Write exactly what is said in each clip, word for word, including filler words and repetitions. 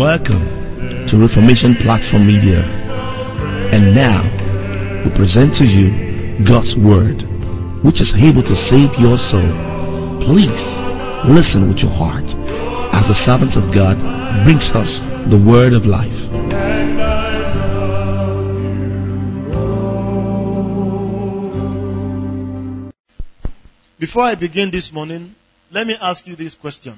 Welcome to Reformation Platform Media. And now, we present to you God's Word, which is able to save your soul. Please, listen with your heart as the servant of God brings us the Word of life. Before I begin this morning, let me ask you this question.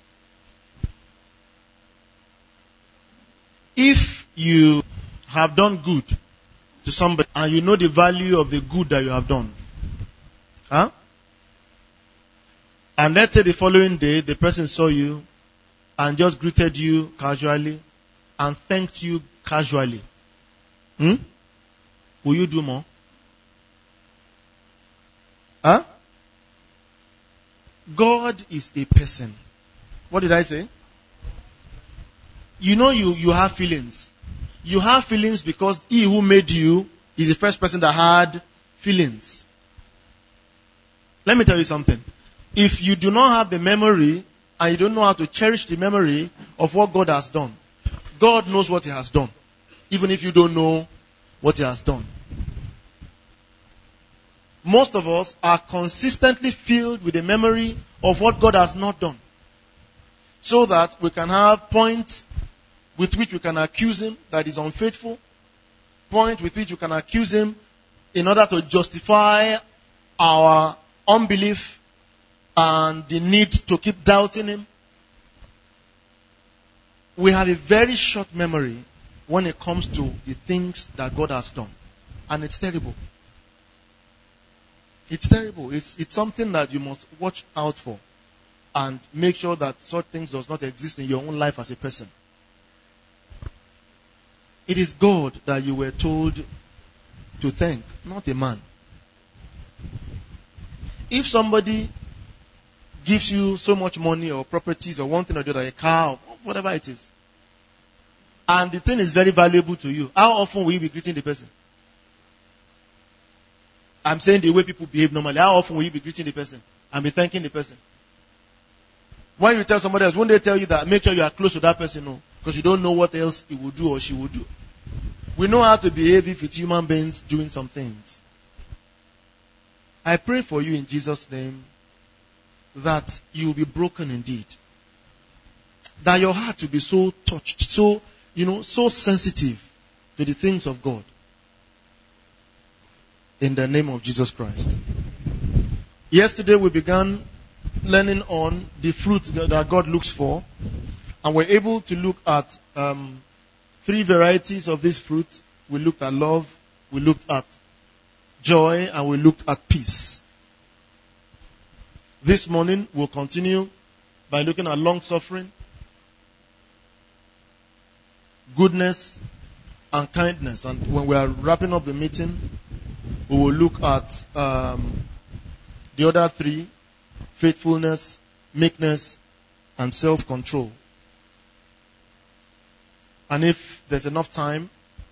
If you have done good to somebody and you know the value of the good that you have done, huh? And let's say the following day the person saw you and just greeted you casually and thanked you casually, hmm? Will you do more? Huh? God is a person. What did I say? You know you, you have feelings. You have feelings because He who made you is the first person that had feelings. Let me tell you something. If you do not have the memory and you don't know how to cherish the memory of what God has done, God knows what He has done, even if you don't know what He has done. Most of us are consistently filled with the memory of what God has not done, so that we can have points with which we can accuse Him that He's unfaithful, points with which we can accuse Him in order to justify our unbelief and the need to keep doubting Him. We have a very short memory when it comes to the things that God has done. And it's terrible. It's terrible. It's, it's something that you must watch out for and make sure that such things does not exist in your own life as a person. It is God that you were told to thank, not a man. If somebody gives you so much money or properties or one thing or the other, a car or whatever it is, and the thing is very valuable to you, how often will you be greeting the person? I'm saying the way people behave normally. How often will you be greeting the person and be thanking the person? When you tell somebody else, won't they tell you that make sure you are close to that person? No, because you don't know what else he will do or she will do. We know how to behave if it's human beings doing some things. I pray for you in Jesus' name that you will be broken indeed. That your heart will be so touched, so, you know, so sensitive to the things of God. In the name of Jesus Christ. Yesterday we began learning on the fruit that God looks for. And we're able to look at um, three varieties of this fruit. We looked at love, we looked at joy, and we looked at peace. This morning we'll continue by looking at long suffering, goodness, and kindness. And when we are wrapping up the meeting, we will look at um, the other three: faithfulness, meekness, and self-control. And if there's enough time,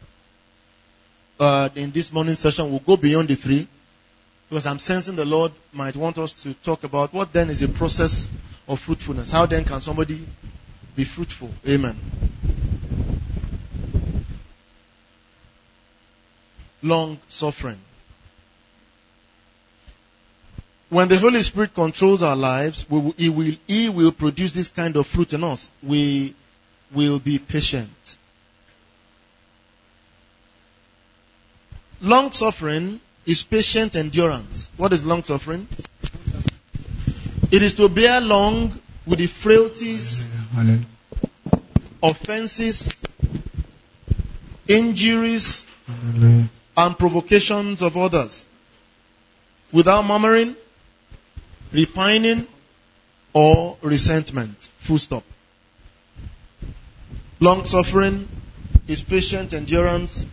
uh, in this morning session, we'll go beyond the three, because I'm sensing the Lord might want us to talk about what then is a process of fruitfulness. How then can somebody be fruitful? Amen. Long suffering. When the Holy Spirit controls our lives, we will, he, will, he will produce this kind of fruit in us. We will be patient. Long suffering is patient endurance. What is long suffering? It is to bear long with the frailties, offenses, injuries, and provocations of others, without murmuring, repining, or resentment. Full stop. Long suffering is patient endurance.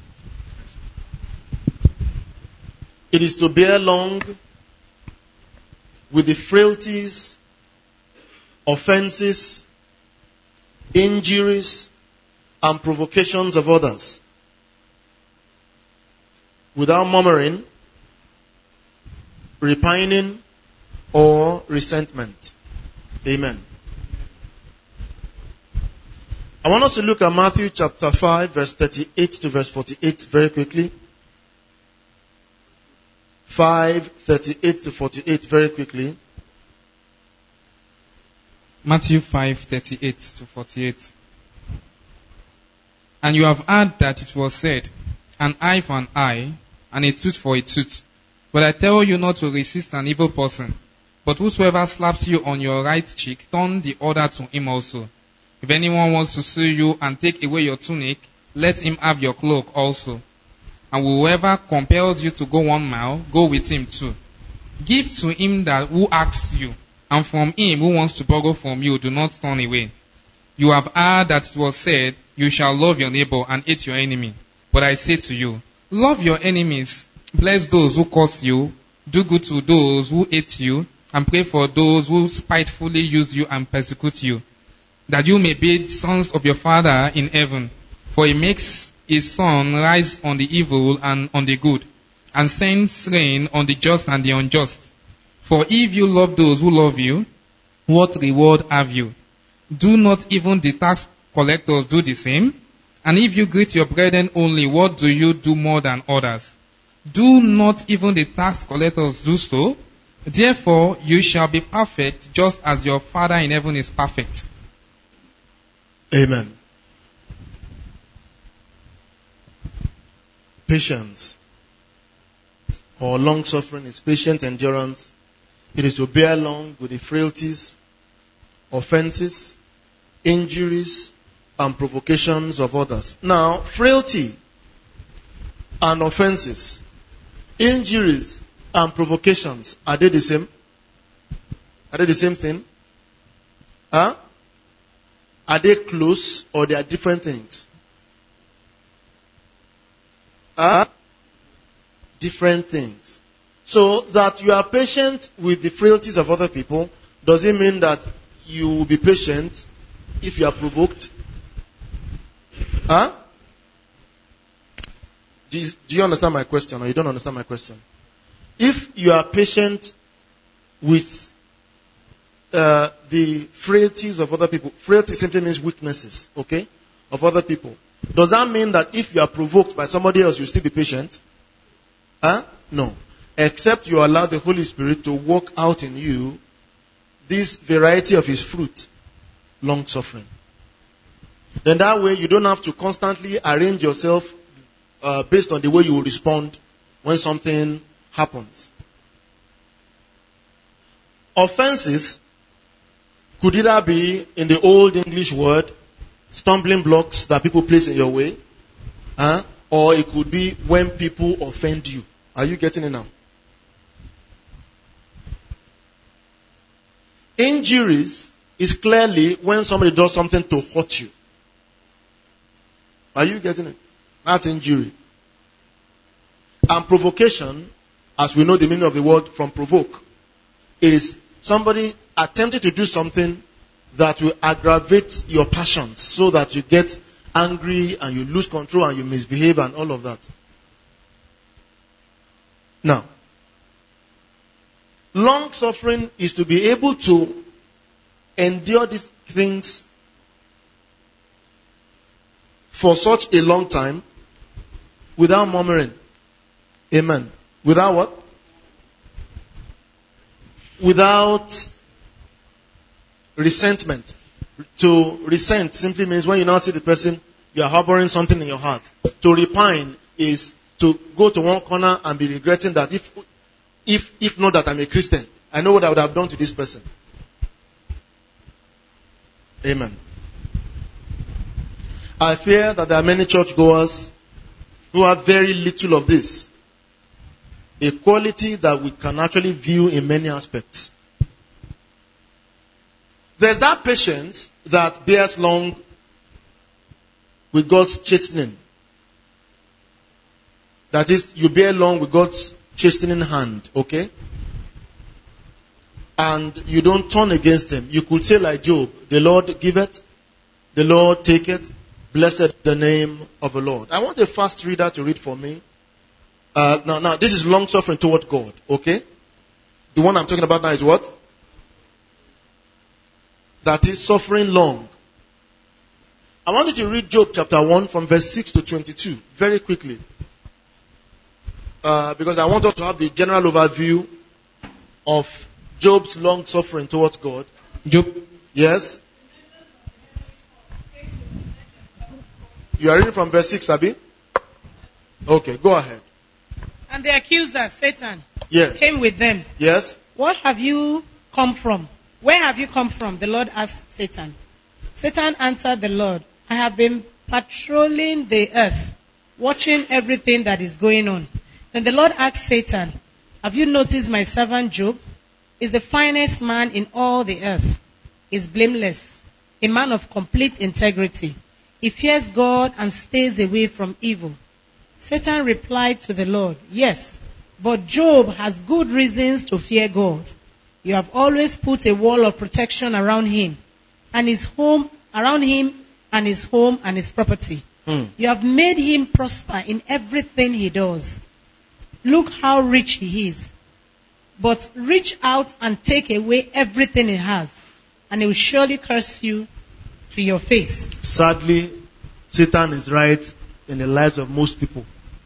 It is to bear long with the frailties, offenses, injuries, and provocations of others, without murmuring, repining, or resentment. Amen. I want us to look at Matthew chapter five, verse thirty-eight to verse forty-eight very quickly. five, thirty-eight to forty-eight very quickly. Matthew five, thirty-eight to forty-eight. And you have heard that it was said, an eye for an eye, and a tooth for a tooth. But I tell you not to resist an evil person. But whosoever slaps you on your right cheek, turn the other to him also. If anyone wants to sue you and take away your tunic, let him have your cloak also. And whoever compels you to go one mile, go with him too. Give to him that who asks you, and from him who wants to borrow from you, do not turn away. You have heard that it was said, you shall love your neighbor and hate your enemy. But I say to you, love your enemies, bless those who curse you, do good to those who hate you, and pray for those who spitefully use you and persecute you, that you may be sons of your Father in heaven. For he makes his sun rise on the evil and on the good, and sends rain on the just and the unjust. For if you love those who love you, what reward have you? Do not even the tax collectors do the same? And if you greet your brethren only, what do you do more than others? Do not even the tax collectors do so? Therefore you shall be perfect, just as your Father in heaven is perfect. Amen. Patience or long suffering is patient endurance. It is to bear long with the frailties, offenses, injuries, and provocations of others. Now, frailty and offenses, injuries, and provocations, are they the same? Are they the same thing? Huh? Are they close or they are different things? Huh? Different things. So that you are patient with the frailties of other people, does it mean that you will be patient if you are provoked? Huh? Do you, do you understand my question or you don't understand my question? If you are patient with uh, the frailties of other people, frailty simply means weaknesses, okay, of other people. Does that mean that if you are provoked by somebody else, you'll still be patient? Huh? No. Except you allow the Holy Spirit to work out in you this variety of His fruit, long suffering. Then that way you don't have to constantly arrange yourself uh, based on the way you will respond when something happens. Offenses could either be, in the old English word, stumbling blocks that people place in your way, huh? Or it could be when people offend you. Are you getting it now? Injuries is clearly when somebody does something to hurt you. Are you getting it? That's injury. And provocation, as we know the meaning of the word from provoke, is somebody attempting to do something that will aggravate your passions so that you get angry and you lose control and you misbehave and all of that. Now, long suffering is to be able to endure these things for such a long time without murmuring. Amen. Without what? Without resentment. To resent simply means when you now see the person, you are harboring something in your heart. To repine is to go to one corner and be regretting that if, if, if not that I'm a Christian, I know what I would have done to this person. Amen. I fear that there are many churchgoers who have very little of this. A quality that we can actually view in many aspects. There's that patience that bears long with God's chastening. That is, you bear long with God's chastening hand, okay? And you don't turn against Him. You could say like Job, the Lord giveth, the Lord taketh, blessed the name of the Lord. I want a fast reader to read for me. Uh, now, now, this is long suffering toward God, okay? The one I'm talking about now is what? That is suffering long. I want you to read Job chapter one from verse six to twenty-two very quickly. Uh, because I want us to have the general overview of Job's long suffering towards God. Job. Yes? You are reading from verse six, Abi? Okay, go ahead. And the accuser, Satan, Yes. came with them. Yes? What have you come from? Where have you come from? The Lord asked Satan. Satan answered the Lord, I have been patrolling the earth, watching everything that is going on. Then the Lord asked Satan, have you noticed my servant Job? Is the finest man in all the earth. Is blameless, a man of complete integrity. He fears God and stays away from evil. Satan replied to the Lord, yes, but Job has good reasons to fear God. You have always put a wall of protection around him and his home, around him and his home and his property. Hmm. You have made him prosper in everything he does. Look how rich he is. But reach out and take away everything he has, and he will surely curse you to your face. Sadly, Satan is right in the lives of most people.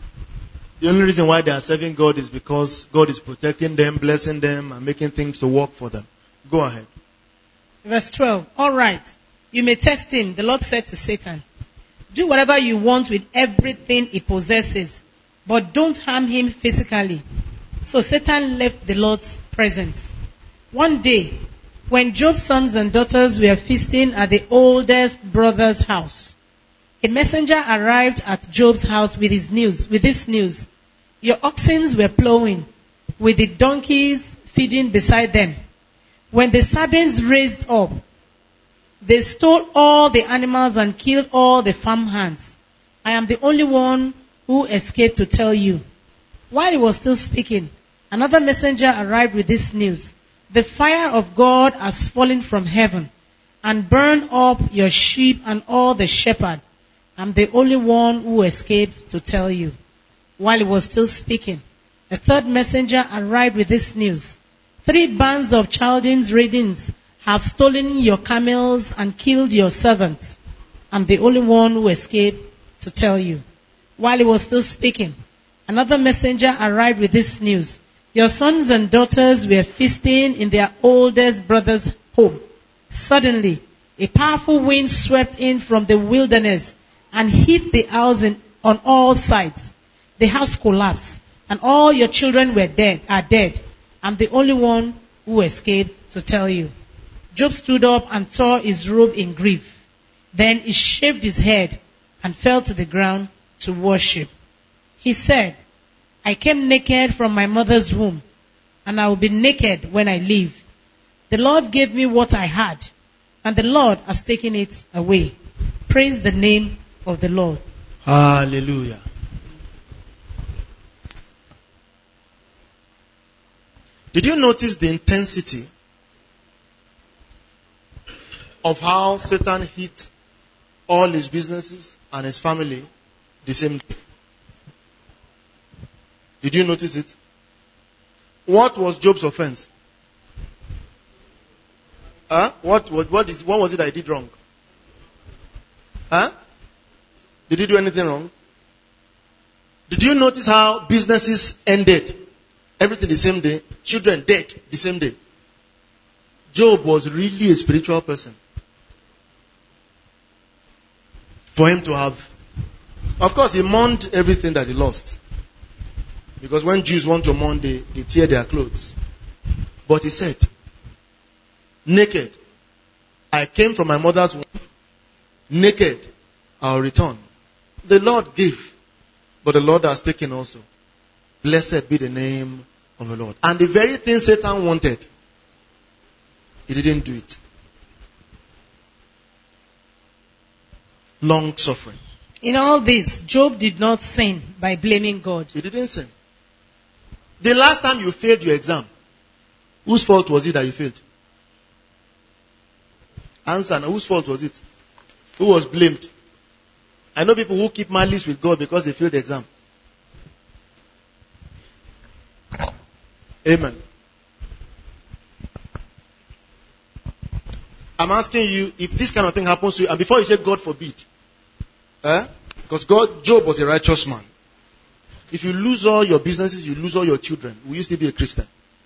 The only reason why they are serving God is because God is protecting them, blessing them, and making things to work for them. Go ahead. Verse twelve. All right. You may test him. The Lord said to Satan, do whatever you want with everything he possesses, but don't harm him physically. So Satan left the Lord's presence. One day, when Job's sons and daughters were feasting at the oldest brother's house, a messenger arrived at Job's house with his news, with this news. Your oxen were plowing, with the donkeys feeding beside them. When the Sabeans raised up, they stole all the animals and killed all the farmhands. I am the only one who escaped to tell you. While he was still speaking, another messenger arrived with this news. The fire of God has fallen from heaven and burned up your sheep and all the shepherd. I'm the only one who escaped to tell you. While he was still speaking, a third messenger arrived with this news. Three bands of Chaldeans raiders have stolen your camels and killed your servants. I'm the only one who escaped to tell you. While he was still speaking, another messenger arrived with this news. Your sons and daughters were feasting in their oldest brother's home. Suddenly, a powerful wind swept in from the wilderness and hit the house in, on all sides. The house collapsed, and all your children were dead, are dead. I'm the only one who escaped to tell you. Job stood up and tore his robe in grief. Then he shaved his head and fell to the ground to worship. He said, I came naked from my mother's womb, and I will be naked when I leave. The Lord gave me what I had, and the Lord has taken it away. Praise the name of the Lord. Hallelujah. Did you notice the intensity of how Satan hit all his businesses and his family the same day? Did you notice it? What was Job's offense? Huh? What, what, what, is, what was it that he did wrong? Huh? Did he do anything wrong? Did you notice how businesses ended? Everything the same day. Children dead the same day. Job was really a spiritual person. For him to have... Of course, he mourned everything that he lost. Because when Jews want to mourn, they, they tear their clothes. But he said, naked, I came from my mother's womb. Naked, I'll return. The Lord gave, but the Lord has taken also. Blessed be the name of the Lord. And the very thing Satan wanted, he didn't do it. Long suffering. In all this, Job did not sin by blaming God. He didn't sin. The last time you failed your exam, whose fault was it that you failed? Answer now, whose fault was it? Who was blamed? I know people who keep malice with God because they failed the exam. Amen. I'm asking you, if this kind of thing happens to you, and before you say God forbid, Eh? Because God, Job was a righteous man. If you lose all your businesses, you lose all your children, will you still be a Christian?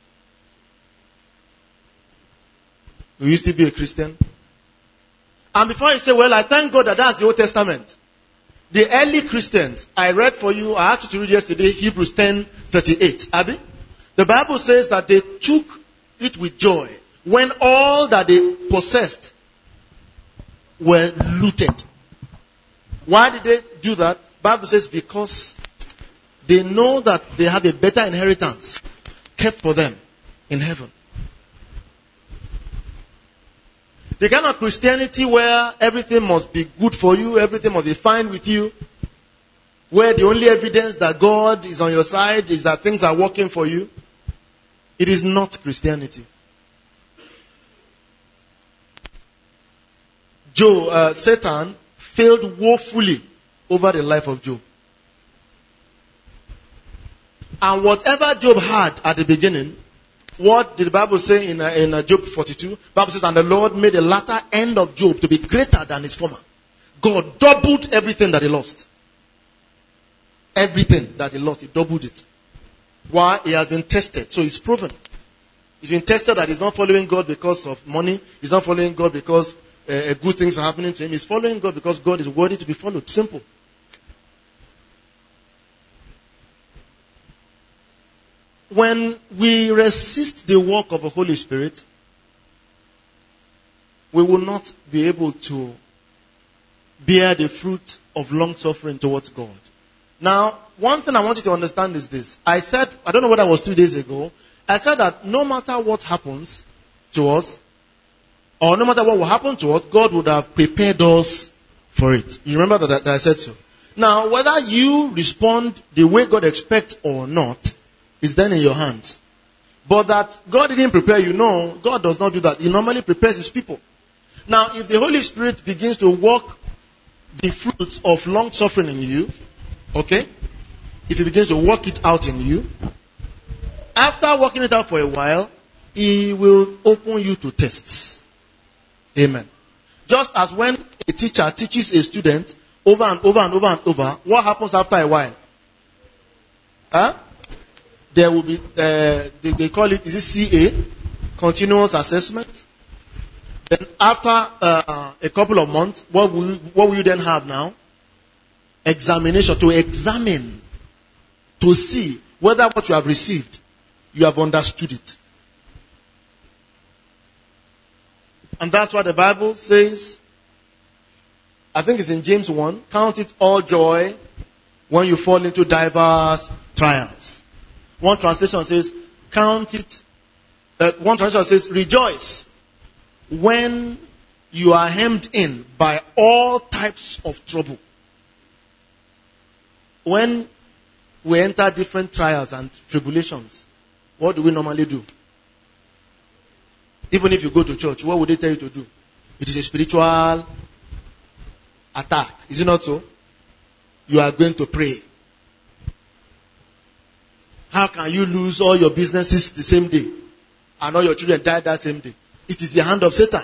Will you still be a Christian? And before you say, well, I thank God that that's the Old Testament. The early Christians, I read for you, I asked you to read yesterday, Hebrews ten thirty-eight. Abby? The Bible says that they took it with joy when all that they possessed were looted. Why did they do that? The Bible says because they know that they have a better inheritance kept for them in heaven. The kind of Christianity where everything must be good for you, everything must be fine with you, where the only evidence that God is on your side is that things are working for you, it is not Christianity. Job, uh, Satan failed woefully over the life of Job. And whatever Job had at the beginning, what did the Bible say in, uh, in uh, Job forty-two? The Bible says, and the Lord made the latter end of Job to be greater than his former. God doubled everything that he lost. Everything that he lost, he doubled it. Why? He has been tested. So it's proven. He's been tested that he's not following God because of money. He's not following God because uh, good things are happening to him. He's following God because God is worthy to be followed. Simple. When we resist the work of the Holy Spirit, we will not be able to bear the fruit of long suffering towards God. Now, one thing I want you to understand is this. I said, I don't know whether it was two days ago, I said that no matter what happens to us, or no matter what will happen to us, God would have prepared us for it. You remember that, that I said so? Now, whether you respond the way God expects or not, is then in your hands. But that God didn't prepare you, no, God does not do that. He normally prepares his people. Now, if the Holy Spirit begins to work the fruits of long suffering in you, okay, if he begins to work it out in you, after working it out for a while, he will open you to tests. Amen. Just as when a teacher teaches a student over and over and over and over, what happens after a while? Huh? There will be, uh, they, they call it, is it C A? Continuous assessment. Then after uh, a couple of months, what will, you, what will you then have now? Examination, to examine, to see whether what you have received, you have understood it. And that's what the Bible says. I think it's in James one. Count it all joy when you fall into diverse trials. One translation says, count it, uh, one translation says, rejoice when you are hemmed in by all types of trouble. When we enter different trials and tribulations, what do we normally do? Even if you go to church, what would they tell you to do? It is a spiritual attack. Is it not so? You are going to pray. How can you lose all your businesses the same day and all your children die that same day? It is the hand of Satan.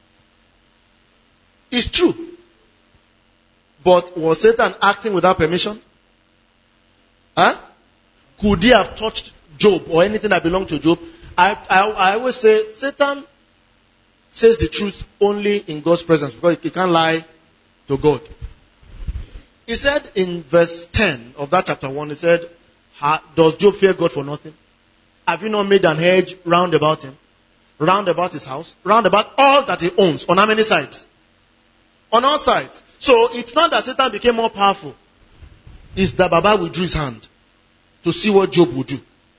It's true. But was Satan acting without permission? Huh? Could he have touched Job or anything that belonged to Job? I, I, I always say Satan says the truth only in God's presence because he can't lie to God. He said in verse ten of that chapter one, he said, does Job fear God for nothing? Have you not made an hedge round about him? Round about his house? Round about all that he owns? On how many sides? On all sides. So it's not that Satan became more powerful. It's that Baba withdrew his hand to see what Job would do.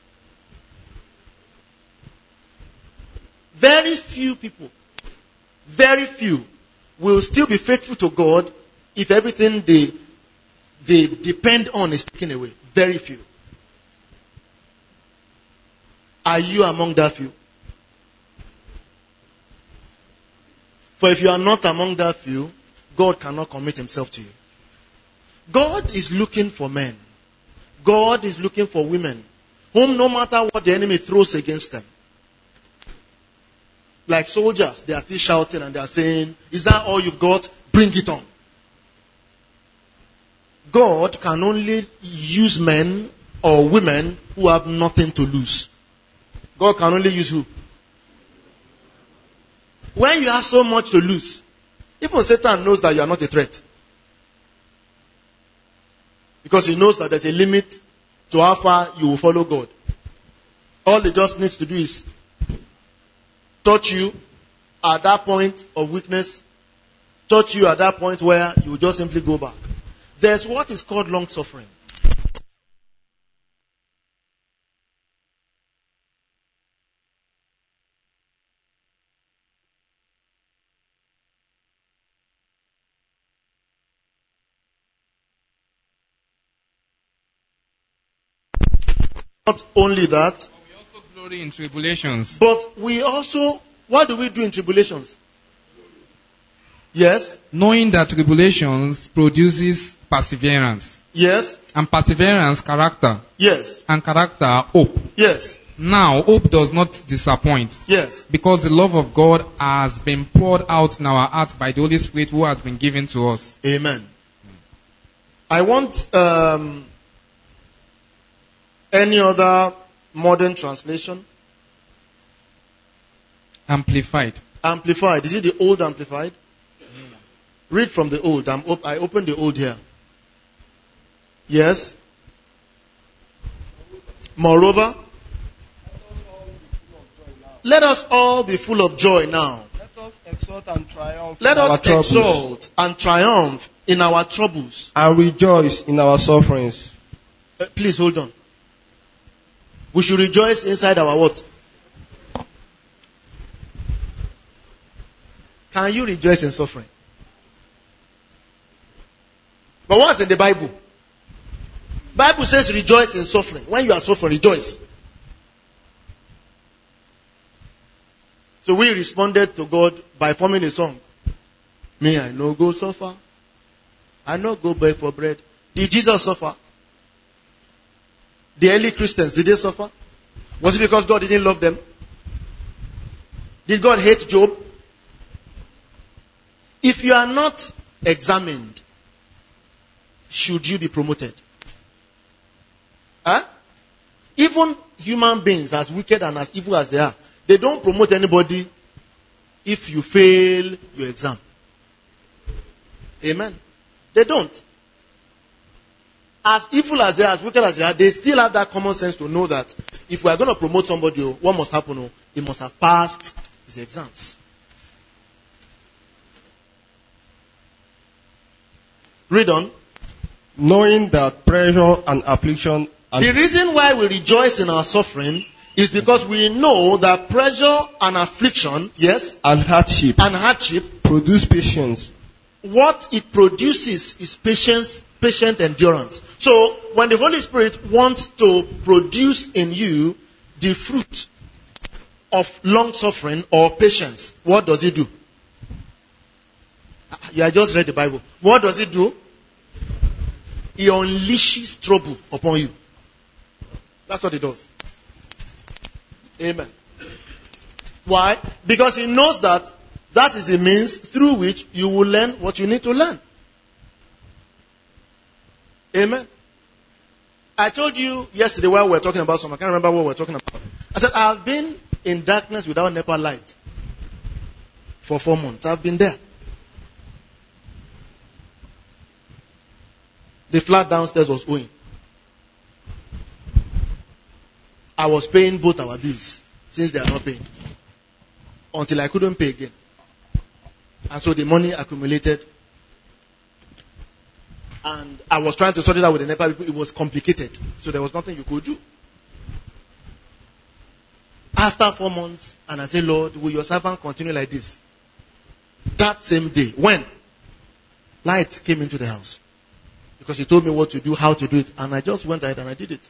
Very few people, very few, will still be faithful to God if everything they, they depend on is taken away. Very few. Are you among that few? For if you are not among that few, God cannot commit himself to you. God is looking for men. God is looking for women, whom no matter what the enemy throws against them, like soldiers, they are still shouting and they are saying, is that all you've got? Bring it on. God can only use men or women who have nothing to lose. God can only use who? When you have so much to lose, even Satan knows that you are not a threat. Because he knows that there's a limit to how far you will follow God. All he just needs to do is touch you at that point of weakness, touch you at that point where you will just simply go back. There's what is called long suffering. Not only that, We also glory in tribulations. but we also, what do we do in tribulations? Yes, Knowing that tribulations produces perseverance. yes, And perseverance, character. yes, And character, hope. yes, Now, hope does not disappoint. yes. Because the love of God has been poured out in our hearts by the Holy Spirit who has been given to us. Amen. I want um, any other modern translation. Amplified. Amplified. Is it the old amplified? Read from the old. I'm op- I opened the old here. Yes. Moreover, let us all be full of joy now. Let us exult and triumph Let in our us troubles, exult and triumph in our troubles. and rejoice in our sufferings. Uh, please hold on. We should rejoice inside our what? Can you rejoice in suffering? But what's in the Bible? Bible says rejoice in suffering. When you are suffering, rejoice. So we responded to God by forming a song. Me, I no go suffer. I no go beg for bread. Did Jesus suffer? The early Christians, did they suffer? Was it because God didn't love them? Did God hate Job? If you are not examined, should you be promoted? Huh? Even human beings, as wicked and as evil as they are, they don't promote anybody if you fail your exam. Amen. They don't. As evil as they are, as wicked as they are, they still have that common sense to know that if we are going to promote somebody, what must happen? He must have passed his exams. Read on. Knowing that pressure and affliction and The reason why we rejoice in our suffering is because we know that pressure and affliction, yes, and hardship and hardship, produce patience. what it produces is patience, patient endurance. So, when the Holy Spirit wants to produce in you the fruit of long suffering or patience, what does it do? You have just read the Bible. What does it do? He unleashes trouble upon you. That's what it does. Amen. Why? Because he knows that that is the means through which you will learn what you need to learn. Amen. I told you yesterday while we were talking about something, I can't remember what we were talking about. I said, I have been in darkness without NEPA light for four months. I've been there. The flat downstairs was owing. I was paying both our bills since they are not paying. Until I couldn't pay again. And so the money accumulated. And I was trying to sort it out with the NEPA people. It was complicated. So there was nothing you could do. After four months, and I said, Lord, will your servant continue like this? That same day, when light came into the house. Because he told me what to do, how to do it. And I just went ahead and I did it.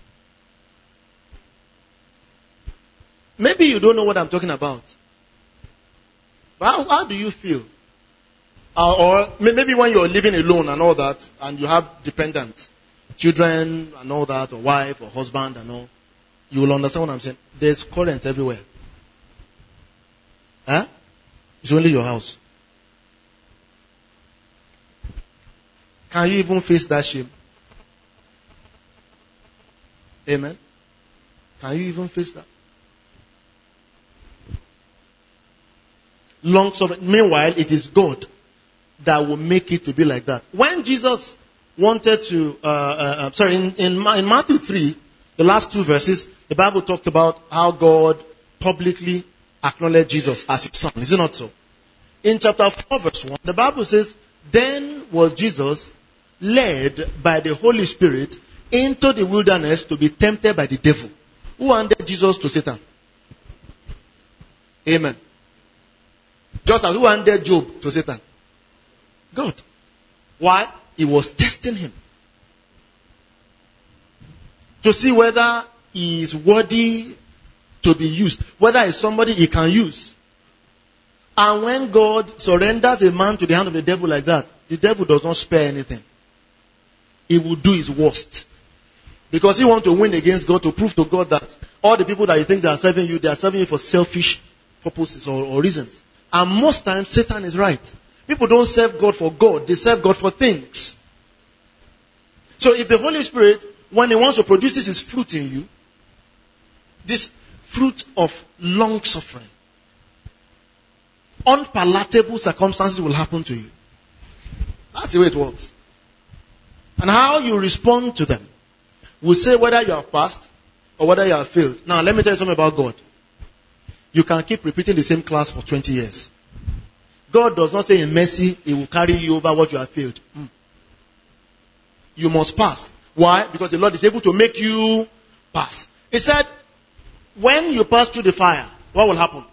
Maybe you don't know what I'm talking about. But how, how do you feel? Uh, or maybe when you're living alone and all that, and you have dependents, children and all that, or wife or husband and all, you will understand what I'm saying. There's current everywhere. Huh? It's only your house. Can you even face that shame? Amen. Can you even face that? Long suffering. Meanwhile, it is God that will make it to be like that. When Jesus wanted to, uh, uh, sorry, in, in, in Matthew three, the last two verses, the Bible talked about how God publicly acknowledged Jesus as his son. Is it not so? In chapter four, verse one, the Bible says, then was Jesus led by the Holy Spirit into the wilderness to be tempted by the devil. Who handed Jesus to Satan? Amen. Just as who handed Job to Satan? God. Why? He was testing him to see whether he is worthy to be used, whether he's somebody he can use. And when God surrenders a man to the hand of the devil like that, the devil does not spare anything. He will do his worst. Because he wants to win against God, to prove to God that all the people that you think they are serving you, they are serving you for selfish purposes or, or reasons. And most times, Satan is right. People don't serve God for God. They serve God for things. So if the Holy Spirit, when he wants to produce this, is fruit in you, this fruit of long suffering, unpalatable circumstances will happen to you. That's the way it works. And how you respond to them will say whether you have passed or whether you have failed. Now, let me tell you something about God. You can keep repeating the same class for twenty years. God does not say in mercy, he will carry you over what you have failed. Mm. You must pass. Why? Because the Lord is able to make you pass. He said, when you pass through the fire, what will happen?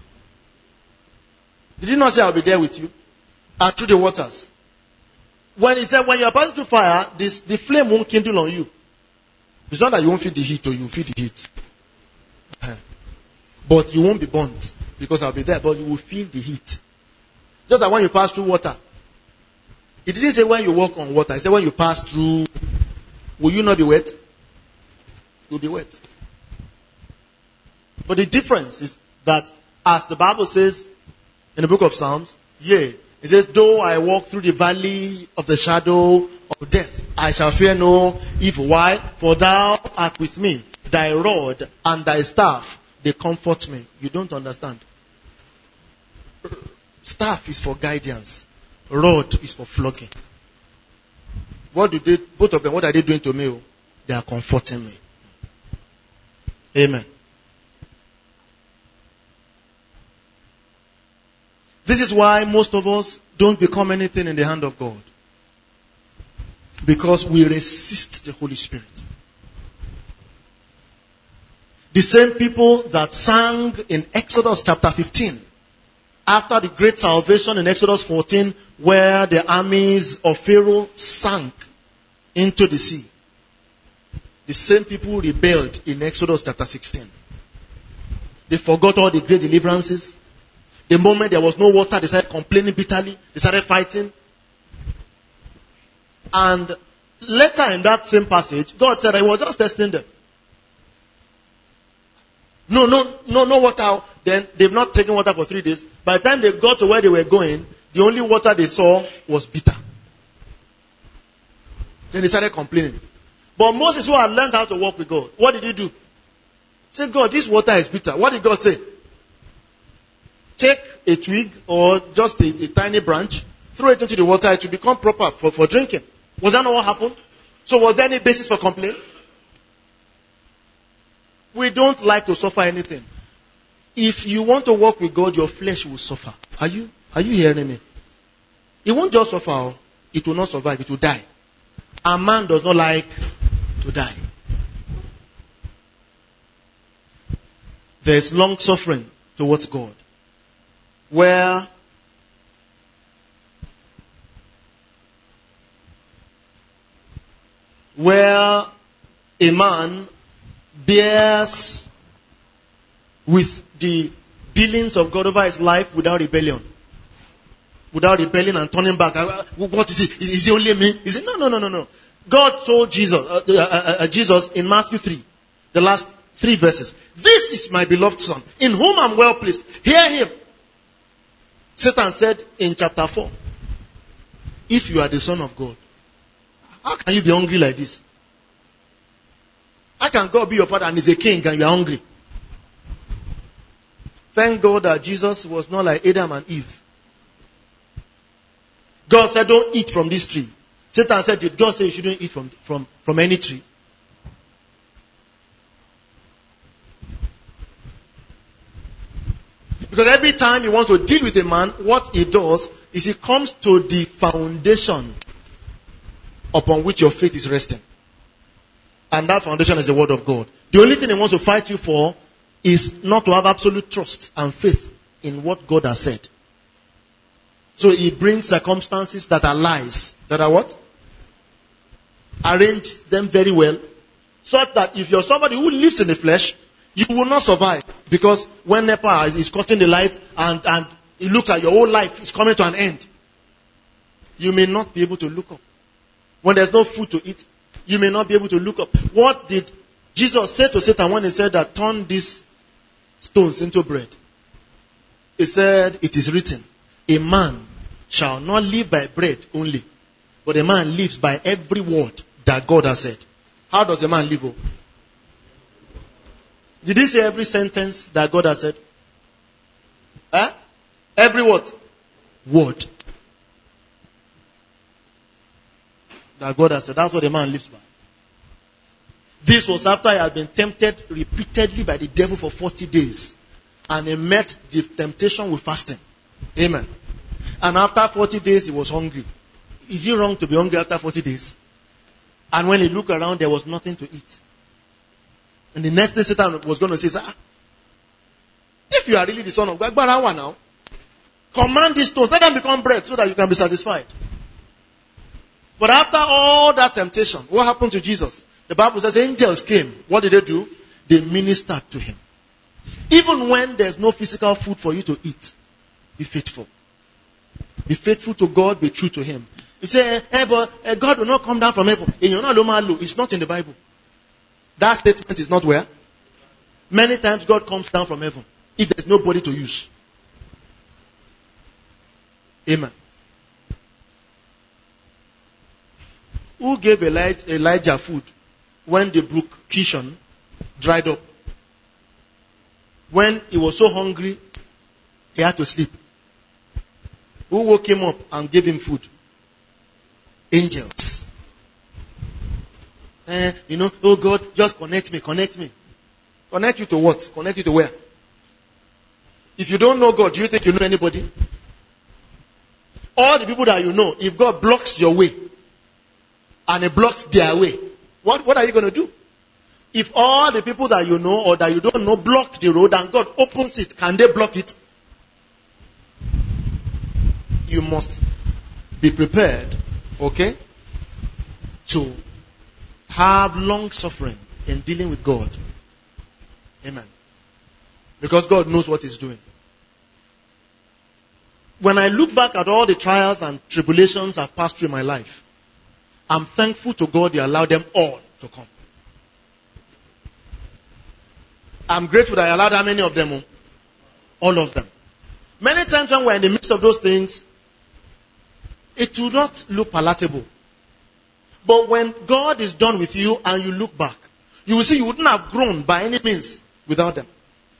Did he not say, I'll be there with you? And through the waters. When he said, when you are passing through fire, this, the flame won't kindle on you. It's not that you won't feel the heat or you feel the heat. But you won't be burnt because I'll be there, but you will feel the heat. Just like when you pass through water. It didn't say when you walk on water. It said when you pass through, will you not be wet? You'll be wet. But the difference is that, as the Bible says in the book of Psalms, yea, it says, though I walk through the valley of the shadow of death, I shall fear no evil. Why? For thou art with me. Thy rod and thy staff, they comfort me. You don't understand. Staff is for guidance. Rod is for flogging. What do they, both of them, what are they doing to me? They are comforting me. Amen. This is why most of us don't become anything in the hand of God. Because we resist the Holy Spirit. The same people that sang in Exodus chapter fifteen, after the great salvation in Exodus fourteen, where the armies of Pharaoh sank into the sea. The same people rebelled in Exodus chapter sixteen. They forgot all the great deliverances. The moment there was no water, they started complaining bitterly. They started fighting. And later in that same passage, God said, I was just testing them. No, no, no, no water. Then they've not taken water for three days. By the time they got to where they were going, the only water they saw was bitter. Then they started complaining. But Moses, who had learned how to walk with God, what did he do? He said, God, this water is bitter. What did God say? Take a twig or just a, a tiny branch, throw it into the water, it will become proper for, for drinking. Was that not what happened? So was there any basis for complaint? We don't like to suffer anything. If you want to walk with God, your flesh will suffer. Are you, are you hearing me? It won't just suffer. It will not survive. It will die. A man does not like to die. There is long suffering towards God, where where a man bears with the dealings of God over his life without rebellion. Without rebelling and turning back. What is it? Is it only me? Is it? No, no, no, no, no. God told Jesus, uh, uh, uh, Jesus in Matthew three, the last three verses, this is my beloved son, in whom I'm well pleased. Hear him. Satan said in chapter four, if you are the Son of God, how can you be hungry like this? How can God be your father and he's a king and you are hungry? Thank God that Jesus was not like Adam and Eve. God said, don't eat from this tree. Satan said, did God say you shouldn't eat from, from, from any tree? Because every time he wants to deal with a man, what he does is he comes to the foundation upon which your faith is resting. And that foundation is the word of God. The only thing he wants to fight you for is not to have absolute trust and faith in what God has said. So he brings circumstances that are lies. That are what? Arrange them very well. So that if you're somebody who lives in the flesh, you will not survive. Because when NEPA is cutting the light and, and it looks like your whole life is coming to an end, you may not be able to look up. When there's no food to eat, you may not be able to look up. What did Jesus say to Satan when he said that turn these stones into bread? He said, it is written, a man shall not live by bread only, but a man lives by every word that God has said. How does a man live? Oh? Did he say every sentence that God has said? Huh? Every what? Word. That God has said. That's what a man lives by. This was after he had been tempted repeatedly by the devil for forty days. And he met the temptation with fasting. Amen. And after forty days, he was hungry. Is it wrong to be hungry after forty days? And when he looked around, there was nothing to eat. And the next thing Satan was going to say, ah, if you are really the son of God, now, command these stones, let them become bread so that you can be satisfied. But after all that temptation, what happened to Jesus? The Bible says angels came. What did they do? They ministered to him. Even when there's no physical food for you to eat, be faithful. Be faithful to God, be true to him. You say, hey, but uh, God will not come down from heaven. It's not in the Bible. That statement is not where? Many times God comes down from heaven if there's nobody to use. Amen. Who gave Elijah, Elijah food when the brook Kishon dried up? When he was so hungry, he had to sleep. Who woke him up and gave him food? Angels. Eh, you know, oh God, just connect me, connect me. Connect you to what? Connect you to where? If you don't know God, do you think you know anybody? All the people that you know, if God blocks your way, and he blocks their way, what, what are you going to do? If all the people that you know or that you don't know block the road and God opens it, can they block it? You must be prepared, okay, to have long suffering in dealing with God. Amen. Because God knows what he's doing. When I look back at all the trials and tribulations I've passed through in my life, I'm thankful to God he allowed them all to come. I'm grateful that I allowed how many of them? All of them. Many times when we're in the midst of those things, it will not look palatable. But when God is done with you and you look back, you will see you wouldn't have grown by any means without them.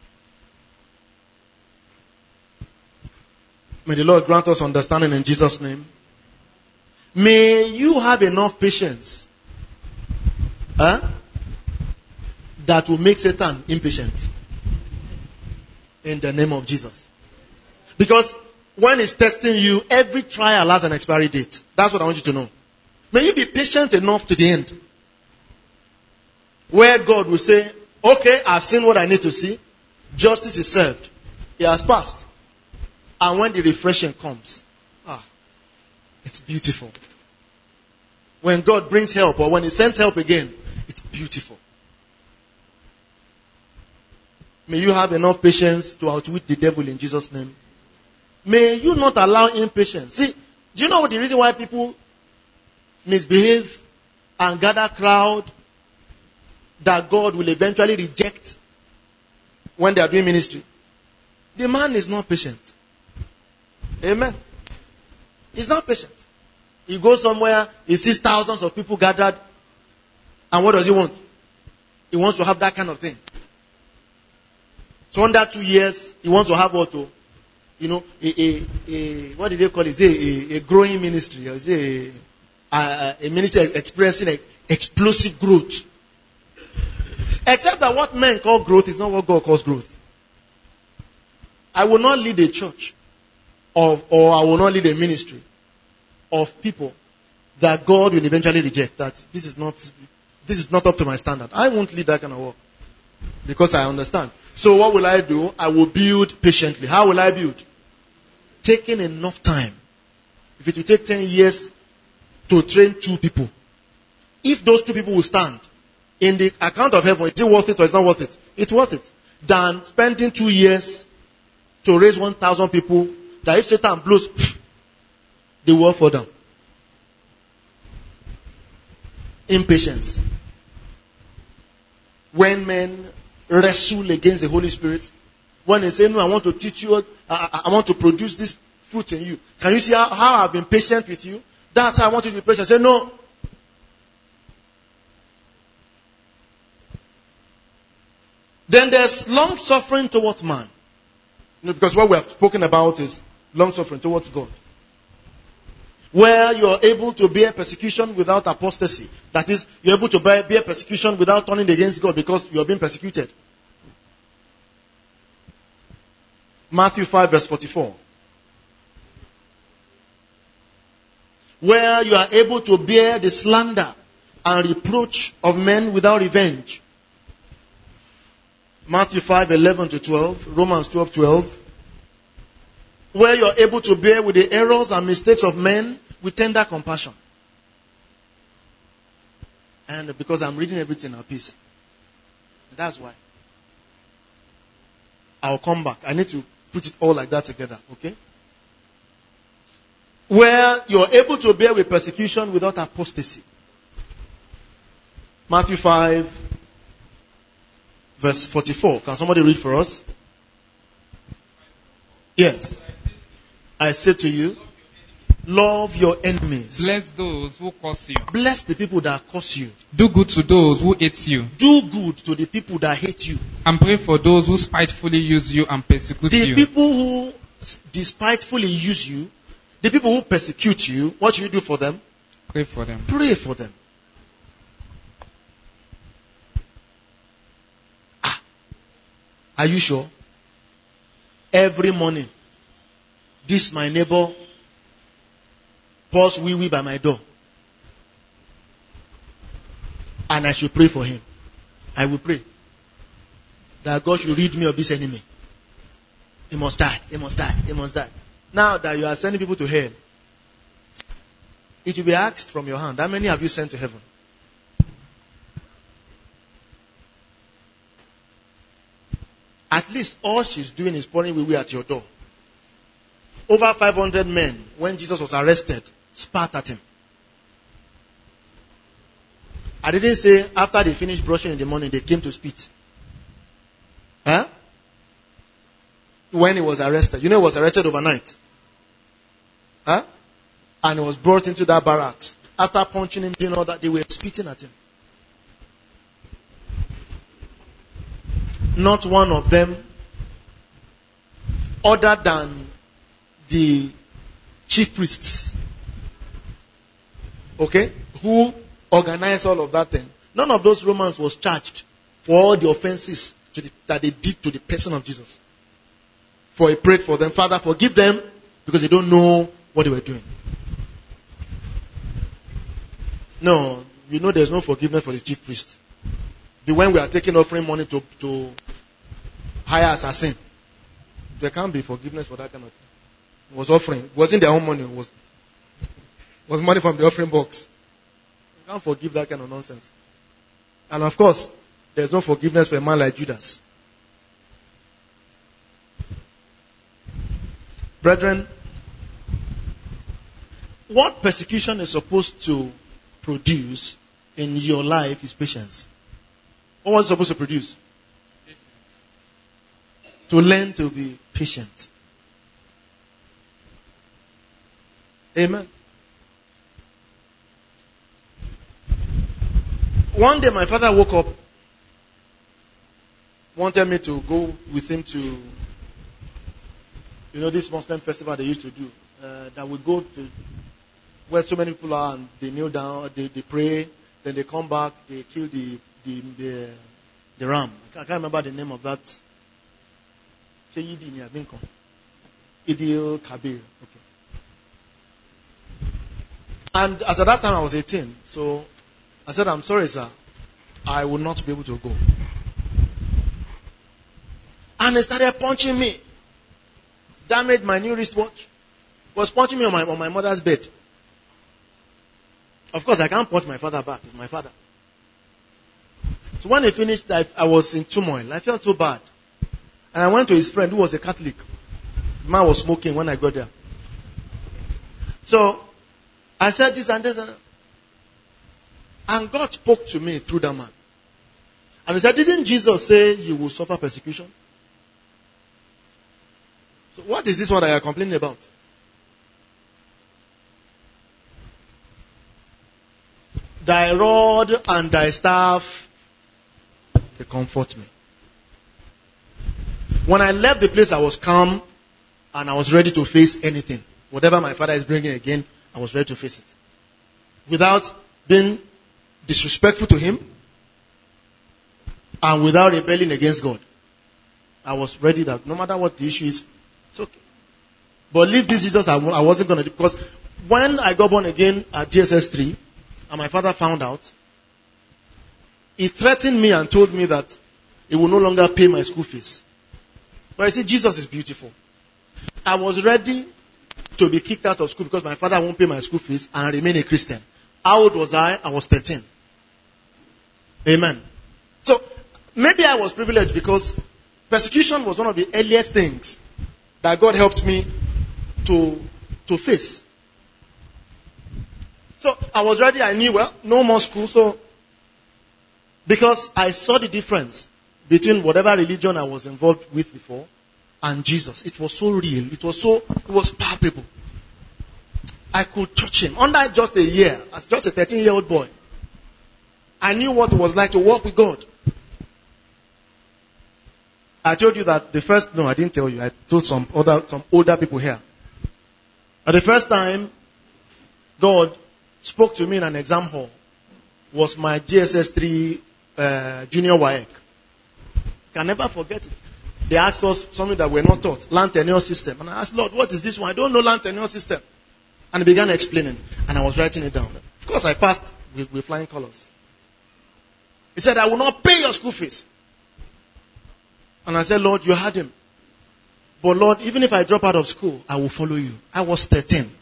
May the Lord grant us understanding in Jesus' name. May you have enough patience huh, that will make Satan impatient. In the name of Jesus. Because when he's testing you, every trial has an expiry date. That's what I want you to know. May you be patient enough to the end. Where God will say, okay, I've seen what I need to see. Justice is served. It has passed. And when the refreshing comes, ah, it's beautiful. When God brings help or when he sends help again, it's beautiful. May you have enough patience to outwit the devil in Jesus' name. May you not allow impatience. See, do you know what the reason why people misbehave and gather crowd that God will eventually reject when they are doing ministry? The man is not patient. Amen. He's not patient. He goes somewhere, he sees thousands of people gathered, and what does he want? He wants to have that kind of thing. So under two years, he wants to have what? To, you know, a, a, a what did they call it? Is it a, a growing ministry? Or is it a, a, a ministry experiencing a, explosive growth? Except that what men call growth is not what God calls growth. I will not lead a church of, or I will not lead a ministry of people that God will eventually reject. That this is not, this is not up to my standard. I won't lead that kind of work because I understand. So what will I do? I will build patiently. How will I build? Taking enough time. If it will take ten years to train two people, if those two people will stand in the account of heaven, is it worth it or is it not worth it? It's worth it. Than spending two years to raise one thousand people that if Satan blows, the world fall down. Impatience. When men wrestle against the Holy Spirit, when they say, no, I want to teach you, I, I, I want to produce this fruit in you. Can you see how, how I've been patient with you? That's how I want you to be patient. Say, no. Then there's long suffering towards man. You know, because what we have spoken about is long suffering towards God. Where you're able to bear persecution without apostasy. That is, you're able to bear, bear persecution without turning against God because you're being persecuted. Matthew five verse forty-four. Where you are able to bear the slander and reproach of men without revenge. Matthew five eleven to twelve, Romans twelve twelve. Where you are able to bear with the errors and mistakes of men with tender compassion. And because I'm reading everything at peace. That's why. I'll come back. I need to put it all like that together, okay? Where you are able to bear with persecution without apostasy. Matthew five verse forty-four. Can somebody read for us? Yes. I say to you, love your enemies. Bless those who curse you. Bless the people that curse you. Do good to those who hate you. Do good to the people that hate you. And pray for those who spitefully use you and persecute the you. The people who despitefully use you, the people who persecute you, what should you do for them? Pray for them. Pray for them. Ah, are you sure? Every morning, this my neighbor pours wee wee by my door. And I should pray for him. I will pray that God should rid me of this enemy. He must die. He must die. He must die. Now that you are sending people to hell, it will be asked from your hand, how many have you sent to heaven? At least all she's doing is pouring wee wee at your door. Over five hundred men, when Jesus was arrested, spat at him. I didn't say after they finished brushing in the morning, they came to spit. Huh? When he was arrested. You know he was arrested overnight. Huh? And he was brought into that barracks. After punching him, doing all that, they were spitting at him. Not one of them, other than the chief priests, okay, who organized all of that thing. None of those Romans was charged for all the offenses to the, that they did to the person of Jesus. For he prayed for them, Father, forgive them because they don't know what they were doing. No, you know there's no forgiveness for the chief priest. The when we are taking offering money to, to hire assassin, there can't be forgiveness for that kind of thing. It was offering. It wasn't their own money. It was, it was money from the offering box. You can't forgive that kind of nonsense. And of course, there's no forgiveness for a man like Judas. Brethren, what persecution is supposed to produce in your life is patience. What was it supposed to produce? To learn to be patient. Amen. one day my father woke up, wanted me to go with him to, you know, this Muslim festival they used to do. Uh, that we go to where so many people are and they kneel down, they, they pray, then they come back, they kill the the the, the ram. I can't remember the name of that. Idil Kabir. Okay. And as at that time I was eighteen, so I said, I'm sorry, sir, I will not be able to go. And they started punching me. Damaged my new wristwatch. Was punching me on my on my mother's bed. Of course, I can't punch my father back. He's my father. So when they finished, I, I was in turmoil. I felt so bad. And I went to his friend who was a Catholic. The man was smoking when I got there. So I said this and this and that. And God spoke to me through that man. And he said, didn't Jesus say you will suffer persecution? So what is this one that you are complaining about? Thy rod and thy staff, they comfort me. When I left the place, I was calm and I was ready to face anything. Whatever my father is bringing again, I was ready to face it. Without being disrespectful to him and without rebelling against God. I was ready that no matter what the issue is, it's okay. But leave this Jesus, I wasn't going to do. Because when I got born again at G S S three, and my father found out, he threatened me and told me that he will no longer pay my school fees. But you see, Jesus is beautiful. I was ready to be kicked out of school because my father won't pay my school fees and remain a Christian. How old was I? I was thirteen. Amen. So, maybe I was privileged because persecution was one of the earliest things that God helped me to, to face. So, I was ready. I knew, well, no more school. So, because I saw the difference between whatever religion I was involved with before and Jesus. It was so real. It was so, it was palpable. I could touch him. Under just a year, as just a thirteen-year-old boy, I knew what it was like to walk with God. I told you that the first, no, I didn't tell you. I told some other, some older people here. But the first time God spoke to me in an exam hall was my G S S three uh, junior W A E C. Can never forget it. They asked us something that we're not taught, land tenure system. And I asked, Lord, what is this one? I don't know land tenure system. And he began explaining, and I was writing it down. Of course, I passed with, with flying colors. He said, I will not pay your school fees. And I said, Lord, you had him. But Lord, even if I drop out of school, I will follow you. I was thirteen.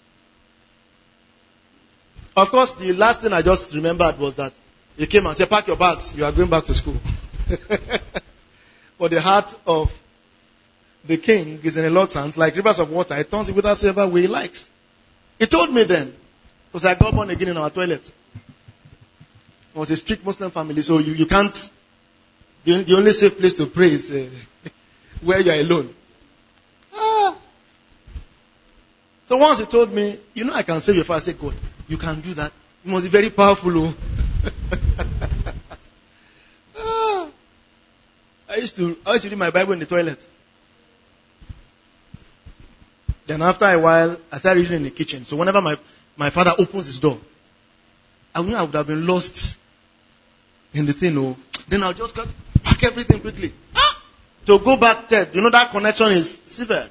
Of course, the last thing I just remembered was that he came and said, pack your bags, you are going back to school. But the heart of the king is in the Lord's hands, like rivers of water. It turns it whithersoever way he likes. He told me then, because I got born again in our toilet. It was a strict Muslim family, so you, you can't, the, the only safe place to pray is uh, where you are alone. Ah. So once he told me, you know I can save your father. I said, God, you can do that. You must be very powerful. Oh. ah. I used to, I used to read my Bible in the toilet. Then after a while, I started reading in the kitchen. So whenever my, my father opens his door, I knew I would have been lost in the thing. Oh. Then I'll just go, pack everything quickly. Ah! To go back there, you know that connection is severed.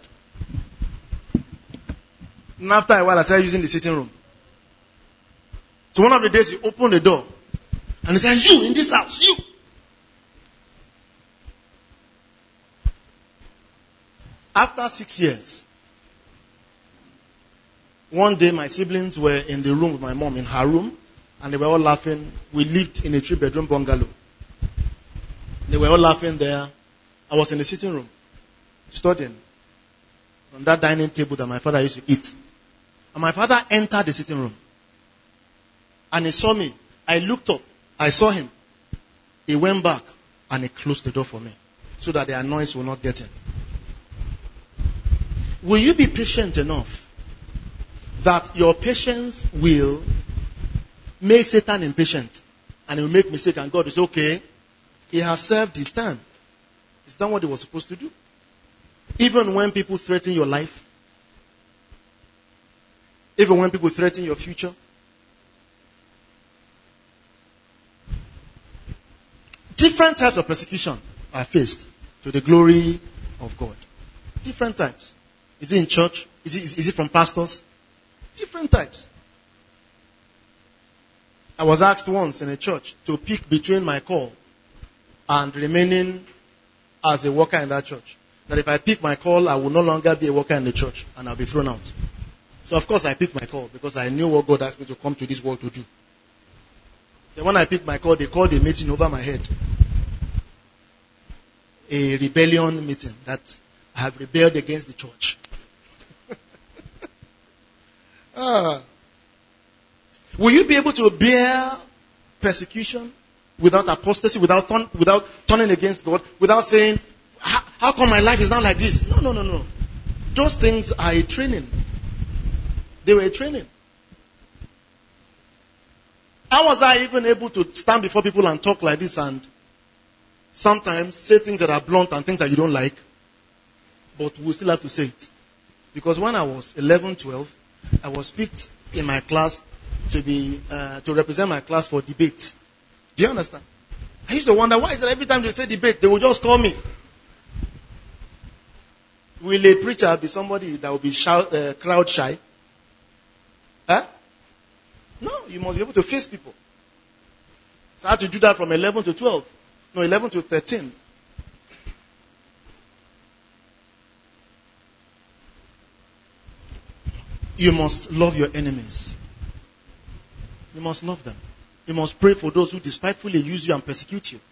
And after a while, I started using the sitting room. So one of the days, he opened the door. And he said, you in this house, you. After six years, one day my siblings were in the room with my mom, in her room, and they were all laughing. We lived in a three-bedroom bungalow. They were all laughing there. I was in the sitting room, studying, on that dining table that my father used to eat. And my father entered the sitting room. And he saw me. I looked up. I saw him. He went back and he closed the door for me so that the noise will not get in. Will you be patient enough that your patience will make Satan impatient? and he will make mistake, and God will say, okay, he has served his time. He's done what he was supposed to do. Even when people threaten your life, even when people threaten your future, different types of persecution are faced to the glory of God. Different types. Is it in church? Is it, is it from pastors? Different types. I was asked once in a church to pick between my call and remaining as a worker in that church. That if I pick my call, I will no longer be a worker in the church and I'll be thrown out. So of course I picked my call because I knew what God asked me to come to this world to do. Then when I picked my call, they called a meeting over my head. A rebellion meeting that I have rebelled against the church. ah. Will you be able to bear persecution without apostasy, without turn, without turning against God, without saying, how, how come my life is not like this? No, no, no, no. Those things are a training. They were a training. How was I even able to stand before people and talk like this and sometimes say things that are blunt and things that you don't like, but we still have to say it? Because when I was eleven, twelve, I was picked in my class to be uh, to represent my class for debate. Do you understand? I used to wonder, why is it every time they say debate, they will just call me? Will a preacher be somebody that will be shout, uh, crowd shy? Huh? No, you must be able to face people. So I had to do that from eleven to twelve. No, eleven to thirteen. You must love your enemies. You must love them. You must pray for those who despitefully use you and persecute you.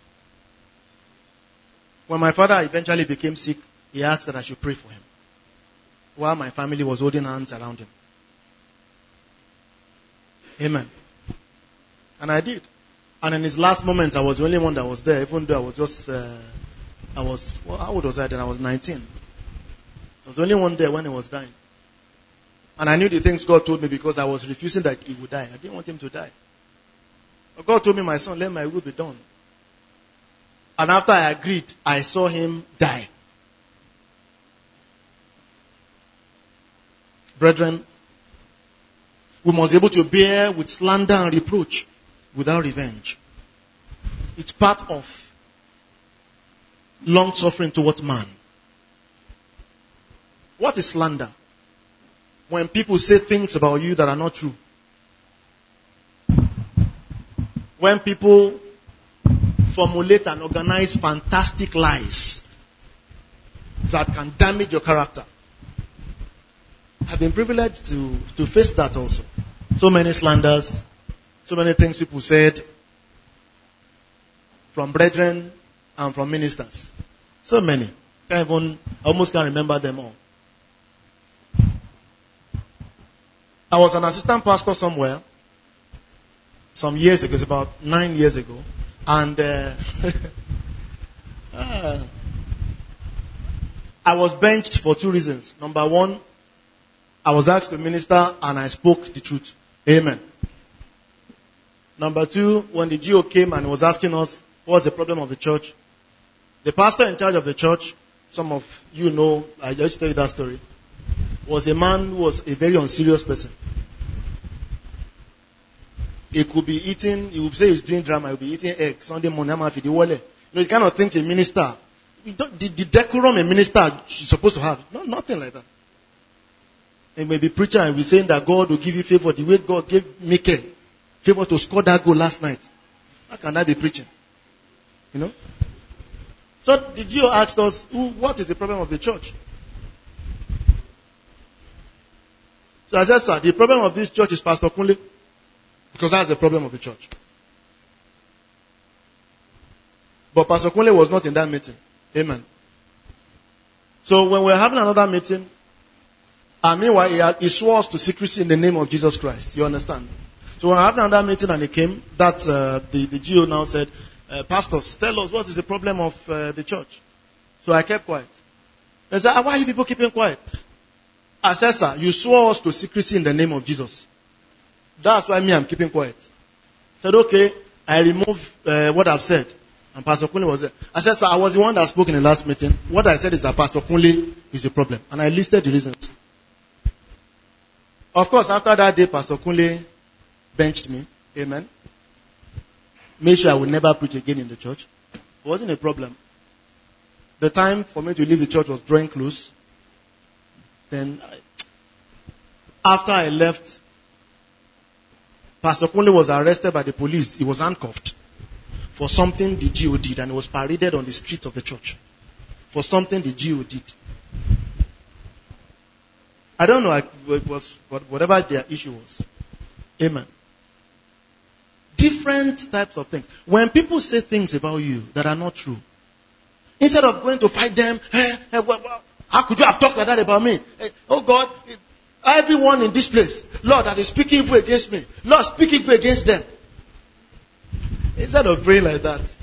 When my father eventually became sick, he asked that I should pray for him, while my family was holding hands around him. Amen. And I did. And in his last moments, I was the only one that was there, even though I was just, uh, I was, well, how old was I then? I was nineteen. I was the only one there when he was dying. And I knew the things God told me because I was refusing that he would die. I didn't want him to die. But God told me, my son, let my will be done. And after I agreed, I saw him die. Brethren, we must be able to bear with slander and reproach without revenge. It's part of long suffering towards man. What is slander? When people say things about you that are not true. When people formulate and organize fantastic lies that can damage your character. I've been privileged to, to face that also. So many slanders, so many things people said from brethren and from ministers. So many. Can't even, I almost can't remember them all. I was an assistant pastor somewhere some years ago, it's about nine years ago, and uh, uh, I was benched for two reasons. Number one, I was asked to minister and I spoke the truth. Amen. Number two, when the G O came and was asking us what was the problem of the church, the pastor in charge of the church, some of you know, I just tell you that story, was a man who was a very unserious person. He could be eating, he would say he's doing drama, he would be eating egg, Sunday morning, I'm after the wallet. You know, the kind of things a minister, the, the decorum a minister is supposed to have, no, nothing like that. He may be preaching and be saying that God will give you favor the way God gave Michael favor to score that goal last night. How can that be preaching? You know? So the G O asked us, who, what is the problem of the church? So I said, sir, the problem of this church is Pastor Kunle. Because that's the problem of the church. But Pastor Kunle was not in that meeting. Amen. So when we were having another meeting, and meanwhile he, had, he swore us to secrecy in the name of Jesus Christ. You understand? So when we were having another meeting and he came, that uh, the, the G O now said, uh, pastors, tell us what is the problem of uh, the church. So I kept quiet. They said, why are you people keeping quiet? I said, sir, you swore us to secrecy in the name of Jesus. That's why me, I'm keeping quiet. I said, okay, I removed uh, what I've said. And Pastor Kunle was there. I said, sir, I was the one that spoke in the last meeting. What I said is that Pastor Kunle is the problem. And I listed the reasons. Of course, after that day, Pastor Kunle benched me. Amen. Made sure I would never preach again in the church. It wasn't a problem. The time for me to leave the church was drawing close. Then, I, after I left, Pastor Kunle was arrested by the police. He was handcuffed for something the G O did, and he was paraded on the street of the church for something the G O did. I don't know it was whatever their issue was. Amen. Different types of things. When people say things about you that are not true, instead of going to fight them, hey, hey, well, well, how could you have talked like that about me? Hey, oh God, everyone in this place, Lord, that is speaking evil against me, Lord, speak evil against them. Instead of praying like that,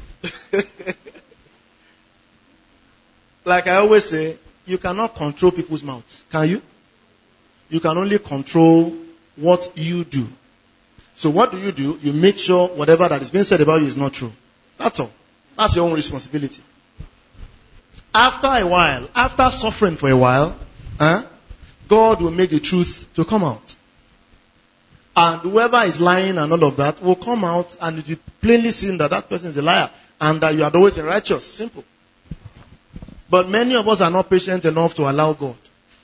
like I always say, you cannot control people's mouths, can you? You can only control what you do. So what do you do? You make sure whatever that is being said about you is not true. That's all. That's your own responsibility. After a while, after suffering for a while, eh, God will make the truth to come out. And whoever is lying and all of that will come out, and it will be plainly seen that that person is a liar and that you had always been righteous. Simple. But many of us are not patient enough to allow God.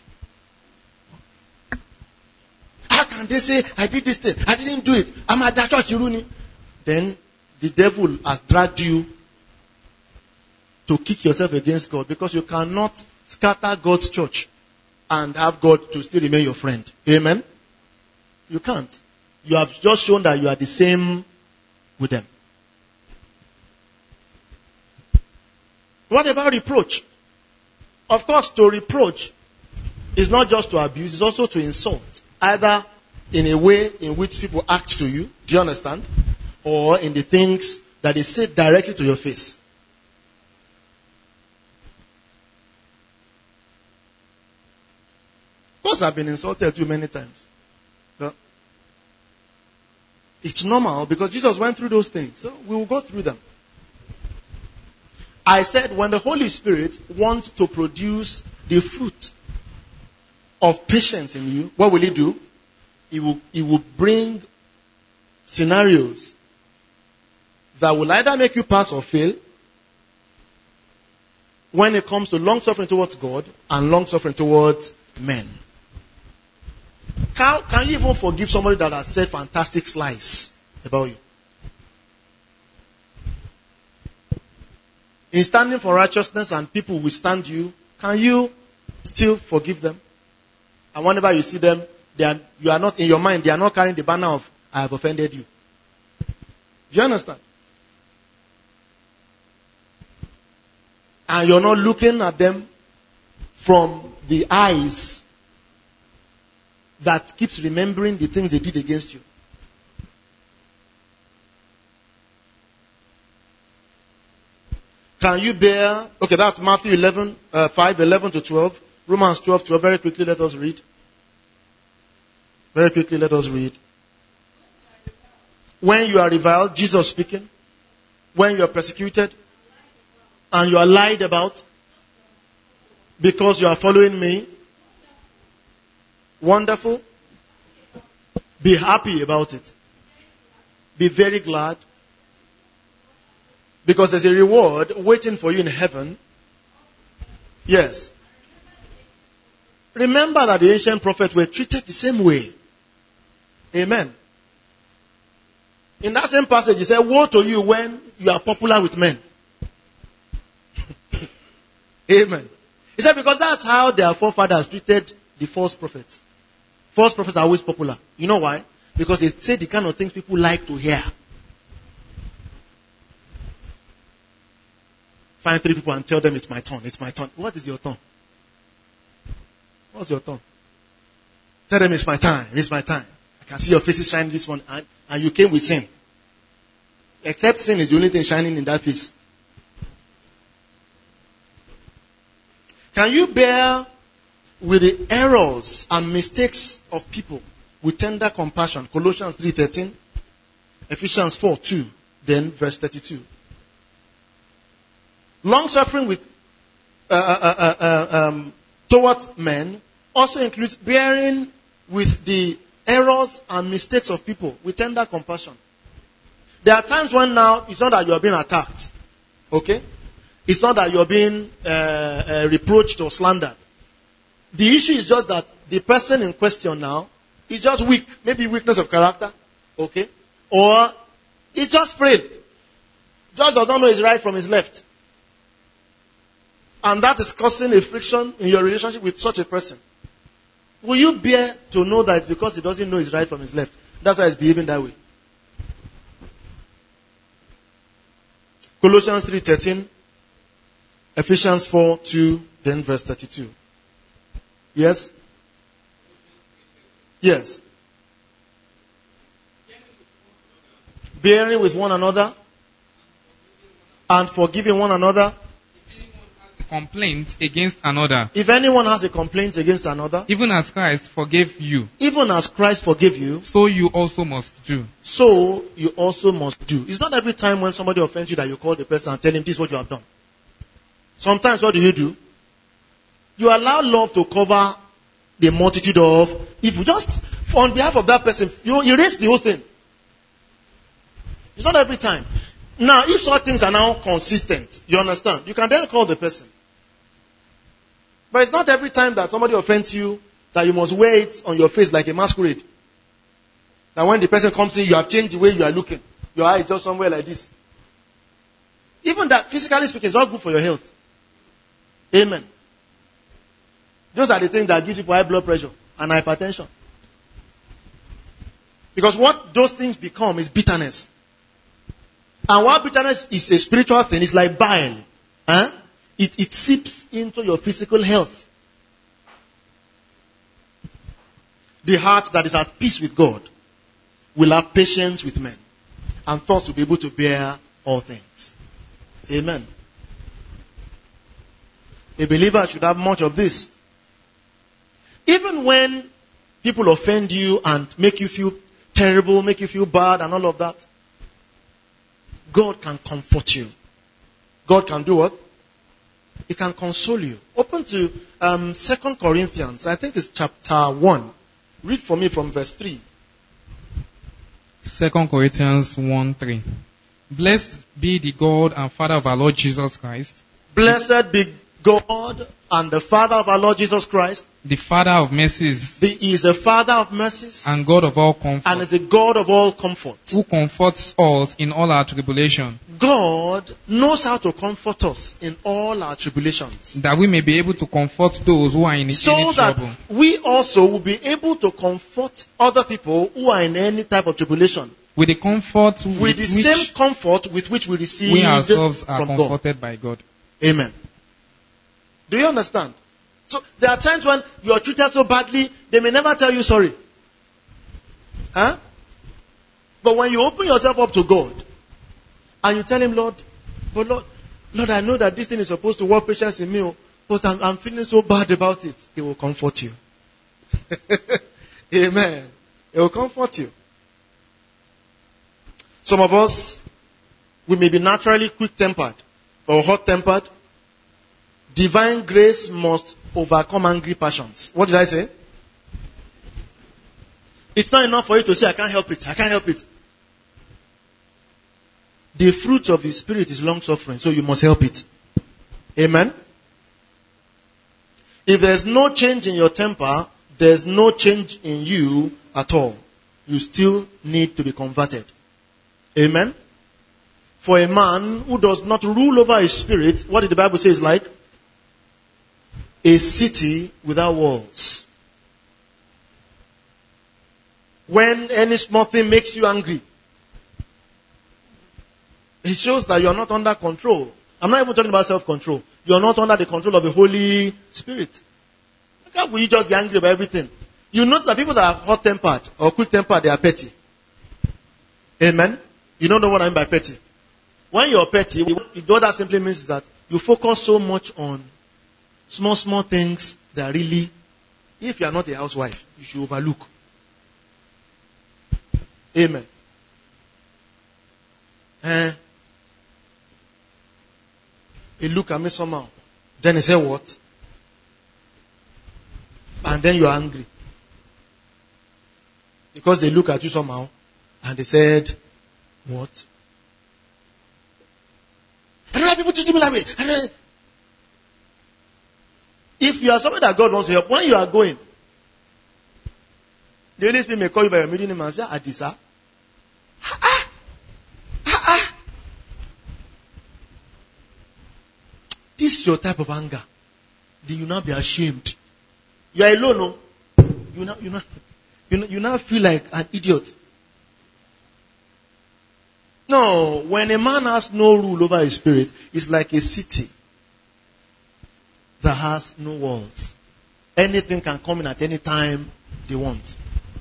How can they say, I did this thing, I didn't do it, I'm at that church, Iruni? Then the devil has dragged you to kick yourself against God, because you cannot scatter God's church and have God to still remain your friend. Amen? You can't. You have just shown that you are the same with them. What about reproach? Of course, to reproach is not just to abuse, it's also to insult. Either in a way in which people act to you, do you understand? Or in the things that they say directly to your face. Of course, I've been insulted too many times. But it's normal because Jesus went through those things. So we will go through them. I said when the Holy Spirit wants to produce the fruit of patience in you, what will He do? He will, he will bring scenarios that will either make you pass or fail when it comes to long suffering towards God and long suffering towards men. Can, can you even forgive somebody that has said fantastic lies about you? In standing for righteousness and people withstand you, can you still forgive them? And whenever you see them, they are, you are not in your mind, they are not carrying the banner of, I have offended you. Do you understand? And you're not looking at them from the eyes that keeps remembering the things they did against you. Can you bear, okay, that's Matthew eleven, uh, five, eleven to twelve. Romans twelve, twelve. Very quickly, let us read. Very quickly, let us read. When you are reviled, Jesus speaking. When you are persecuted and you are lied about because you are following me. Wonderful. Be happy about it. Be very glad. Because there's a reward waiting for you in heaven. Yes. Remember that the ancient prophets were treated the same way. Amen. In that same passage, he said, woe to you when you are popular with men. Amen. He said, because that's how their forefathers treated the false prophets. False prophets are always popular. You know why? Because they say the kind of things people like to hear. Find three people and tell them it's my turn, it's my turn. What is your turn? What's your turn? Tell them it's my time, it's my time. I can see your faces shining this one, and, and you came with sin. Except sin is the only thing shining in that face. Can you bear with the errors and mistakes of people with tender compassion? Colossians three thirteen, Ephesians four two. then verse thirty-two. Long suffering with uh, uh, uh, uh, um, towards men also includes bearing with the errors and mistakes of people with tender compassion. There are times when now it's not that you are being attacked, okay? It's not that you are being uh, uh, reproached or slandered. The issue is just that the person in question now is just weak, maybe weakness of character, okay? Or he's just frail, just does not know his right from his left. And that is causing a friction in your relationship with such a person. Will you bear to know that it's because he doesn't know his right from his left? That's why he's behaving that way. Colossians three thirteen, Ephesians four two, then verse thirty-two. Yes? Yes. Bearing with one another and forgiving one another. Complaint against another. If anyone has a complaint against another, even as Christ forgave you, even as Christ forgave you, so you also must do. So you also must do. It's not every time when somebody offends you that you call the person and tell him this is what you have done. Sometimes what do you do? You allow love to cover the multitude of, if you just, on behalf of that person, you erase the whole thing. It's not every time. Now, if such things are now consistent, you understand, you can then call the person. But it's not every time that somebody offends you that you must wear it on your face like a masquerade. That when the person comes in, you have changed the way you are looking. Your eye is just somewhere like this. Even that, physically speaking, is not good for your health. Amen. Those are the things that give people high blood pressure and hypertension. Because what those things become is bitterness. And while bitterness is a spiritual thing, it's like bile. Huh? It, it seeps into your physical health. The heart that is at peace with God will have patience with men. And thus will be able to bear all things. Amen. A believer should have much of this. Even when people offend you and make you feel terrible, make you feel bad and all of that, God can comfort you. God can do what? He can console you. Open to um, Second Corinthians, I think it's chapter one. Read for me from verse three. Second Corinthians one three. Blessed be the God and Father of our Lord Jesus Christ. Blessed be God and the Father of our Lord Jesus Christ. The Father of mercies. The, he is the Father of mercies. And God of all comfort. And is the God of all comfort. Who comforts us in all our tribulation. God knows how to comfort us in all our tribulations. That we may be able to comfort those who are in so any trouble. So that we also will be able to comfort other people who are in any type of tribulation. With the comfort with, with the which same comfort with which we receive we ourselves are from comforted God. by God. Amen. Do you understand? So there are times when you are treated so badly, they may never tell you sorry. Huh? But when you open yourself up to God, and you tell him, Lord, but Lord, Lord, I know that this thing is supposed to work patience in me, but I'm, I'm feeling so bad about it. He will comfort you. Amen. He will comfort you. Some of us, we may be naturally quick-tempered or hot-tempered. Divine grace must overcome angry passions. What did I say? It's not enough for you to say, I can't help it. I can't help it. The fruit of the Spirit is long-suffering, so you must help it. Amen? If there's no change in your temper, there's no change in you at all. You still need to be converted. Amen? For a man who does not rule over his spirit, what did the Bible say is like? A city without walls. When any small thing makes you angry, it shows that you are not under control. I'm not even talking about self-control. You are not under the control of the Holy Spirit. How will you just be angry about everything? You notice that people that are hot-tempered or quick-tempered, they are petty. Amen? You don't know what I mean by petty. When you're petty, what that simply means is that you focus so much on small, small things that really, if you are not a housewife, you should overlook. Amen. Eh? He look at me somehow. Then he say what? And then you are angry. Because they look at you somehow. And they said, what? I don't have people teaching me that way. If you are somebody that God wants to help, when you are going, the Holy Spirit may call you by your middle name and say, Adisa. Ah, ah, ah, ah. This is your type of anger. Do you not be ashamed? You are alone, no? You now, you now, you now, you now feel like an idiot. No, when a man has no rule over his spirit, it's like a city that has no walls. Anything can come in at any time they want.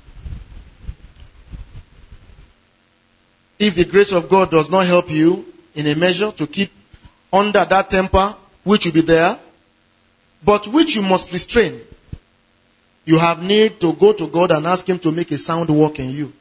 If the grace of God does not help you in a measure to keep under that temper, which will be there, but which you must restrain, you have need to go to God and ask Him to make a sound work in you.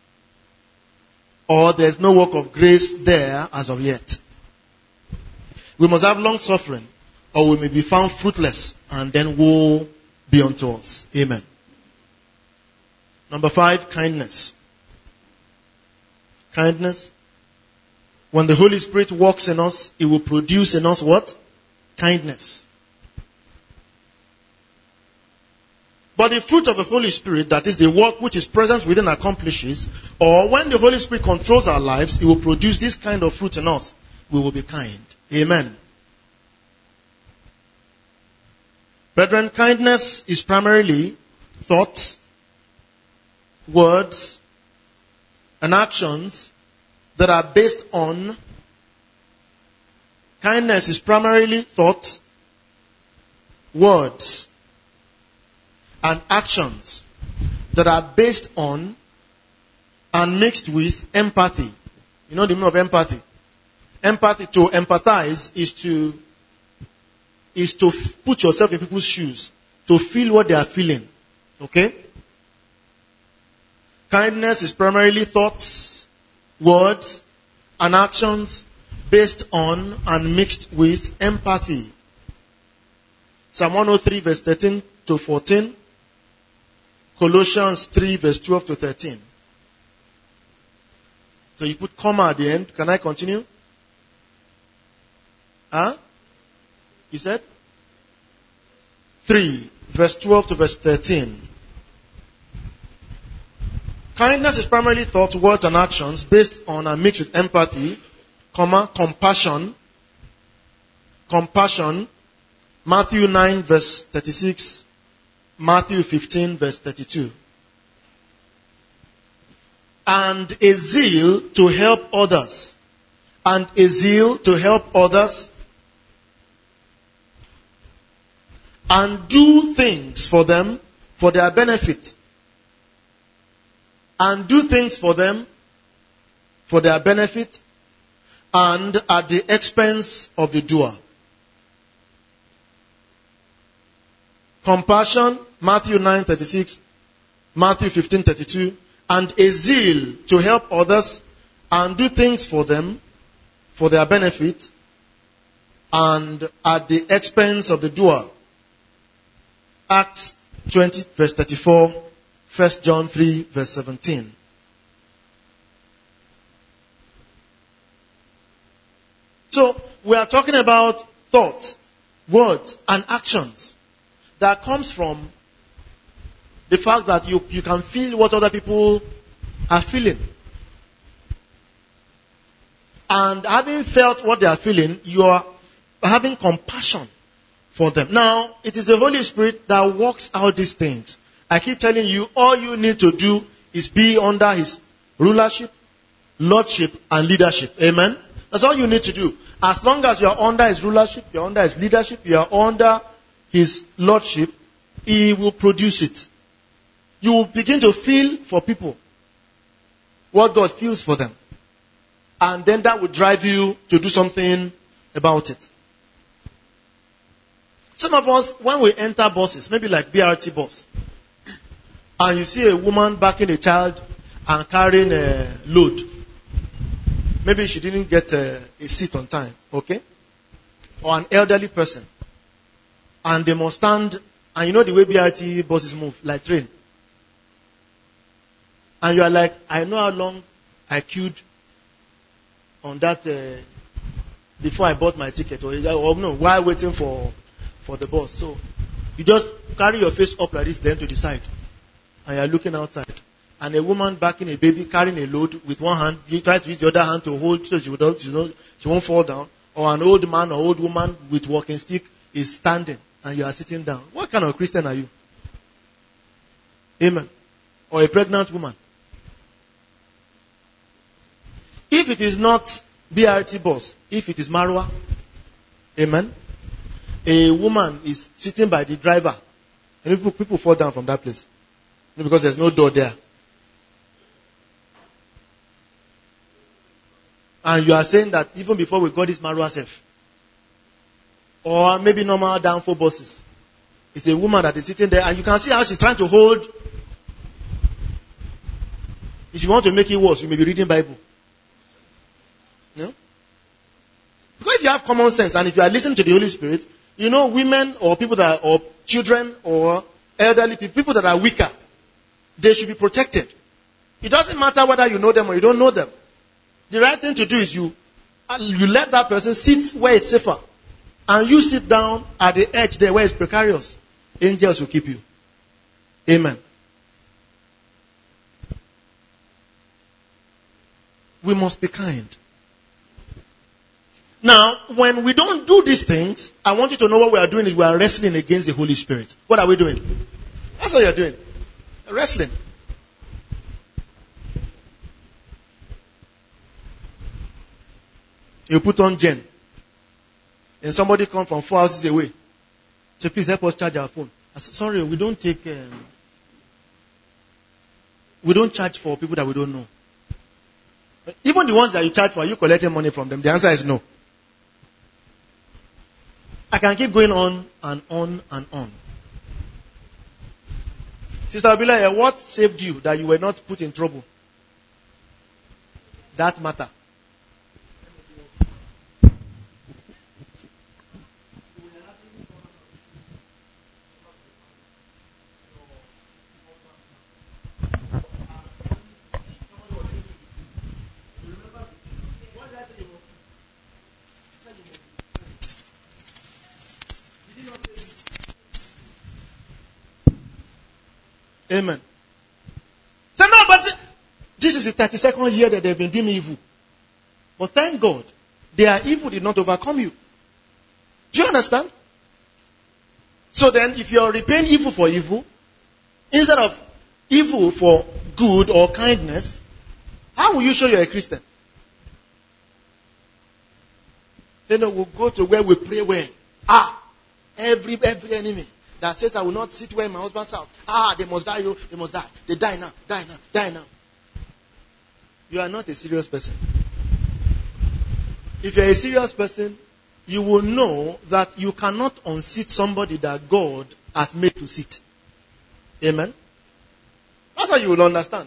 Or there's no work of grace there as of yet. We must have long suffering, or we may be found fruitless, and then woe be unto us. Amen. Number five, kindness. Kindness. When the Holy Spirit works in us, He will produce in us what? Kindness. But the fruit of the Holy Spirit, that is the work which His presence within accomplishes, or when the Holy Spirit controls our lives, He will produce this kind of fruit in us. We will be kind. Amen. Brethren, kindness is primarily thoughts, words, and actions that are based on. Kindness is primarily thoughts, words, and actions that are based on and mixed with empathy. You know the meaning of empathy? Empathy, to empathize, is to is to f- put yourself in people's shoes, to feel what they are feeling. Okay? Kindness is primarily thoughts, words, and actions based on and mixed with empathy. Psalm one oh three verse thirteen to fourteen. Colossians three verse twelve to thirteen. So you put comma at the end. Can I continue? Huh? You said? three verse twelve to verse thirteen. Kindness is primarily thoughts, words, and actions based on and mixed with empathy, comma, compassion, compassion, Matthew nine verse thirty-six, Matthew fifteen verse thirty-two. And a zeal to help others. And a zeal to help others. And do things for them for their benefit. And do things for them for their benefit and at the expense of the doer. Compassion, Matthew nine thirty-six, Matthew fifteen thirty-two, and a zeal to help others and do things for them for their benefit and at the expense of the doer. Acts twenty verse thirty-four, First John three verse seventeen. So, we are talking about thoughts, words, and actions that comes from the fact that you, you can feel what other people are feeling. And having felt what they are feeling, you are having compassion for them. Now, it is the Holy Spirit that works out these things. I keep telling you, all you need to do is be under His rulership, lordship, and leadership. Amen? That's all you need to do. As long as you are under His rulership, you are under His leadership, you are under His lordship, He will produce it. You will begin to feel for people what God feels for them. And then that will drive you to do something about it. Some of us, when we enter buses, maybe like B R T bus, and you see a woman backing a child and carrying a load, maybe she didn't get a, a seat on time, okay? Or an elderly person. And they must stand, and you know the way B R T buses move, like train. And you are like, I know how long I queued on that uh, before I bought my ticket, or, or no, while waiting for, for the bus. So you just carry your face up like this, then to the side, and you are looking outside. And a woman backing a baby, carrying a load with one hand, you try to use the other hand to hold so she, would, she, don't, she won't fall down. Or an old man or old woman with walking stick is standing, and you are sitting down. What kind of Christian are you? Amen. Or a pregnant woman. If it is not B R T bus, if it is Marwa, amen, a woman is sitting by the driver, and people, people fall down from that place because there's no door there. And you are saying that even before we got this Marwa safe, or maybe normal downfall buses, it's a woman that is sitting there, and you can see how she's trying to hold. If you want to make it worse, you may be reading Bible. No? Because if you have common sense and if you are listening to the Holy Spirit, you know women or people that are, or children or elderly people, people that are weaker, they should be protected. It doesn't matter whether you know them or you don't know them. The right thing to do is you, you let that person sit where it's safer. And you sit down at the edge there where it's precarious. Angels will keep you. Amen. We must be kind. Now, when we don't do these things, I want you to know what we are doing is we are wrestling against the Holy Spirit. What are we doing? That's what you're doing. Wrestling. You put on gen. And somebody comes from four houses away. Say, please help us charge our phone. I said, sorry, we don't take, um, we don't charge for people that we don't know. Even the ones that you charge for, are you collecting money from them? The answer is no. I can keep going on and on and on. Sister Abila, what saved you that you were not put in trouble? That matter. Amen. Say, no, but this is the thirty-second year that they've been doing evil. But thank God, their evil did not overcome you. Do you understand? So then, if you're repaying evil for evil, instead of evil for good or kindness, how will you show you're a Christian? Then we'll go to where we pray where? Ah, every every enemy that says I will not sit where in my husband's house. Ah, they must die, you, they must die. They die now, die now, die now. You are not a serious person. If you're a serious person, you will know that you cannot unseat somebody that God has made to sit. Amen? That's how you will understand.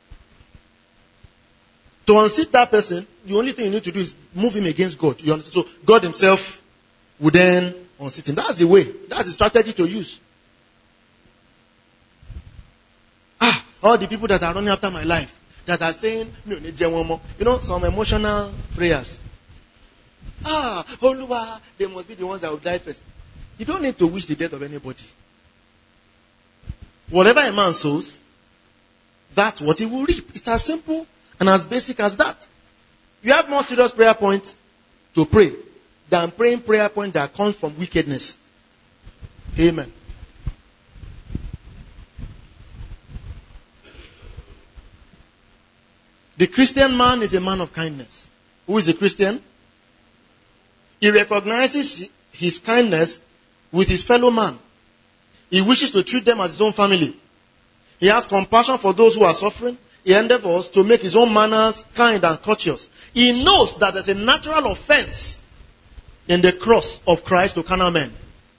To unseat that person, the only thing you need to do is move him against God. You understand? So God himself will then unseat him. That's the way. That's the strategy to use. Ah, all the people that are running after my life, that are saying, you know, some emotional prayers. Ah, Oluwa, they must be the ones that will die first. You don't need to wish the death of anybody. Whatever a man sows, that's what he will reap. It's as simple and as basic as that. You have more serious prayer points to pray than praying prayer point that comes from wickedness. Amen. The Christian man is a man of kindness. Who is a Christian? He recognizes his kindness with his fellow man. He wishes to treat them as his own family. He has compassion for those who are suffering. He endeavors to make his own manners kind and courteous. He knows that there's a natural offense in the cross of Christ to carnal men.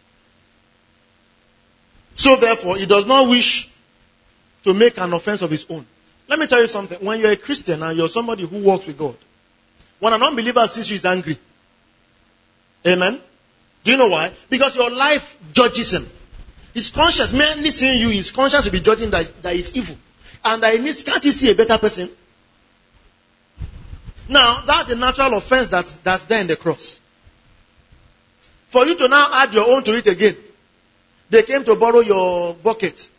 So therefore, he does not wish to make an offense of his own. Let me tell you something. When you're a Christian and you're somebody who walks with God, When an unbeliever sees you, he's angry. Amen? Do you know why? Because your life judges him. His conscience, mainly seeing you, his conscience will be judging that, that he's evil. And that he needs, can't he see a better person? Now, that's a natural offense that's, that's there in the cross. For you to now add your own to it again. They came to borrow your bucket.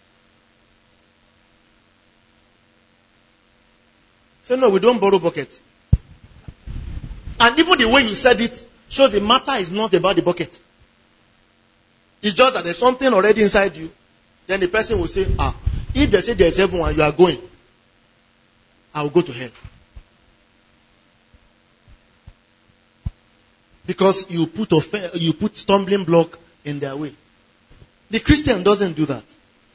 Say, no, we don't borrow bucket. And even the way you said it shows the matter is not about the bucket. It's just that there's something already inside you. Then the person will say, ah, if they say there's heaven and you are going, I will go to hell. Because you put off- you put stumbling block in their way. The Christian doesn't do that.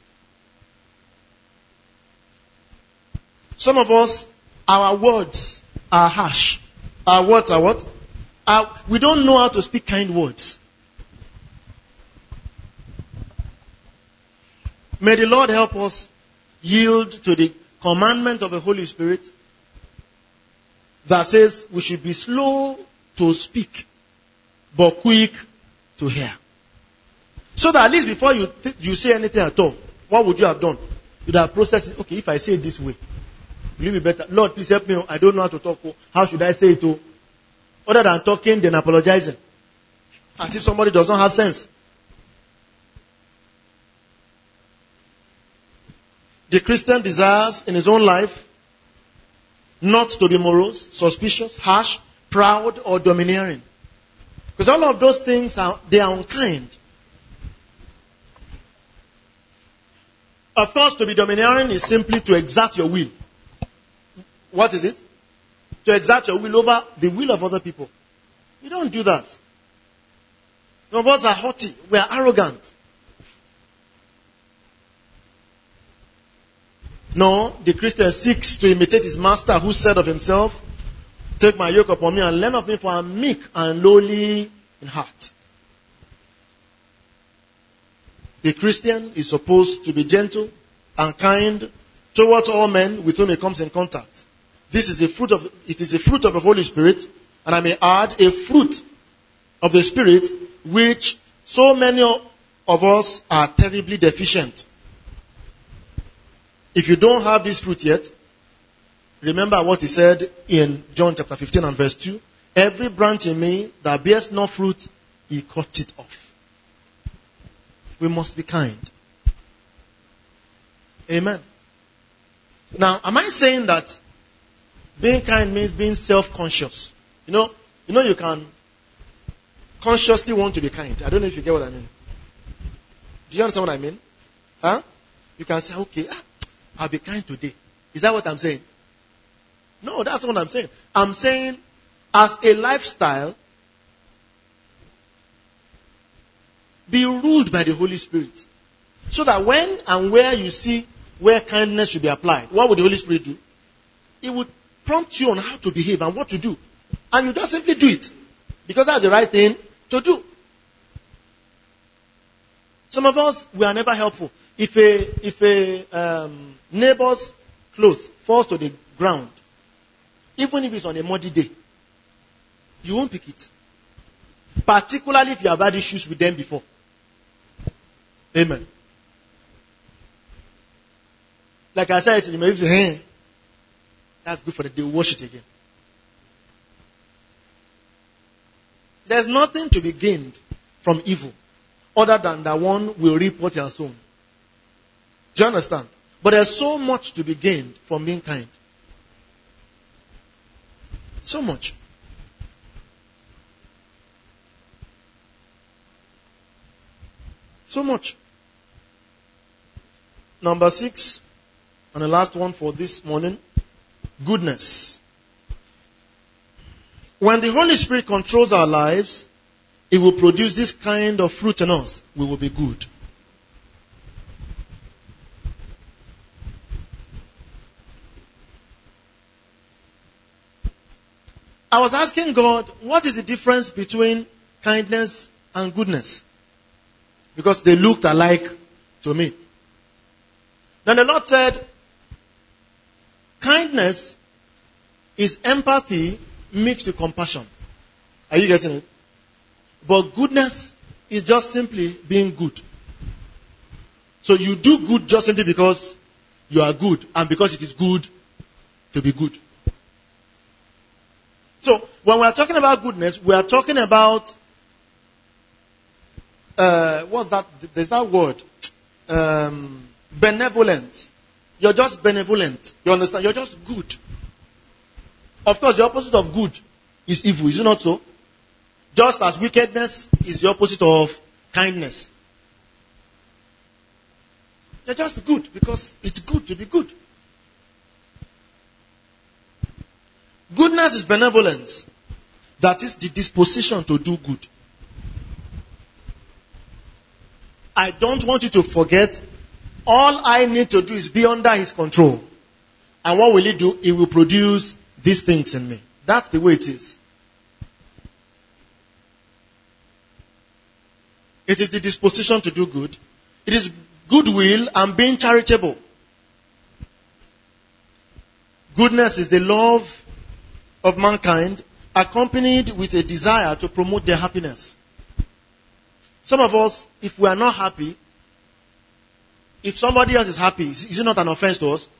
Some of us, our words are harsh. Our words are what? Our, we don't know how to speak kind words. May the Lord help us yield to the commandment of the Holy Spirit that says we should be slow to speak, but quick to hear. So that at least before you th- you say anything at all, what would you have done? You'd have processed it. Okay, if I say it this way, will it be better? Lord, please help me. I don't know how to talk. How should I say it? Oh? Other than talking, then apologizing. As if somebody does not have sense. The Christian desires in his own life not to be morose, suspicious, harsh, proud, or domineering. Because all of those things, are they are unkind. Of course, to be domineering is simply to exert your will. What is it? To exert your will over the will of other people. You don't do that. Some of us are haughty. We are arrogant. No, the Christian seeks to imitate his master who said of himself, take my yoke upon me and learn of me, for I am meek and lowly in heart. The Christian is supposed to be gentle and kind towards all men with whom he comes in contact. This is a fruit of, it is a fruit of the Holy Spirit, and I may add a fruit of the Spirit which so many of us are terribly deficient. If you don't have this fruit yet, remember what he said in John chapter fifteen and verse two. Every branch in me that bears no fruit, he cuts it off. We must be kind. Amen. Now, am I saying that being kind means being self-conscious? You know, you know you can consciously want to be kind. I don't know if you get what I mean. Do you understand what I mean? Huh? You can say, okay, ah, I'll be kind today. Is that what I'm saying? No, that's not what I'm saying. I'm saying as a lifestyle, be ruled by the Holy Spirit. So that when and where you see where kindness should be applied, what would the Holy Spirit do? It would prompt you on how to behave and what to do. And you just simply do it. Because that's the right thing to do. Some of us, we are never helpful. If a, if a um, neighbor's cloth falls to the ground, even if it's on a muddy day, you won't pick it. Particularly if you have had issues with them before. Amen. Like I said, you may say, hey, that's good for the day, wash it again. There's nothing to be gained from evil other than that one will reap what he has sown. Do you understand? But there's so much to be gained from being kind. So much. So much. Number six, and the last one for this morning, goodness. When the Holy Spirit controls our lives, it will produce this kind of fruit in us. We will be good. I was asking God, what is the difference between kindness and goodness? Because they looked alike to me. Then the Lord said, kindness is empathy mixed with compassion. Are you getting it? But goodness is just simply being good. So you do good just simply because you are good and because it is good to be good. So when we are talking about goodness, we are talking about uh, what's that? There's that word, um, benevolent. You're just benevolent. You understand? You're just good. Of course, the opposite of good is evil. Is it not so? Just as wickedness is the opposite of kindness. You're just good because it's good to be good. Goodness is benevolence. That is the disposition to do good. I don't want you to forget, all I need to do is be under His control. And what will He do? He will produce these things in me. That's the way it is. It is the disposition to do good. It is goodwill and being charitable. Goodness is the love of mankind accompanied with a desire to promote their happiness. Some of us, if we are not happy, if somebody else is happy, is it not an offense to us?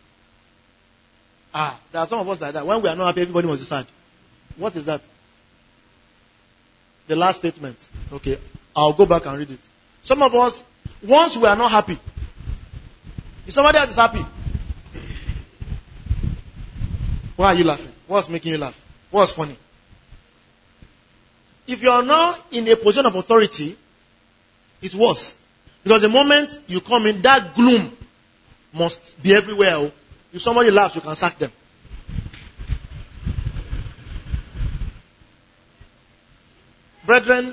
Ah, there are some of us like that. When we are not happy, everybody must be sad. What is that? The last statement. Okay, I'll go back and read it. Some of us, once we are not happy, if somebody else is happy, why are you laughing? What's making you laugh? What's funny? If you are not in a position of authority, it's worse. Because the moment you come in, that gloom must be everywhere. If somebody laughs, you can sack them. Brethren,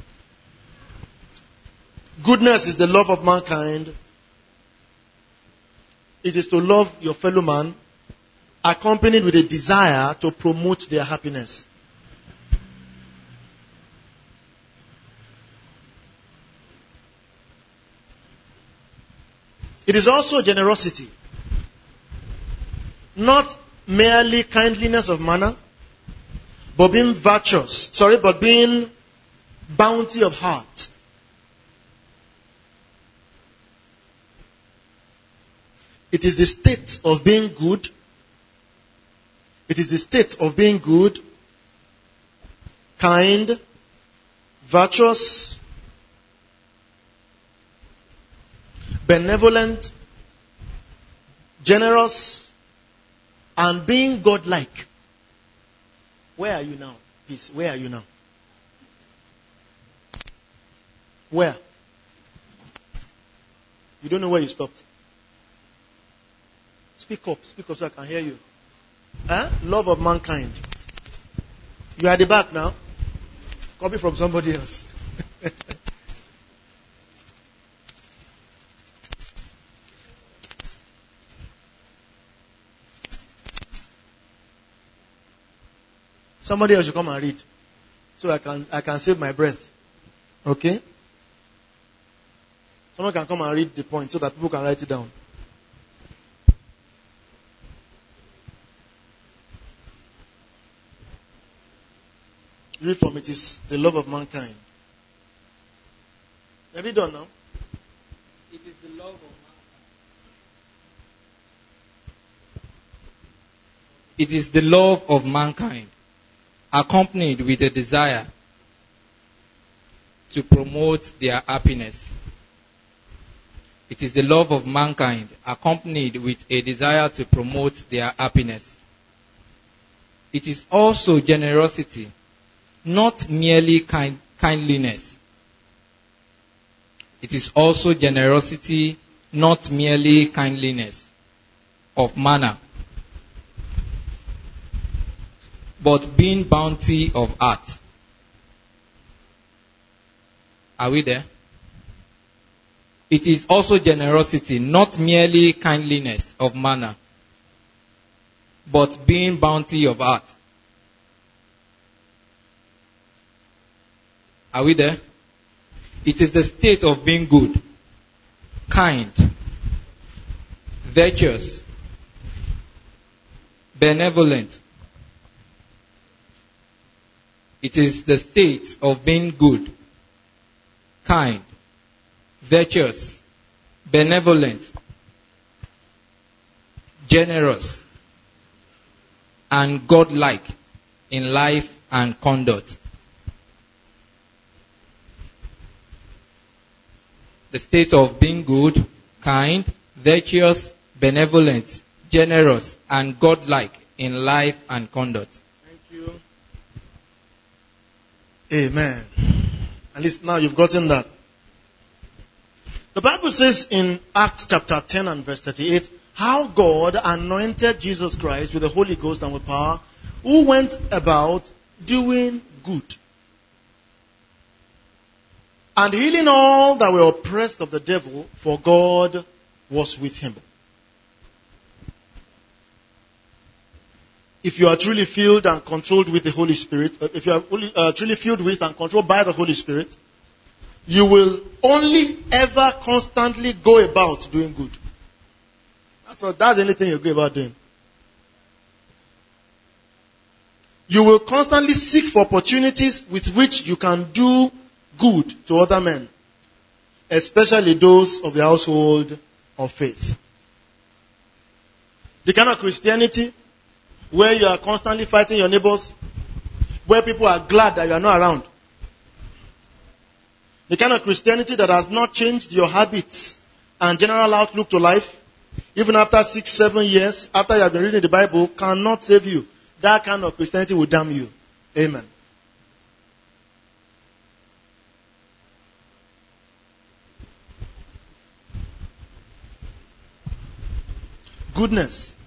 goodness is the love of mankind. It is to love your fellow man, accompanied with a desire to promote their happiness. It is also generosity. Not merely kindliness of manner, but being virtuous. Sorry, but being bounty of heart. It is the state of being good. It is the state of being good, kind, virtuous, benevolent, generous, and being godlike. Where are you now? Peace. Where are you now? Where? You don't know where you stopped. Speak up. Speak up so I can hear you. Huh? Love of mankind. You are at the back now. Copy from somebody else. Somebody else should come and read. So I can I can save my breath. Okay? Someone can come and read the point so that people can write it down. Read from it is the love of mankind. Have you done now? It is the love of mankind. It is the love of mankind, accompanied with a desire to promote their happiness. It is the love of mankind, accompanied with a desire to promote their happiness. It is also generosity, not merely kind, kindliness. It is also generosity, not merely kindliness of manner, but being bounty of heart. Are we there? It is also generosity, not merely kindliness of manner, but being bounty of heart. Are we there? It is the state of being good, kind, virtuous, benevolent, It is the state of being good, kind, virtuous, benevolent, generous, and godlike in life and conduct. The state of being good, kind, virtuous, benevolent, generous, and godlike in life and conduct. Thank you. Amen. At least now you've gotten that. The Bible says in Acts chapter ten and verse thirty-eight, how God anointed Jesus Christ with the Holy Ghost and with power, who went about doing good and healing all that were oppressed of the devil, for God was with him. If you are truly filled and controlled with the Holy Spirit, if you are uh, truly filled with and controlled by the Holy Spirit, you will only ever constantly go about doing good. So that's the only thing you go about doing. You will constantly seek for opportunities with which you can do good to other men, especially those of the household of faith. The kind of Christianity where you are constantly fighting your neighbors, where people are glad that you are not around. The kind of Christianity that has not changed your habits and general outlook to life, even after six, seven years, after you have been reading the Bible, cannot save you. That kind of Christianity will damn you. Amen. Goodness.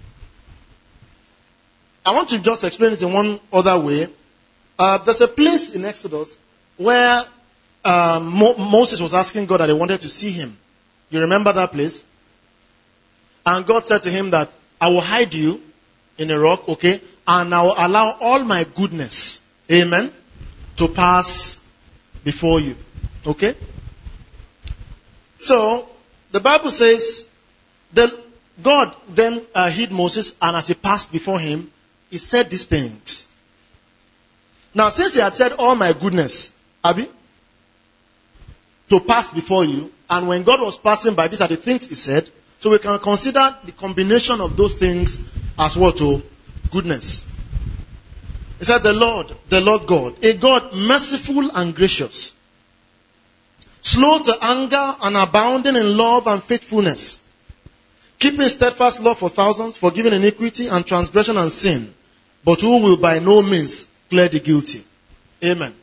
I want to just explain it in one other way. Uh, there's a place in Exodus where uh, Mo- Moses was asking God that he wanted to see him. You remember that place? And God said to him that I will hide you in a rock, okay, and I will allow all my goodness, amen, to pass before you, okay? So, the Bible says that God then uh, hid Moses, and as he passed before him, he said these things. Now, since he had said all my goodness, Abi, to pass before you, and when God was passing by, these are the things he said, so we can consider the combination of those things as what? Oh, goodness. He said, the Lord, the Lord God, a God merciful and gracious, slow to anger and abounding in love and faithfulness, keeping steadfast love for thousands, forgiving iniquity and transgression and sin, but who will by no means clear the guilty. Amen.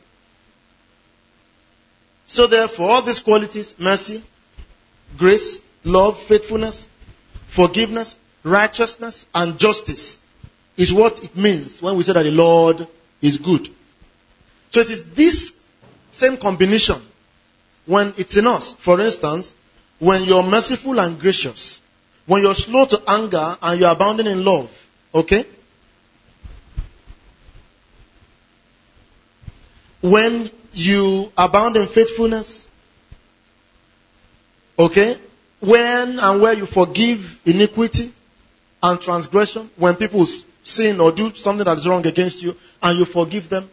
So therefore, all these qualities, mercy, grace, love, faithfulness, forgiveness, righteousness, and justice, is what it means when we say that the Lord is good. So it is this same combination when it's in us. For instance, when you're merciful and gracious, when you're slow to anger and you're abounding in love, okay? When you abound in faithfulness, okay? When and where you forgive iniquity and transgression, when people sin or do something that is wrong against you and you forgive them.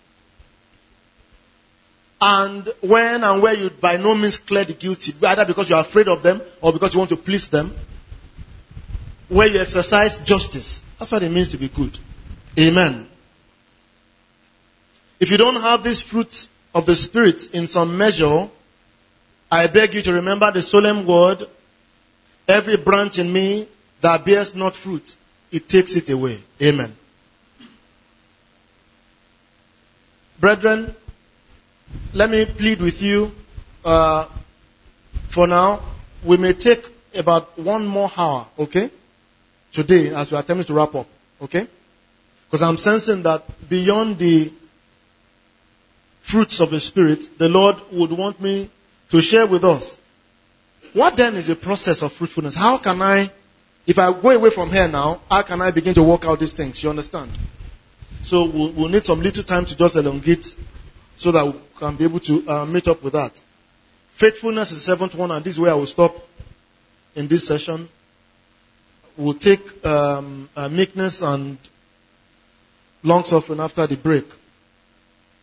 And when and where you by no means clear the guilty, either because you are afraid of them or because you want to please them. Where you exercise justice. That's what it means to be good. Amen. If you don't have these fruits of the Spirit in some measure, I beg you to remember the solemn word, every branch in me that bears not fruit, it takes it away. Amen. Brethren, let me plead with you uh, for now. We may take about one more hour, okay? Today, as we are attempting to wrap up, okay? Because I'm sensing that beyond the fruits of the Spirit, the Lord would want me to share with us. What then is the process of fruitfulness? How can I, if I go away from here now, how can I begin to work out these things? You understand? So we'll, we'll need some little time to just elongate so that we can be able to uh, meet up with that. Faithfulness is the seventh one, and this is where I will stop in this session. We'll take um, uh, meekness and long suffering after the break.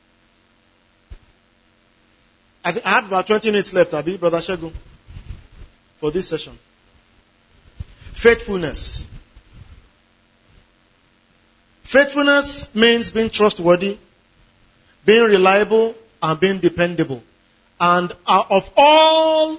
I think I have about twenty minutes left, Abi, Brother Shegun, for this session. Faithfulness. Faithfulness means being trustworthy, being reliable, and being dependable. And uh, of all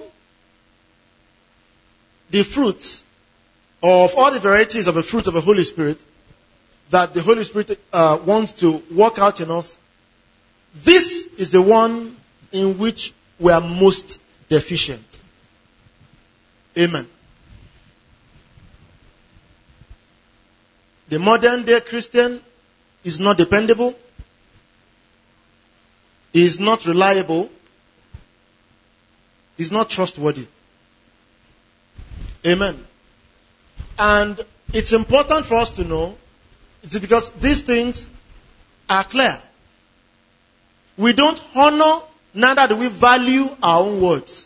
the fruits, or of all the varieties of the fruit of the Holy Spirit, that the Holy Spirit uh, wants to work out in us, this is the one in which we are most deficient. Amen. The modern day Christian is not dependable, is not reliable, is not trustworthy. Amen. And it's important for us to know, it's because these things are clear. We don't honor, neither do we value our own words.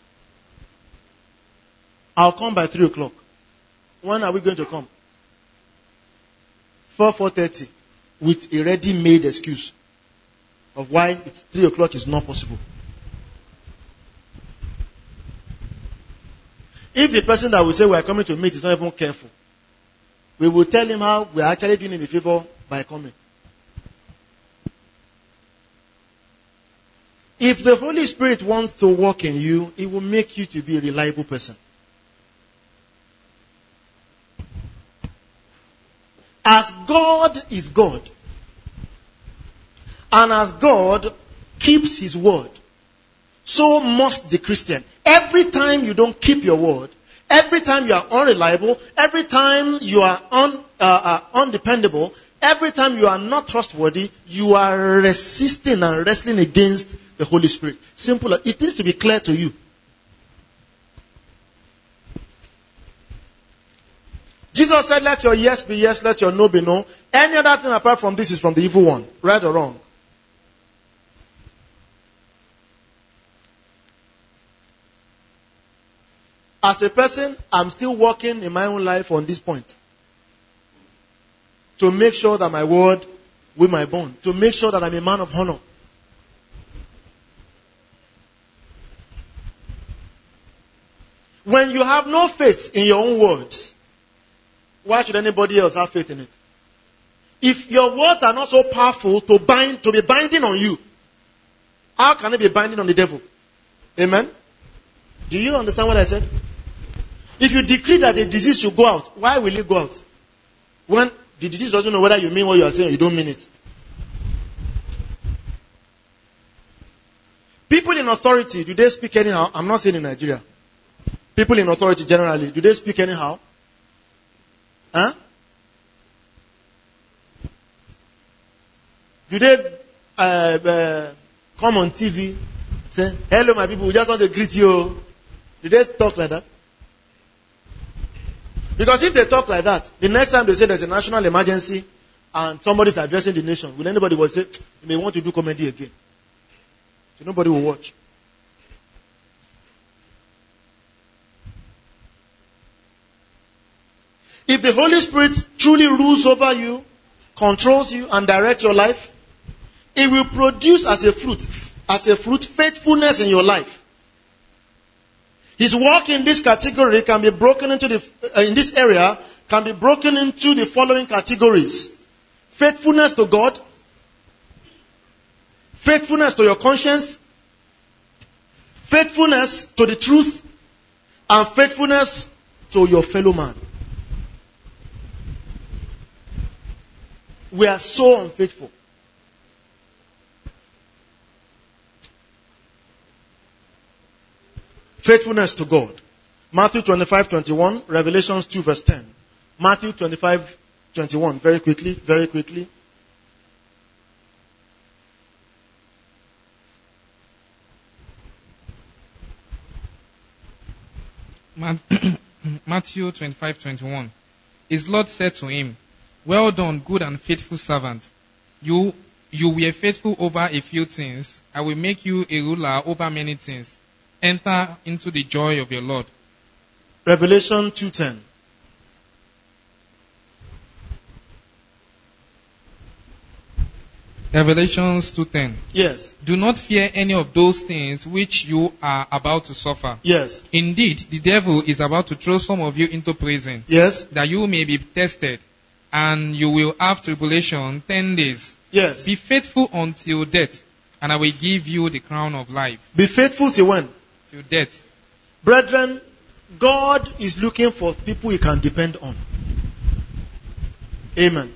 I'll come by three o'clock. When are we going to come? Four, four thirty, with a ready-made excuse of why it's three o'clock is not possible. If the person that will say we are coming to meet is not even careful, we will tell him how we are actually doing him a favor by coming. If the Holy Spirit wants to work in you, it will make you to be a reliable person. As God is God, and as God keeps His word, so must the Christian. Every time you don't keep your word, every time you are unreliable, every time you are un, uh, uh, undependable, every time you are not trustworthy, you are resisting and wrestling against the Holy Spirit. Simple. It needs to be clear to you. Jesus said, let your yes be yes, let your no be no. Any other thing apart from this is from the evil one. Right or wrong? As a person, I'm still working in my own life on this point. To make sure that my word with my bond. To make sure that I'm a man of honor. When you have no faith in your own words, why should anybody else have faith in it? If your words are not so powerful to bind, to be binding on you, how can it be binding on the devil? Amen? Do you understand what I said? If you decree that a disease should go out, why will it go out? When the disease doesn't know whether you mean what you are saying or you don't mean it. People in authority, do they speak anyhow? I'm not saying in Nigeria. People in authority generally, do they speak anyhow? Huh? Do they uh, uh, come on T V, say, hello my people, we just want to greet you. Do they talk like that? Because if they talk like that, the next time they say there's a national emergency and somebody's addressing the nation, will anybody will say, you may want to do comedy again? So nobody will watch. If the Holy Spirit truly rules over you, controls you, and directs your life, it will produce as a fruit, as a fruit, faithfulness in your life. His work in this category can be broken into the, uh, in this area, can be broken into the following categories. Faithfulness to God, faithfulness to your conscience, faithfulness to the truth, and faithfulness to your fellow man. We are so unfaithful. Faithfulness to God. Matthew twenty-five twenty-one, Revelations two verse ten. Matthew twenty-five twenty-one, very quickly, very quickly. Matthew twenty-five twenty-one. His Lord said to him, well done, good and faithful servant. You, you were faithful over a few things. I will make you a ruler over many things. Enter into the joy of your Lord. Revelation two ten. Revelations two ten. Yes. Do not fear any of those things which you are about to suffer. Yes. Indeed, the devil is about to throw some of you into prison, Yes. that you may be tested, and you will have tribulation ten days. Yes. Be faithful until death, and I will give you the crown of life. Be faithful till when? Till death. Brethren, God is looking for people he can depend on. Amen.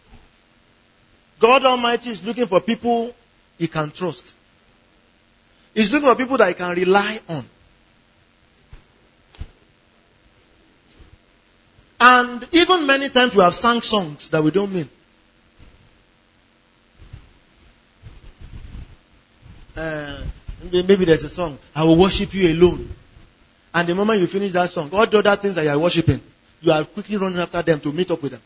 God Almighty is looking for people he can trust. He's looking for people that he can rely on. And even many times we have sung songs that we don't mean. Uh, maybe there's a song, I will worship you alone. And the moment you finish that song, all the other things that you are worshiping, you are quickly running after them to meet up with them.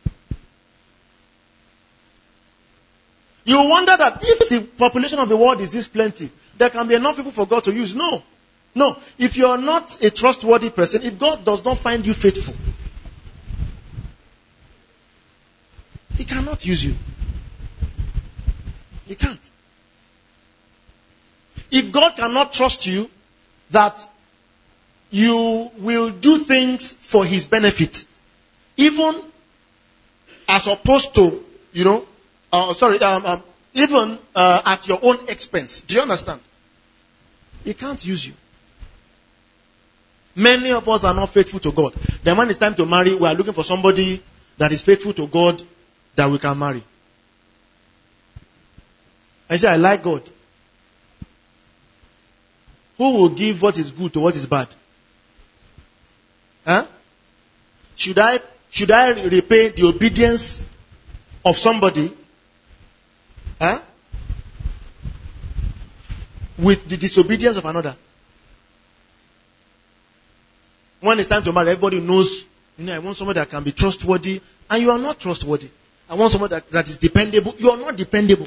You wonder that if the population of the world is this plenty, there can be enough people for God to use. No. No. If you are not a trustworthy person, if God does not find you faithful, He cannot use you. He can't. If God cannot trust you, that you will do things for His benefit, even as opposed to, you know, uh, sorry, um, um, even uh, at your own expense. Do you understand? He can't use you. Many of us are not faithful to God. Then when it's time to marry, we are looking for somebody that is faithful to God that we can marry. I say, I like God. Who will give what is good to what is bad? Huh? Should I should I repay the obedience of somebody, huh, with the disobedience of another? When it's time to marry, everybody knows, you know, I want somebody that can be trustworthy, and you are not trustworthy. I want somebody that, that is dependable. You are not dependable.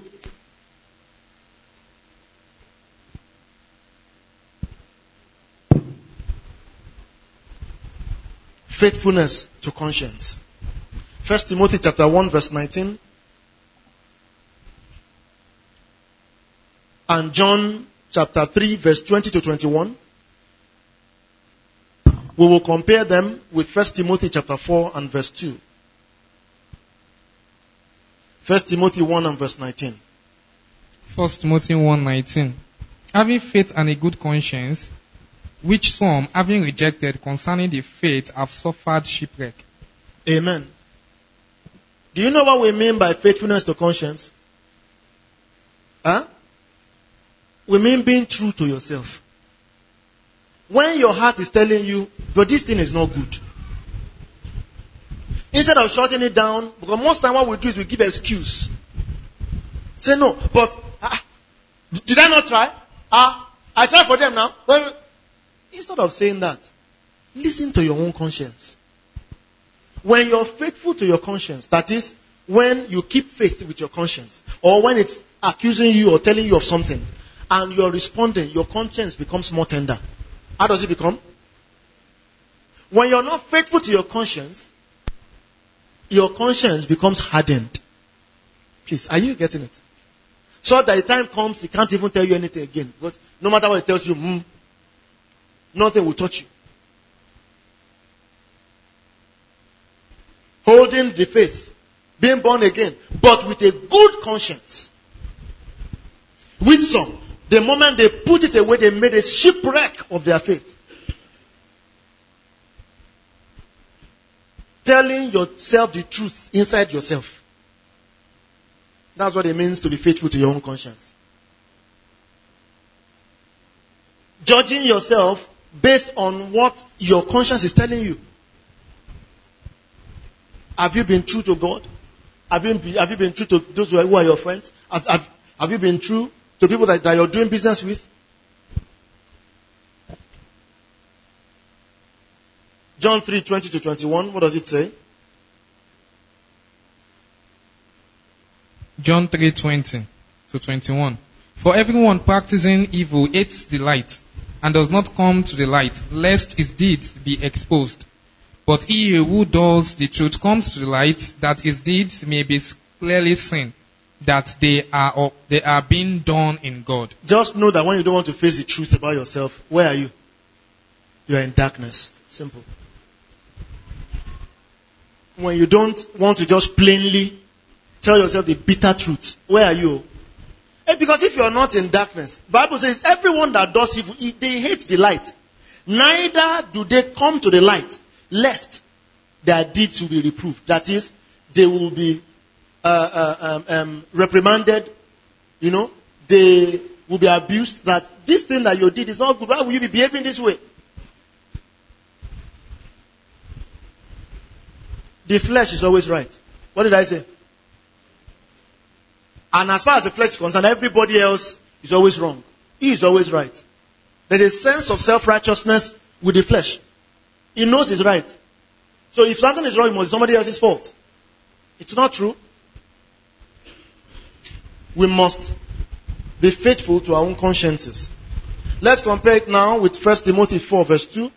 Faithfulness to conscience. First Timothy chapter one verse nineteen. And John chapter three verse twenty to twenty-one. We will compare them with First Timothy chapter four and verse two. First Timothy one and verse nineteen. First Timothy one nineteen. Having faith and a good conscience, which some, having rejected concerning the faith, have suffered shipwreck. Amen. Do you know what we mean by faithfulness to conscience? Huh? We mean being true to yourself. When your heart is telling you, but this thing is not good, instead of shutting it down, because most time what we do is we give excuse. Say no, but uh, did I not try? Ah, uh, I tried for them now. Well, instead of saying that, listen to your own conscience. When you're faithful to your conscience, that is, when you keep faith with your conscience, or when it's accusing you or telling you of something, and you're responding, your conscience becomes more tender. How does it become? When you're not faithful to your conscience, your conscience becomes hardened. Please, are you getting it? So that the time comes, it can't even tell you anything again. Because no matter what it tells you, mm, nothing will touch you. Holding the faith, being born again, but with a good conscience. With some, the moment they put it away, they made a shipwreck of their faith. Telling yourself the truth inside yourself. That's what it means to be faithful to your own conscience. Judging yourself based on what your conscience is telling you. Have you been true to God? Have you been, have you been true to those who are, who are your friends? Have, have, have you been true to people that, that you're doing business with? John three twenty to twenty-one, what does it say? John three twenty to twenty-one. For everyone practicing evil hates the light, and does not come to the light, lest his deeds be exposed. But he who does the truth comes to the light, that his deeds may be clearly seen, that they are or they are being done in God. Just know that when you don't want to face the truth about yourself, where are you? You are in darkness. Simple. When you don't want to just plainly tell yourself the bitter truth, where are you? And because if you are not in darkness, the Bible says everyone that does evil, they hate the light. Neither do they come to the light, lest their deeds will be reproved. That is, they will be uh, uh, um, um, reprimanded. You know, they will be abused. That this thing that you did is not good. Why will you be behaving this way? The flesh is always right. What did I say? And as far as the flesh is concerned, everybody else is always wrong. He is always right. There's a sense of self-righteousness with the flesh. He knows he's right. So if something is wrong, it must be somebody else's fault. It's not true. We must be faithful to our own consciences. Let's compare it now with First Timothy four verse two.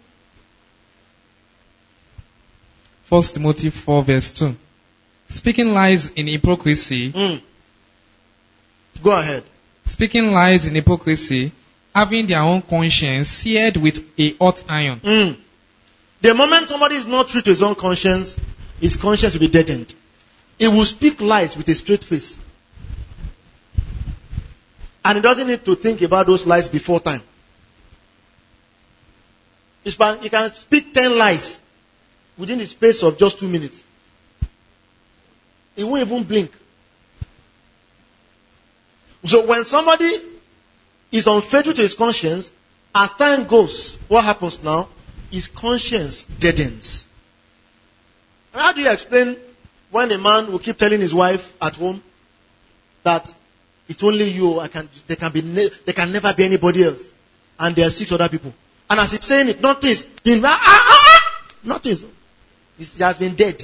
First Timothy four verse two. Speaking lies in hypocrisy. Mm. Go ahead. Speaking lies in hypocrisy, having their own conscience seared with a hot iron. Mm. The moment somebody is not true to his own conscience, his conscience will be deadened. He will speak lies with a straight face. And he doesn't need to think about those lies before time. He can speak ten lies within the space of just two minutes. He won't even blink. So when somebody is unfaithful to his conscience, as time goes, what happens now? His conscience deadens. How do you explain when a man will keep telling his wife at home that it's only you, I can, there can be, ne- there can never be anybody else, and there are six other people, and as he's saying it, nothing is, ah, ah, ah, nothing is, he has been dead.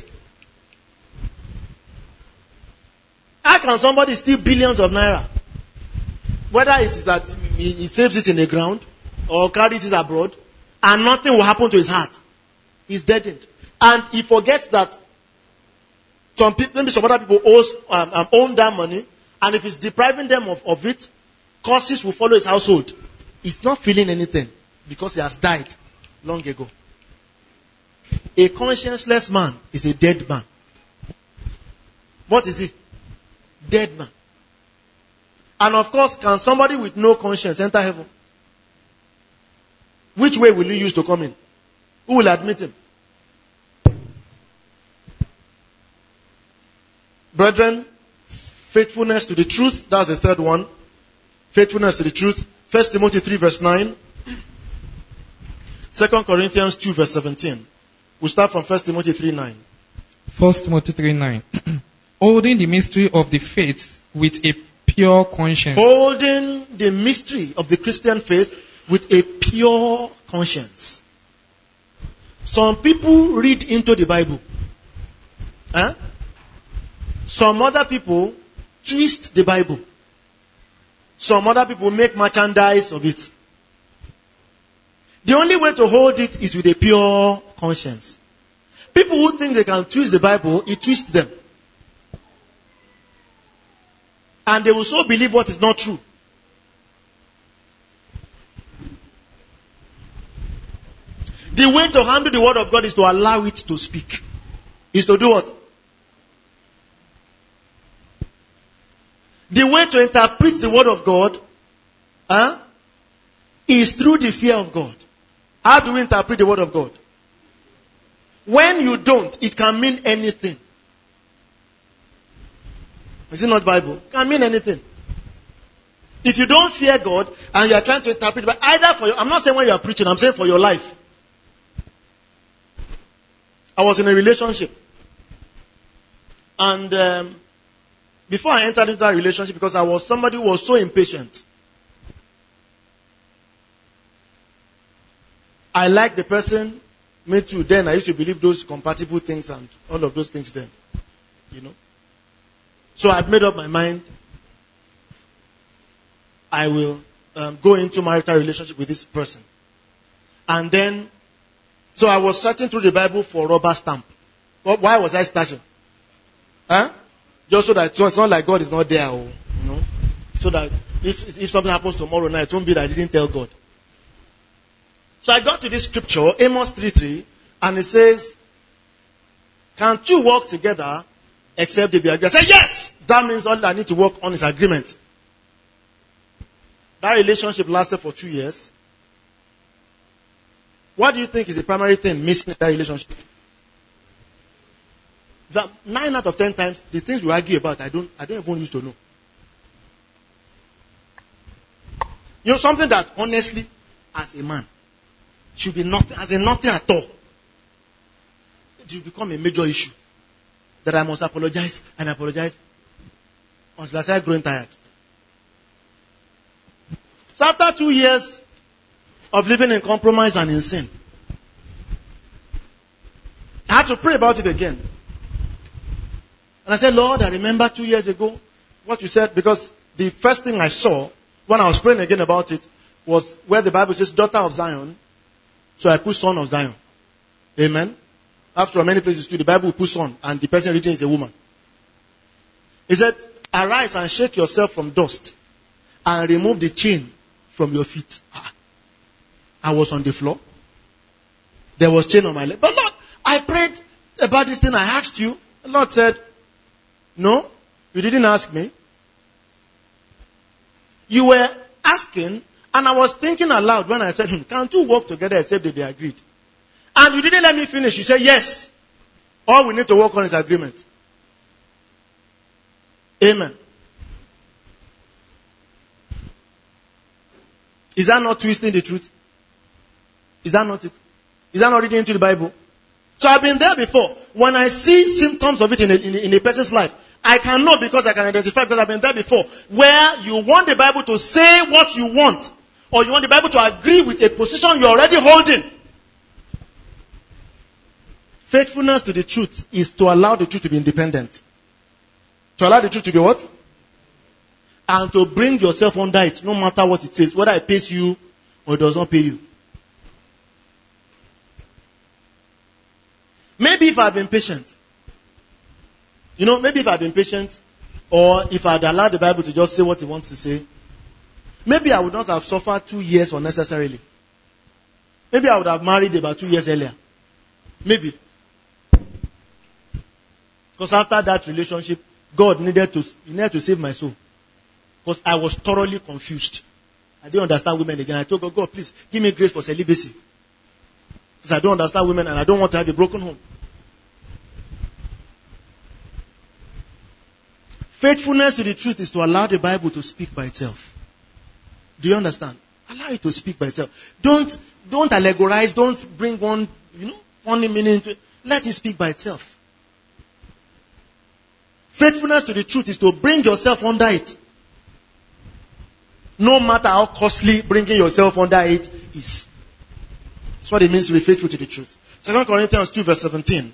How can somebody steal billions of naira? Whether it is that he, he saves it in the ground or carries it abroad, and nothing will happen to his heart. He's deadened. And he forgets that some people, maybe some other people owes, um, um, own that money, and if he's depriving them of, of it, curses will follow his household. He's not feeling anything because he has died long ago. A conscienceless man is a dead man. What is he? Dead man. And of course, can somebody with no conscience enter heaven? Which way will you use to come in? Who will admit him? Brethren, faithfulness to the truth, that's the third one. Faithfulness to the truth. First Timothy three verse nine. Second Corinthians two verse seventeen. We'll start from First Timothy three nine. First Timothy three nine. Holding the mystery of the faith with a pure conscience. Holding the mystery of the Christian faith with a pure conscience. Some people read into the Bible. Huh? Some other people twist the Bible. Some other people make merchandise of it. The only way to hold it is with a pure conscience. People who think they can twist the Bible, it twists them. And they will so believe what is not true. The way to handle the word of God is to allow it to speak. Is to do what? The way to interpret the word of God huh, is through the fear of God. How do we interpret the word of God? When you don't, it can mean anything. Is it not Bible? It can mean anything. If you don't fear God and you are trying to interpret, but either for your, I'm not saying when you are preaching, I'm saying for your life. I was in a relationship. And um, before I entered into that relationship, because I was somebody who was so impatient, I liked the person, me too. Then I used to believe those compatible things and all of those things then. You know. So I'd made up my mind. I will um, go into marital relationship with this person. And then, so I was searching through the Bible for rubber stamp. Why was I searching? Huh? Just so that it's not like God is not there, oh, you know. So that if if something happens tomorrow night, it won't be that I didn't tell God. So I got to this scripture, Amos three three, and it says, can two work together except they be agreed? I said, yes! That means all I need to work on is agreement. That relationship lasted for two years. What do you think is the primary thing missing in that relationship? That nine out of ten times, the things we argue about, I don't, I don't even used to know. You know, something that honestly, as a man, should be nothing, as a nothing at all. It will become a major issue. That I must apologize and apologize until I start growing tired. So after two years of living in compromise and in sin, I had to pray about it again. And I said, Lord, I remember two years ago what you said, because the first thing I saw when I was praying again about it was where the Bible says, daughter of Zion. So I put son of Zion. Amen. After many places too, the Bible will put son, and the person reading is a woman. He said, arise and shake yourself from dust and remove the chain from your feet. Ah. I was on the floor. There was chain on my leg. But Lord, I prayed about this thing. I asked you. The Lord said, no, you didn't ask me. You were asking, and I was thinking aloud when I said, hmm, can two work together except they be agreed? And you didn't let me finish. You said, yes. All we need to work on is agreement. Amen. Is that not twisting the truth? Is that not it? Is that not reading into the Bible? So I've been there before. When I see symptoms of it in a, in a, in a person's life, I can know because I can identify, because I've been there before. Where you want the Bible to say what you want, or you want the Bible to agree with a position you're already holding. Faithfulness to the truth is to allow the truth to be independent. To allow the truth to be what? And to bring yourself under it, no matter what it says, whether it pays you or it does not pay you. Maybe if I had been patient, you know, maybe if I had been patient, or if I had allowed the Bible to just say what it wants to say, maybe I would not have suffered two years unnecessarily. Maybe I would have married about two years earlier. Maybe. Because after that relationship, God needed to, he needed to save my soul. Because I was thoroughly confused. I didn't understand women again. I told God, God, please, give me grace for celibacy. Because I don't understand women and I don't want to have a broken home. Faithfulness to the truth is to allow the Bible to speak by itself. Do you understand? Allow it to speak by itself. Don't, don't allegorize, don't bring one, you know, funny meaning to it. Let it speak by itself. Faithfulness to the truth is to bring yourself under it. No matter how costly bringing yourself under it is. That's what it means to be faithful to the truth. Second Corinthians two verse seventeen.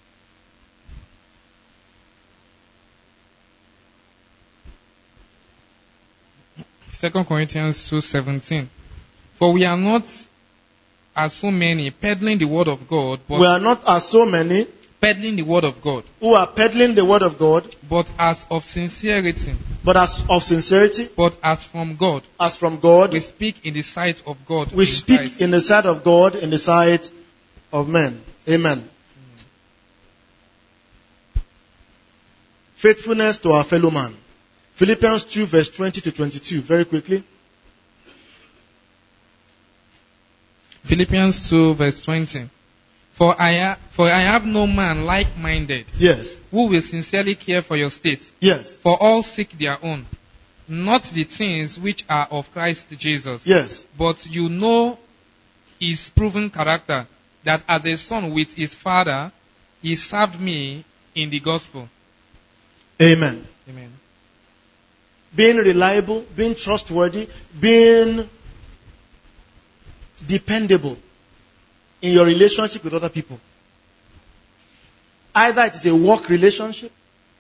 Second Corinthians two seventeen. For we are not as so many peddling the word of God, but we are not as so many peddling the word of God, who are peddling the word of God, but as of sincerity, but as of sincerity, but as from God, as from God. we speak in the sight of God. We in speak Christ. in the sight of God, in the sight of men. Amen. Mm. Faithfulness to our fellow man. Philippians two verse twenty to twenty-two. Very quickly. Philippians two verse twenty. For I, ha- for I have no man like-minded, yes, who will sincerely care for your state. Yes. For all seek their own, not the things which are of Christ Jesus. Yes. But you know his proven character, that as a son with his father, he served me in the gospel. Amen. Amen. Being reliable, being trustworthy, being dependable in your relationship with other people. Either it is a work relationship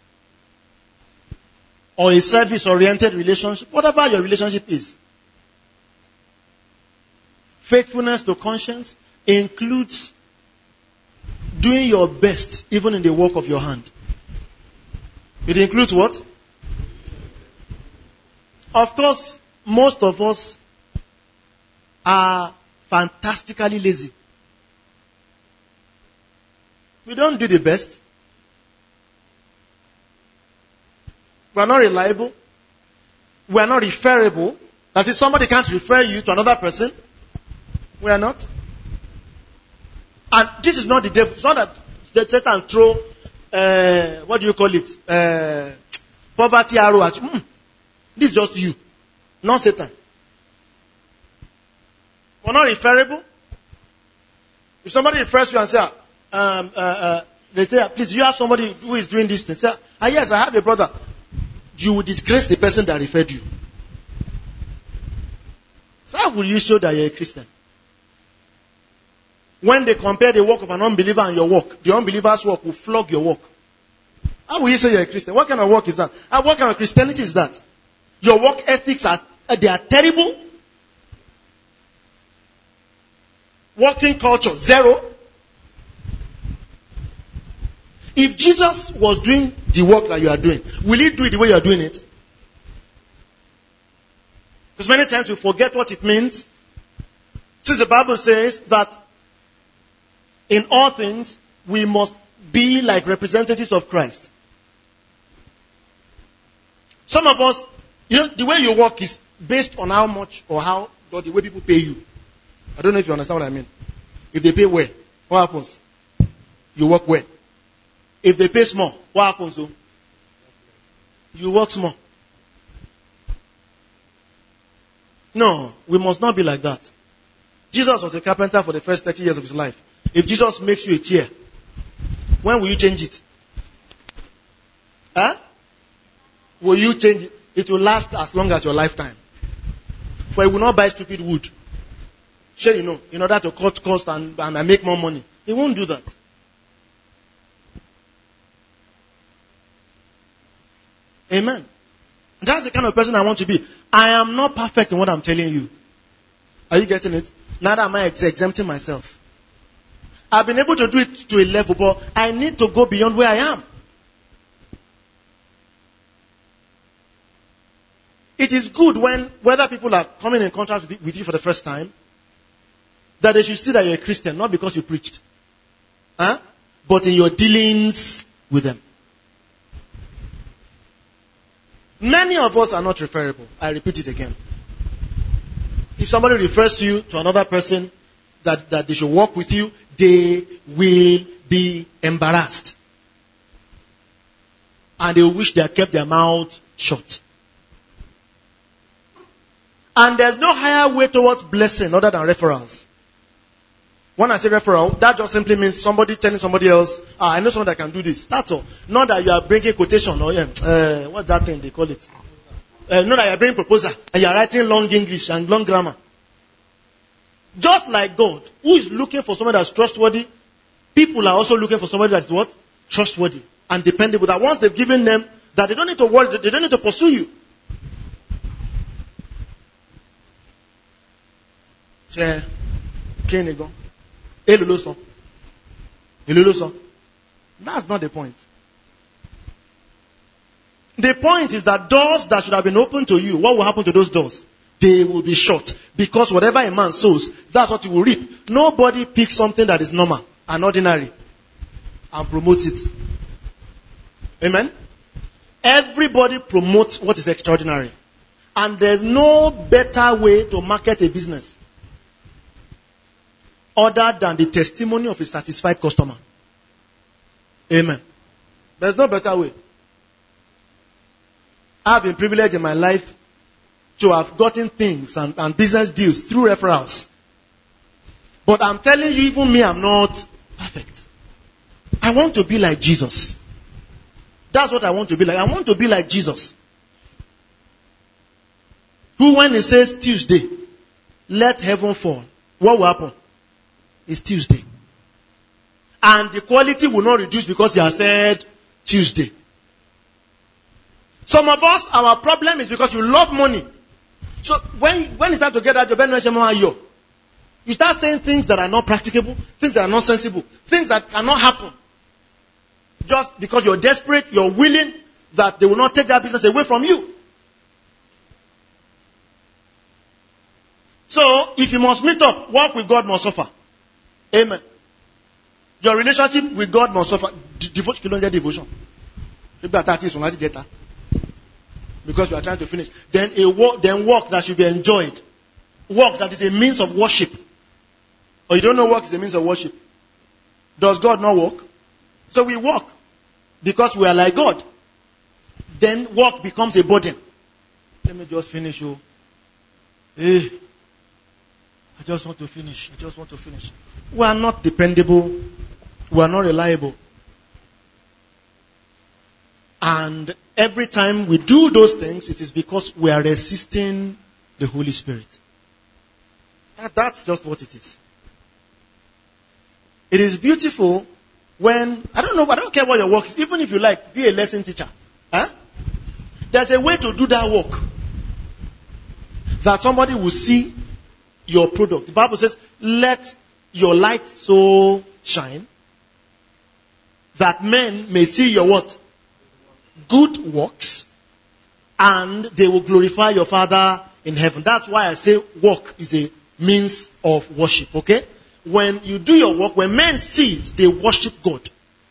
or a service-oriented relationship, whatever your relationship is. Faithfulness to conscience includes doing your best even in the work of your hand. It includes what? Of course, most of us are fantastically lazy. We don't do the best. We are not reliable. We are not referable. That is, somebody can't refer you to another person. We are not. And this is not the devil. It's not that the Satan throw, uh, what do you call it? Uh, poverty arrow at you. Mm. This is just you, not Satan. We're not referable. If somebody refers you and say, um, uh, uh, they say, please, do you have somebody who is doing this thing? Say, ah, yes, I have a brother. You will disgrace the person that referred you. So how will you show that you're a Christian? When they compare the work of an unbeliever and your work, the unbeliever's work will flog your work. How will you say you're a Christian? What kind of work is that? And what kind of Christianity is that? Your work ethics are, they are terrible. Working culture, zero. If Jesus was doing the work that you are doing, will he do it the way you are doing it? Because many times we forget what it means. Since the Bible says that in all things we must be like representatives of Christ. Some of us, you know, the way you work is based on how much or how, or the way people pay you. I don't know if you understand what I mean. If they pay well, what happens? You work well. If they pay small, what happens though? You work small. No, we must not be like that. Jesus was a carpenter for the first thirty years of his life. If Jesus makes you a chair, when will you change it? Huh? Will you change it? It will last as long as your lifetime. For he will not buy stupid wood. Sure, you know, in order to cut cost and, and make more money. He won't do that. Amen. That's the kind of person I want to be. I am not perfect in what I'm telling you. Are you getting it? Neither am I ex- exempting myself. I've been able to do it to a level, but I need to go beyond where I am. It is good when, whether people are coming in contact with, with you for the first time, that they should see that you're a Christian, not because you preached. Huh? But in your dealings with them. Many of us are not referable. I repeat it again. If somebody refers you to another person that, that they should work with you, they will be embarrassed. And they will wish they had kept their mouth shut. And there's no higher way towards blessing other than referrals. When I say referral, that just simply means somebody telling somebody else, ah, I know someone that can do this. That's all. Not that you are bringing quotation or, uh, what's that thing they call it? Uh, not that you are bringing proposal and you are writing long English and long grammar. Just like God, who is looking for someone that's trustworthy, people are also looking for somebody that's what? Trustworthy and dependable. That once they've given them, that they don't need to worry, they don't need to pursue you. That's not the point. The point is that doors that should have been opened to you, what will happen to those doors? They will be shut. Because whatever a man sows, that's what he will reap. Nobody picks something that is normal and ordinary and promotes it. Amen? Everybody promotes what is extraordinary. And there's no better way to market a business other than the testimony of a satisfied customer. Amen. There's no better way. I've been privileged in my life to have gotten things and, and business deals through referrals. But I'm telling you, even me, I'm not perfect. I want to be like Jesus. That's what I want to be like. I want to be like Jesus. Who, when he says Tuesday, let heaven fall, what will happen? It's Tuesday. And the quality will not reduce because he has said Tuesday. Some of us, our problem is because you love money. So when, when it's time to get that job, you start saying things that are not practicable, things that are not sensible, things that cannot happen. Just because you're desperate, you're willing that they will not take that business away from you. So, if you must meet up, walk with God must suffer. Amen. Your relationship with God must suffer. Devotion, devotion. Because you are trying to finish. Then a walk, then walk that should be enjoyed. Walk that is a means of worship. Or you don't know work is a means of worship. Does God not walk? So we walk because we are like God. Then work becomes a burden. Let me just finish. Oh. Hey, I just want to finish. I just want to finish. We are not dependable. We are not reliable. And every time we do those things, it is because we are resisting the Holy Spirit. That's just what it is. It is beautiful when, I don't know, I don't care what your work is, even if you like, be a lesson teacher. Huh? There's a way to do that work. That somebody will see your product. The Bible says, let your light so shine that men may see your what? Good works, and they will glorify your Father in heaven. That's why I say work is a means of worship, okay? When you do your work, when men see it, they worship God.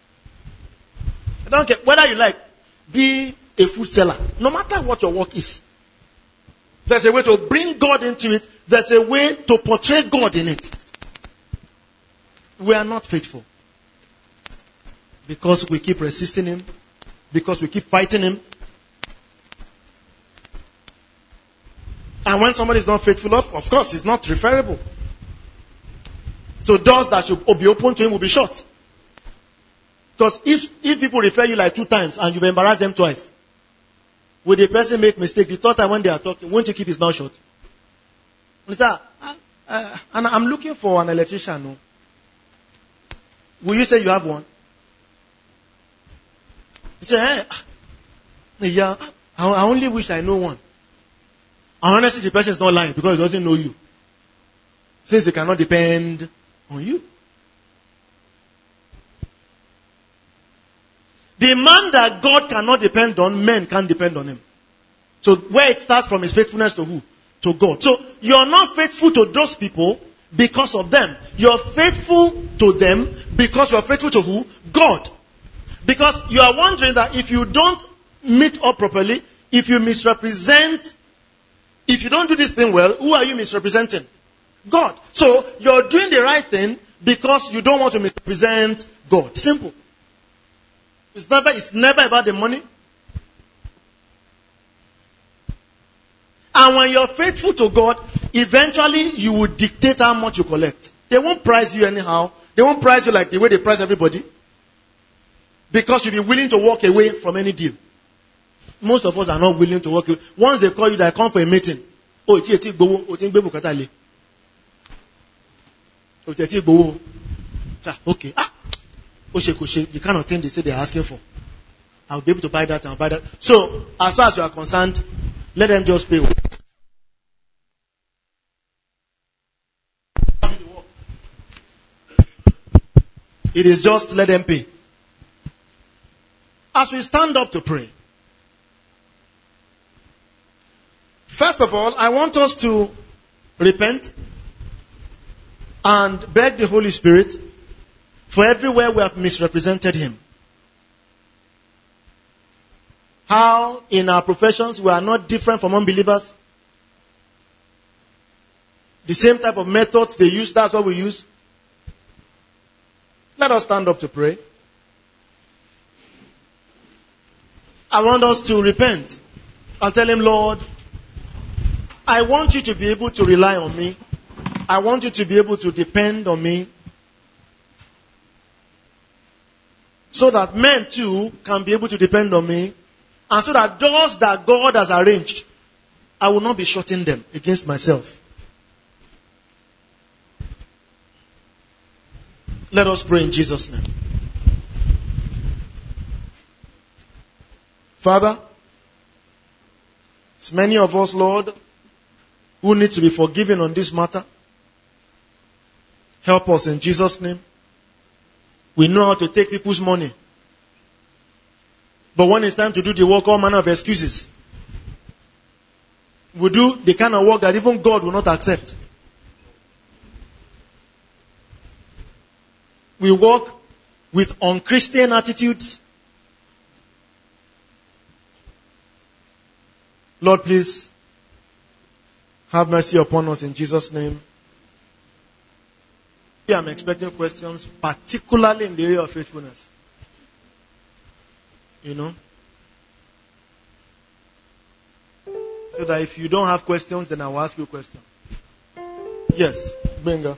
I don't care whether you like, be a food seller. No matter what your work is, there's a way to bring God into it. There's a way to portray God in it. We are not faithful because we keep resisting Him, because we keep fighting Him. And when somebody is not faithful, of, of course, it's not referable. So doors that should be open to Him will be shut. Because if, if people refer you like two times and you've embarrassed them twice, will the person make mistake the third time when they are talking? Won't you keep his mouth shut? Mister Uh, uh, and I'm looking for an electrician. No? Will you say you have one? You say, hey, yeah, I, I only wish I know one. And honestly, the person is not lying because he doesn't know you. Since he cannot depend on you. The man that God cannot depend on, men can't depend on him. So where it starts from is faithfulness to who? To God. So you're not faithful to those people because of them. You're faithful to them because you're faithful to who? God. Because you are wondering that if you don't meet up properly, if you misrepresent, if you don't do this thing well, who are you misrepresenting? God. So you're doing the right thing because you don't want to misrepresent God. Simple. It's never, it's never about the money. And when you're faithful to God, eventually you will dictate how much you collect. They won't price you anyhow. They won't price you like the way they price everybody. Because you'll be willing to walk away from any deal. Most of us are not willing to walk away. Once they call you, they come for a meeting. Oh, it's a go. Oh, it's bukatale. Oh, it's go. Okay. Ah. The kind of thing they say they're asking for. I'll be able to buy that and buy that. So, as far as you are concerned, let them just pay. It is just let them pay. As we stand up to pray, first of all, I want us to repent and beg the Holy Spirit for everywhere we have misrepresented Him. How in our professions we are not different from unbelievers. The same type of methods they use, that's what we use. Let us stand up to pray. I want us to repent and tell Him, Lord, I want you to be able to rely on me. I want you to be able to depend on me. So that men too can be able to depend on me. And so that doors that God has arranged, I will not be shutting them against myself. Let us pray in Jesus' name. Father, it's many of us, Lord, who need to be forgiven on this matter. Help us in Jesus' name. We know how to take people's money. But when it's time to do the work, all manner of excuses. We do the kind of work that even God will not accept. We work with unchristian attitudes. Lord, please have mercy upon us in Jesus' name. I'm expecting questions, particularly in the area of faithfulness. You know? So that if you don't have questions, then I will ask you a question. Yes, Benga.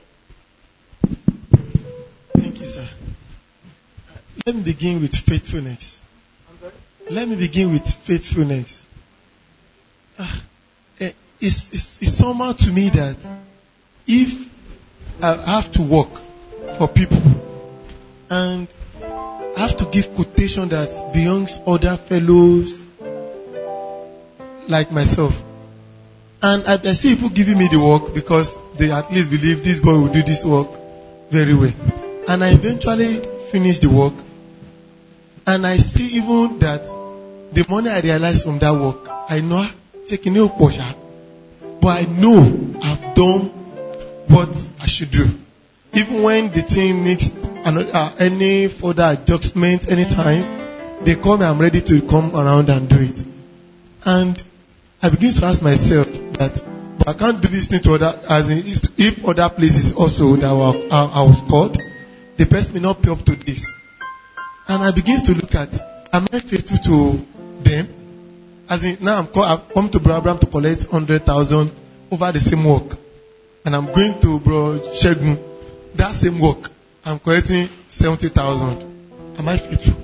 Thank you, sir. Let me begin with faithfulness. Let me begin with faithfulness. Uh, it's, it's, it's somehow to me that if I have to work for people and I have to give quotation that's beyond other fellows like myself, and I, I see people giving me the work because they at least believe this boy will do this work very well, and I eventually finish the work, and I see even that the money I realize from that work, I know checking no portion, but I know I've done what I should do. Even when the team needs another, uh, any further adjustment anytime, they call me, I'm ready to come around and do it. And I begin to ask myself that, but I can't do this thing to other, as in, if other places also that were, uh, I was called, the person may not pay up to this. And I begin to look at, am I faithful to them? As in, now I'm call, I've come to Bro Abraham to collect one hundred thousand over the same work. And I'm going to Bro Shegun, that same work, I'm collecting seventy thousand. Am I faithful?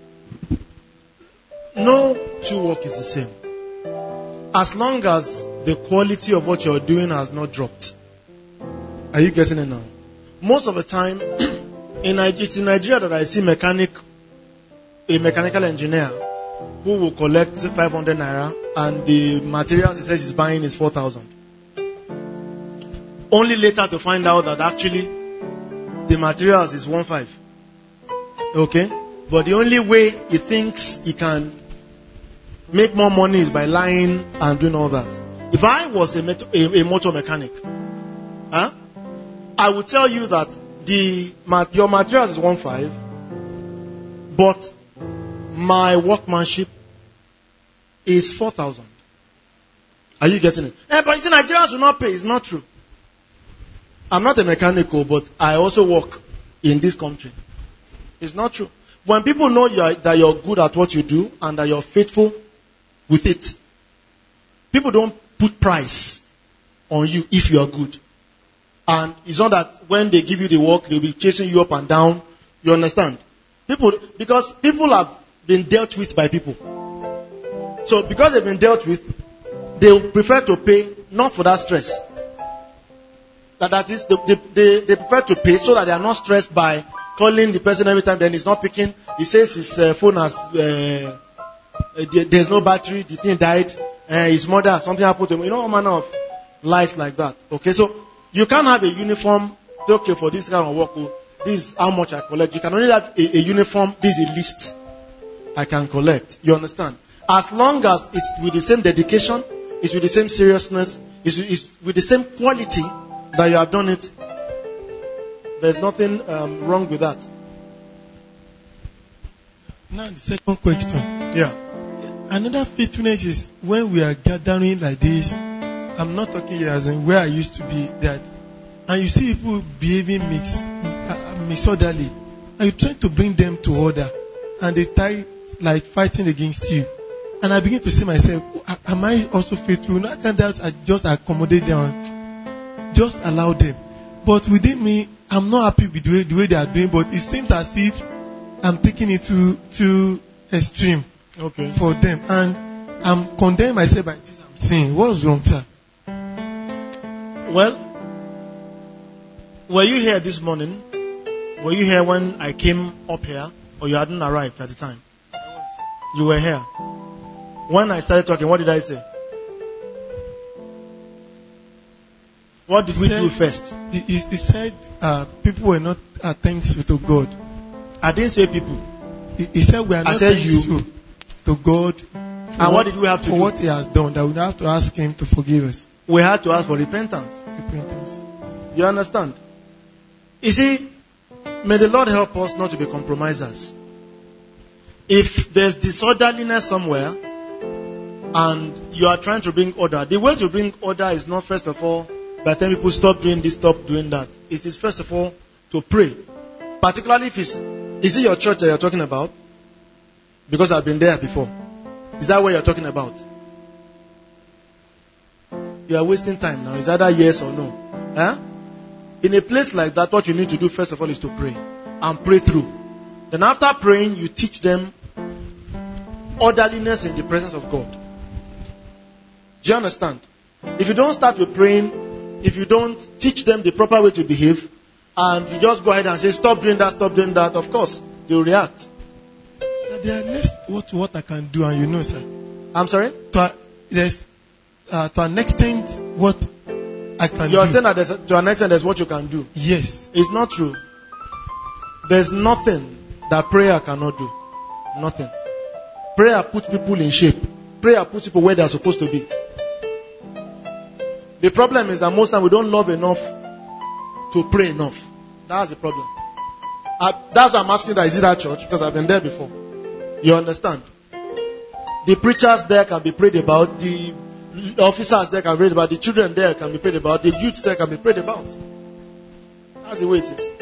No two work is the same. As long as the quality of what you're doing has not dropped. Are you getting it now? Most of the time, in Nigeria, it's in Nigeria that I see mechanic, a mechanical engineer who will collect five hundred naira and the materials he says he's buying is four thousand. Only later to find out that actually the materials is one five. Okay? But the only way he thinks he can make more money is by lying and doing all that. If I was a, met- a, a motor mechanic, huh, I would tell you that the your materials is one five, but my workmanship is four thousand. Are you getting it? Eh, but you see, Nigerians will not pay. It's not true. I'm not a mechanical, but I also work in this country. It's not true. When people know you are, that you're good at what you do and that you're faithful with it, people don't put price on you if you are good. And it's not that when they give you the work, they'll be chasing you up and down. You understand? People, because people have been dealt with by people. So because they've been dealt with, they prefer to pay not for that stress. That, that is, they, they, they prefer to pay so that they are not stressed by calling the person every time, then he's not picking. He says his uh, phone has, uh, uh, there's no battery, the thing died, uh, his mother, something happened to him. You know, all manner of lies like that. Okay, so you can't have a uniform, okay, for this kind of work, oh, this is how much I collect. You can only have a, a uniform, this is a list I can collect. You understand? As long as it's with the same dedication, it's with the same seriousness, it's, it's with the same quality that you have done it, there's nothing um, wrong with that. Now the second question. Yeah. Another faithfulness is when we are gathering like this. I'm not talking here as in where I used to be, that, and you see people behaving mix, uh, disorderly, and you try to bring them to order, and they try like fighting against you. And I begin to see myself, am I also faithful? Not can I just accommodate them? Just allow them. But within me, I'm not happy with the way, the way they are doing, but it seems as if I'm taking it too, too extreme okay. for them. And I'm condemning myself by this I'm saying. What's wrong, sir? Well, were you here this morning? Were you here when I came up here? Or you hadn't arrived at the time? You were here. When I started talking, what did I say? What did he we said, do first? He, he said uh, people were not uh, thankful to God. I didn't say people. He, he said we are not I said thankful. you. to God for And what did we have to for do? what He has done, that we have to ask Him to forgive us. We had to ask for repentance. Repentance. You understand? You see, may the Lord help us not to be compromisers. If there's disorderliness somewhere and you are trying to bring order, the way to bring order is not first of all by telling people stop doing this, stop doing that. It is first of all to pray. Particularly if it's, is it your church that you're talking about? Because I've been there before. Is that what you're talking about? You are wasting time now. Is either yes or no? Huh? In a place like that, what you need to do first of all is to pray. And pray through. Then after praying, you teach them orderliness in the presence of God. Do you understand? If you don't start with praying, if you don't teach them the proper way to behave, and you just go ahead and say, stop doing that, stop doing that, of course, they will react. Sir, there are less what, what I can do, and you know, sir. I'm sorry? To, a- there's, uh, to an extent, what I can You are do. saying that there's, to an extent there's what you can do. Yes. It's not true. There's nothing that prayer cannot do. Nothing. Prayer puts people in shape. Prayer puts people where they are supposed to be. The problem is that most times we don't love enough to pray enough. That's the problem. I, that's why I'm asking that, is it that church? Because I've been there before. You understand? The preachers there can be prayed about. The officers there can be prayed about. The children there can be prayed about. The youths there can be prayed about. That's the way it is.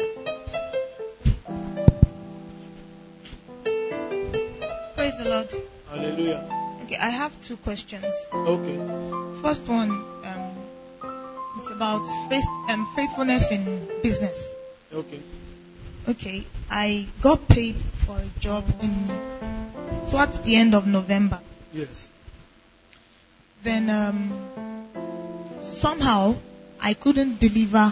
Praise the Lord. Hallelujah. Okay, I have two questions. Okay. First one, um, it's about faith, um, faithfulness in business. Okay. Okay, I got paid for a job in towards the end of November. Yes. Then um, somehow I couldn't deliver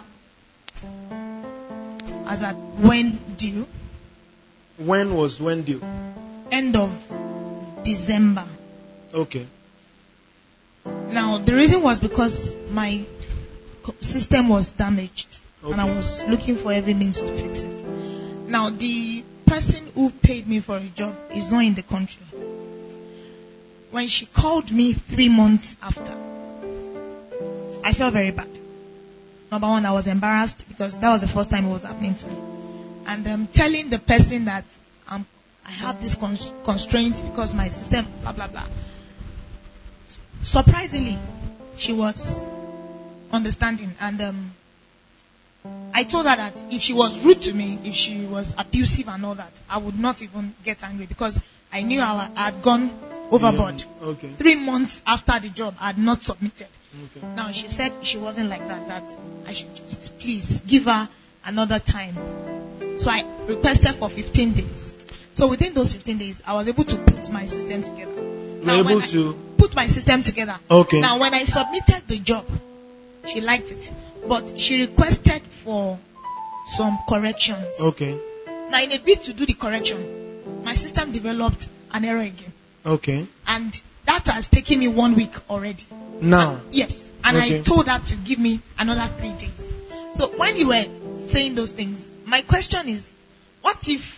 as at when due. When was when due? End of December. Okay. Now the reason was because my co- system was damaged, and I Okay. was looking for every means to fix it. Now the person who paid me for a job is not in the country. When she called me three months after, I felt very bad. Number one, I was embarrassed because that was the first time it was happening to me. And um, telling the person that um, I have this cons- constraint because my system, blah, blah, blah. Surprisingly, she was understanding. And um, I told her that if she was rude to me, if she was abusive and all that, I would not even get angry because I knew I had gone overboard. Yeah. Okay. Three months after the job, I had not submitted. Okay. Now she said she wasn't like that, that I should just please give her another time. So I requested for fifteen days. So within those fifteen days, I was able to put my system together. You're able when I to. put my system together. Okay. Now when I submitted the job, she liked it. But she requested for some corrections. Okay. Now in a bid to do the correction, my system developed an error again. Okay. And that has taken me one week already. Now. Yes. And Okay. I told her to give me another three days. So when you were saying those things, my question is, what if,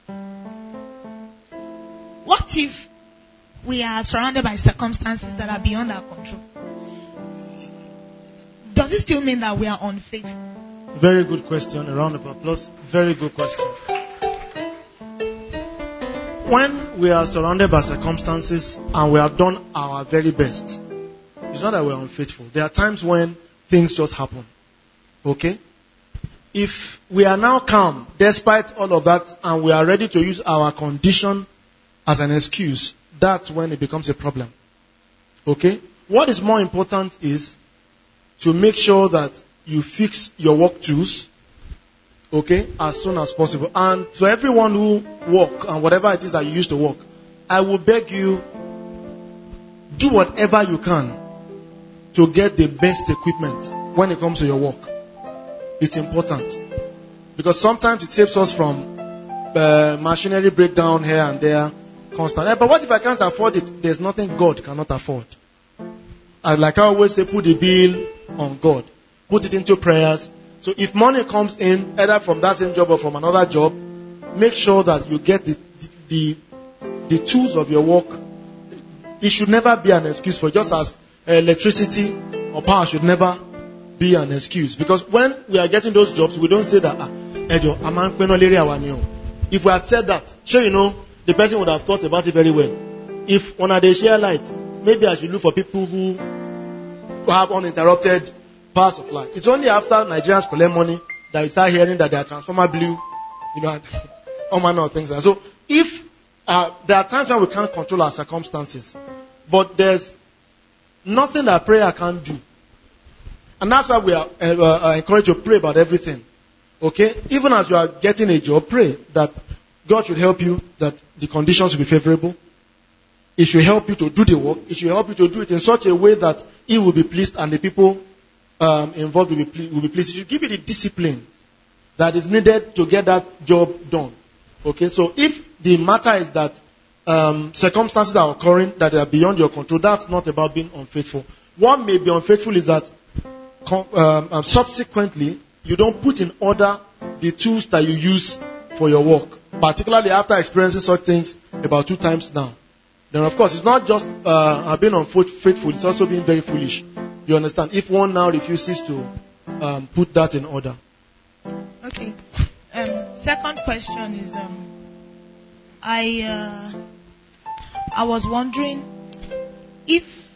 what if we are surrounded by circumstances that are beyond our control? Does it still mean that we are unfaithful? Very good question. A round of applause. Very good question. When we are surrounded by circumstances and we have done our very best, it's not that we're unfaithful. There are times when things just happen. Okay? If we are now calm despite all of that and we are ready to use our condition as an excuse, that's when it becomes a problem. Okay? What is more important is to make sure that you fix your work tools, okay, as soon as possible. And for everyone who work and whatever it is that you used to work, I will beg you, do whatever you can to get the best equipment when it comes to your work. It's important. Because sometimes it saves us from uh, machinery breakdown here and there, constant. Eh, but what if I can't afford it? There's nothing God cannot afford. And like I always say, put the bill on God. Put it into prayers. So if money comes in, either from that same job or from another job, make sure that you get the, the, the tools of your work it should never be an excuse for, just as electricity or power should never be an excuse. Because when we are getting those jobs, we don't say that, ah, Ejo, I'm an penolary awanyo. If we had said that, sure, you know, the person would have thought about it very well. If on a day share light, maybe I should look for people who have uninterrupted power supply. It's only after Nigerians collect money that you start hearing that their transformer blew, you know, and all manner of things. So if uh, there are times when we can't control our circumstances, but there's nothing that prayer can't do. And that's why we are uh, uh, encouraged to pray about everything. Okay? Even as you are getting a job, pray that God should help you, that the conditions will be favorable. It should help you to do the work. It should help you to do it in such a way that He will be pleased and the people um, involved will be, ple- will be pleased. It should give you the discipline that is needed to get that job done. Okay? So if the matter is that um, circumstances are occurring that are beyond your control, that's not about being unfaithful. What may be unfaithful is that com- um, um, subsequently you don't put in order the tools that you use for your work, particularly after experiencing such things about two times now. Then, of course, it's not just uh, being unfaithful, it's also being very foolish. You understand? If one now refuses to um, put that in order. Okay. Um, second question is, um, I uh, I was wondering if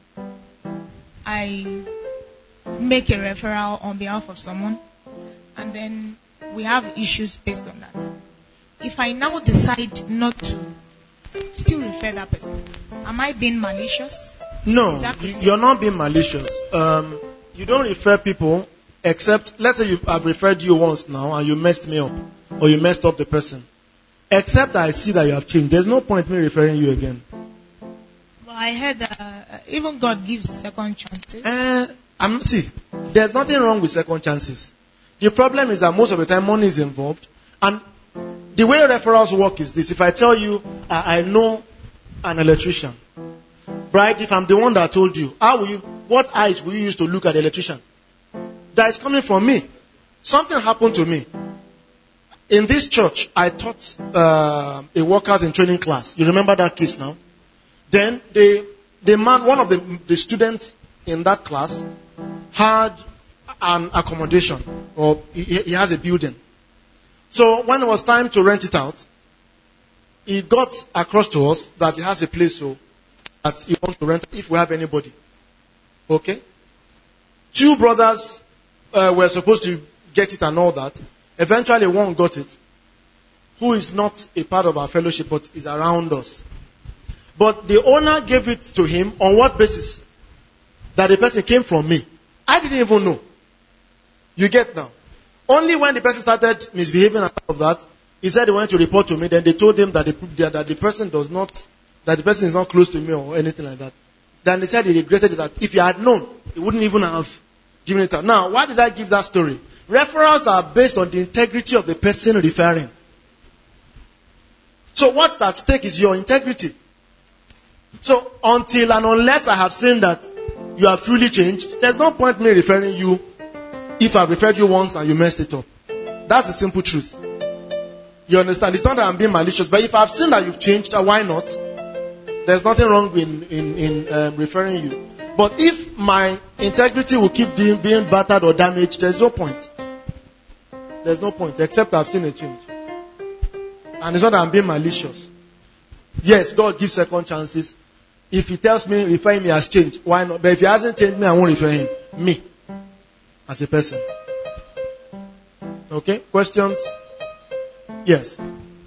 I make a referral on behalf of someone, and then we have issues based on that. If I now decide not to still refer that person, am I being malicious? No, you're not being malicious. Um, you don't refer people except, let's say you, I've referred you once now and you messed me up, or you messed up the person. Except I see that you have changed. There's no point me referring you again. Well, I heard uh, even God gives second chances. Uh, I'm, see, there's nothing wrong with second chances. The problem is that most of the time money is involved. And the way referrals work is this. If I tell you, uh, I know an electrician, right? If I'm the one that told you, how will you, what eyes will you use to look at the electrician? That is coming from me. Something happened to me. In this church, I taught uh, a workers in training class. You remember that case now? Then the the man, one of the, the students in that class, had an accommodation, or he, he has a building. So when it was time to rent it out, he got across to us that he has a place so that he wants to rent if we have anybody. Okay? Two brothers uh, were supposed to get it and all that. Eventually one got it, who is not a part of our fellowship but is around us. But the owner gave it to him on what basis? That the person came from me. I didn't even know. You get now? Only when the person started misbehaving and all of that, he said he wanted to report to me. Then they told him that the, that the person does not, that the person is not close to me or anything like that. Then they said he regretted it, that if he had known, he wouldn't even have given it out. Now, why did I give that story? Referrals are based on the integrity of the person referring. So what's at stake is your integrity. So until and unless I have seen that you have truly changed, there's no point me referring you if I've referred you once and you messed it up. That's the simple truth. You understand? It's not that I'm being malicious, but if I've seen that you've changed, why not? There's nothing wrong in, in, in um, referring you. But if my integrity will keep being, being battered or damaged, there's no point. There's no point, except I've seen a change. And it's not that I'm being malicious. Yes, God gives second chances. If He tells me, refer me as changed, why not? But if He hasn't changed me, I won't refer Him. Me. As a person. Okay? Questions? Yes.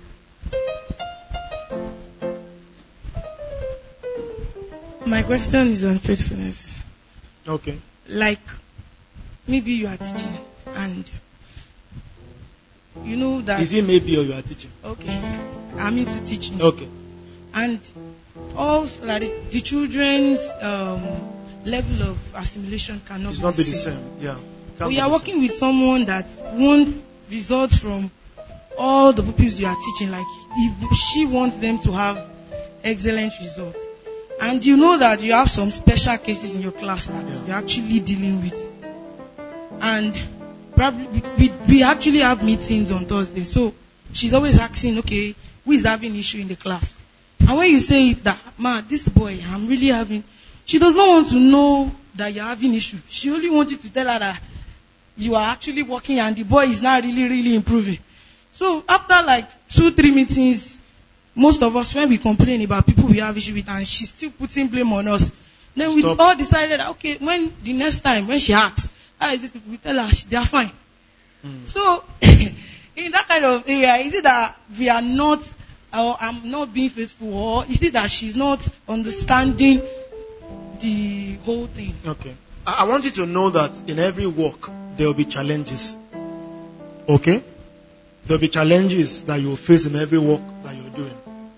My question is on faithfulness. Okay. Like, maybe you are teaching and you know that... Is it maybe or you are teaching? Okay. I'm into teaching. Okay. And also, like, the, the children's um, level of assimilation cannot it's be not the be the same. same. Yeah. But you are working with someone that wants results from all the pupils you are teaching. Like, if she wants them to have excellent results. And you know that you have some special cases in your class that yeah. you're actually dealing with. And probably we, we actually have meetings on Thursday. So she's always asking, okay, who is having issue in the class? And when you say it that, ma, this boy, I'm really having, she does not want to know that you're having issue. She only wants you to tell her that you are actually working and the boy is not really, really improving. So after like two, three meetings, most of us, when we complain about people we have issue with, and she's still putting blame on us, then we Stop. all decided, okay, when the next time, when she asks, how is it, we tell her they are fine. Mm. So, in that kind of area, is it that we are not, or I'm not being faithful, or is it that she's not understanding the whole thing? Okay. I I want you to know that in every work, there will be challenges. Okay? There will be challenges that you will face in every work that you're doing.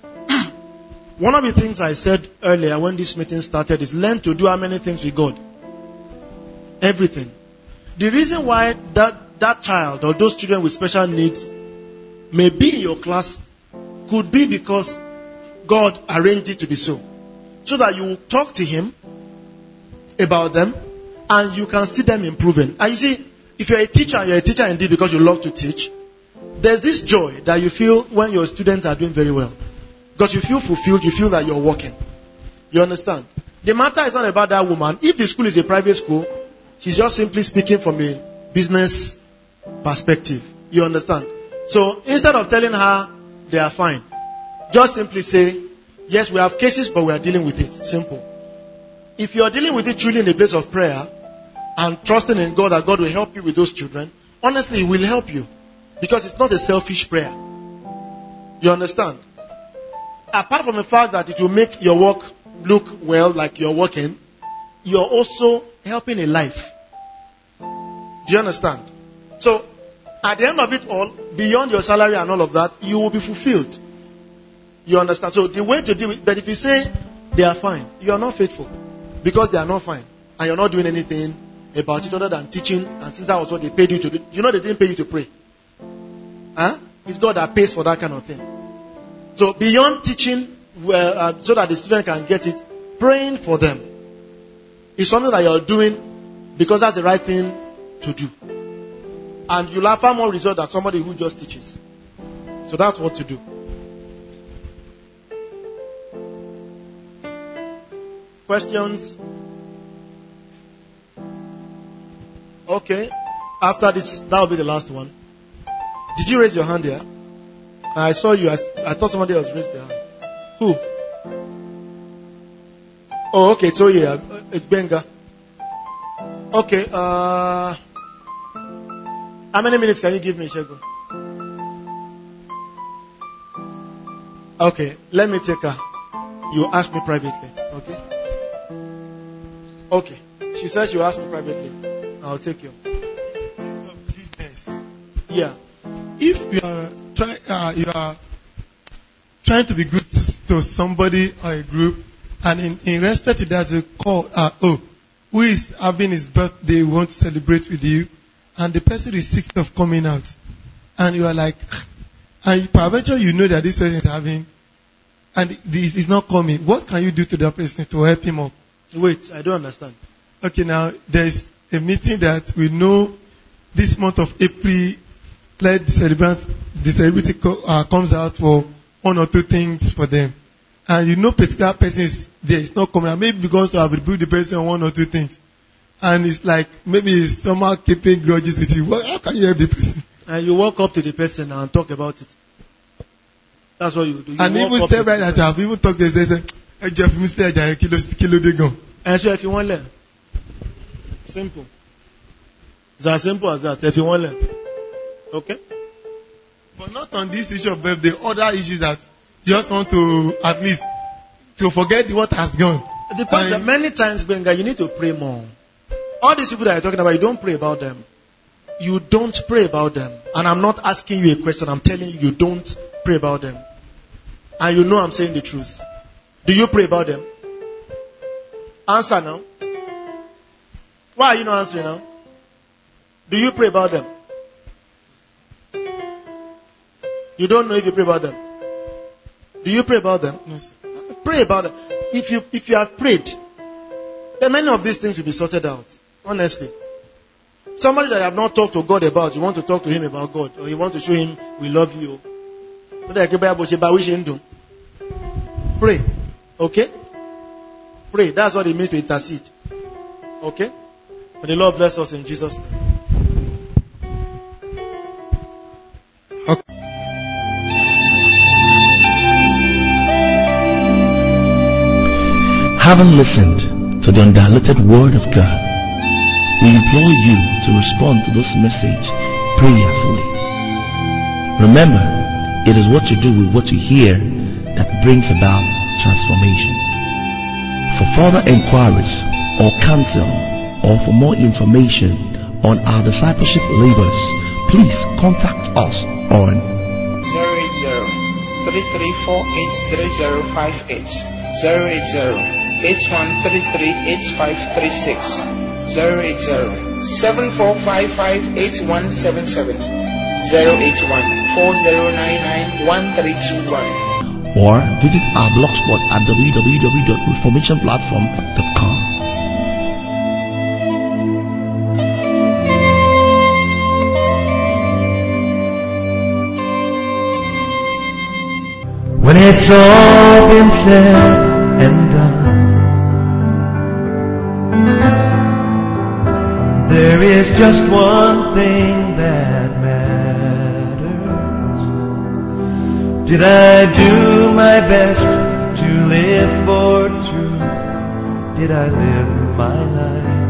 One of the things I said earlier when this meeting started is learn to do how many things with God? Everything. The reason why that, that child or those children with special needs may be in your class could be because God arranged it to be so. So that you will talk to him about them and you can see them improving. And you see, if you're a teacher, you're a teacher indeed because you love to teach. There's this joy that you feel when your students are doing very well. Because you feel fulfilled, you feel that you're working. You understand? The matter is not about that woman. If the school is a private school, she's just simply speaking from a business perspective. You understand? So instead of telling her they are fine, just simply say, yes, we have cases, but we are dealing with it. Simple. If you are dealing with it truly in a place of prayer and trusting in God that God will help you with those children, honestly, He will help you. Because it's not a selfish prayer. You understand? Apart from the fact that it will make your work look well, like you're working, you're also helping a life. Do you understand? So, at the end of it all, beyond your salary and all of that, you will be fulfilled. You understand? So, the way to deal with it, but if you say they are fine, you are not faithful. Because they are not fine. And you're not doing anything about it other than teaching. And since that was what they paid you to do, you know they didn't pay you to pray. Huh? It's God that pays for that kind of thing. So beyond teaching well, uh, so that the student can get it, praying for them is something that you're doing because that's the right thing to do. And you'll have far more result than somebody who just teaches. So that's what to do. Questions? Okay. After this, that will be the last one. Did you raise your hand here? I saw you. I, I thought somebody else raised their hand. Who? Oh, okay. So yeah, it's Benga. Okay. Uh, how many minutes can you give me, Shego? Okay. Let me take her. You ask me privately. Okay. Okay. She says you ask me privately. I'll take you. Yeah. If you are try, uh, you are trying to be good to, to somebody or a group, and in, in respect to that, you call, uh, oh, who is having his birthday, we want to celebrate with you, and the person is sixth of coming out, and you are like, and peradventure you know that this person is having, and this is not coming. What can you do to that person to help him up? Wait, I don't understand. Okay, now there is a meeting that we know this month of April. Let the celebrant, the celebrity co- uh, comes out for one or two things for them. And you know particular person is there, it's not coming out. Maybe because you have rebuked the person on one or two things. And it's like, maybe it's somehow keeping grudges with you. Well, how can you help the person? And you walk up to the person and talk about it. That's what you do. You and even step right that I've even talked to the person, hey Jeff, Mister Ajayi, kilo, kilo de go. And so if you want to learn. Simple. It's as simple as that. If you want to learn. Okay? But not on this issue of birthday, other issues that you just want to, at least, to forget what has gone. It depends. And many times, Benga, you need to pray more. All these people that you're talking about, you don't pray about them. You don't pray about them. And I'm not asking you a question. I'm telling you, you don't pray about them. And you know I'm saying the truth. Do you pray about them? Answer now. Why are you not answering now? Do you pray about them? You don't know if you pray about them. Do you pray about them? No, sir. Pray about them. If you if you have prayed, then many of these things will be sorted out. Honestly. Somebody that you have not talked to God about, you want to talk to him about God, or you want to show him we love you. pray. Okay? Pray. That's what it means to intercede. Okay? May the Lord bless us in Jesus' name. Okay. Having listened to the undiluted Word of God, we implore you to respond to this message prayerfully. Remember, it is what you do with what you hear that brings about transformation. For further inquiries or counsel, or for more information on our discipleship labors, please contact us on zero eight zero, three three four eight three zero five eight, zero eight zero, eight one three three eight five three six, zero eight zero, seven four five five eight one seven seven, zero eight one, four zero nine nine one three two one. Or visit our blogspot at w w w dot reformation platform dot com. When it's all been said and done, there is just one thing that matters. Did I do my best to live for truth? Did I live my life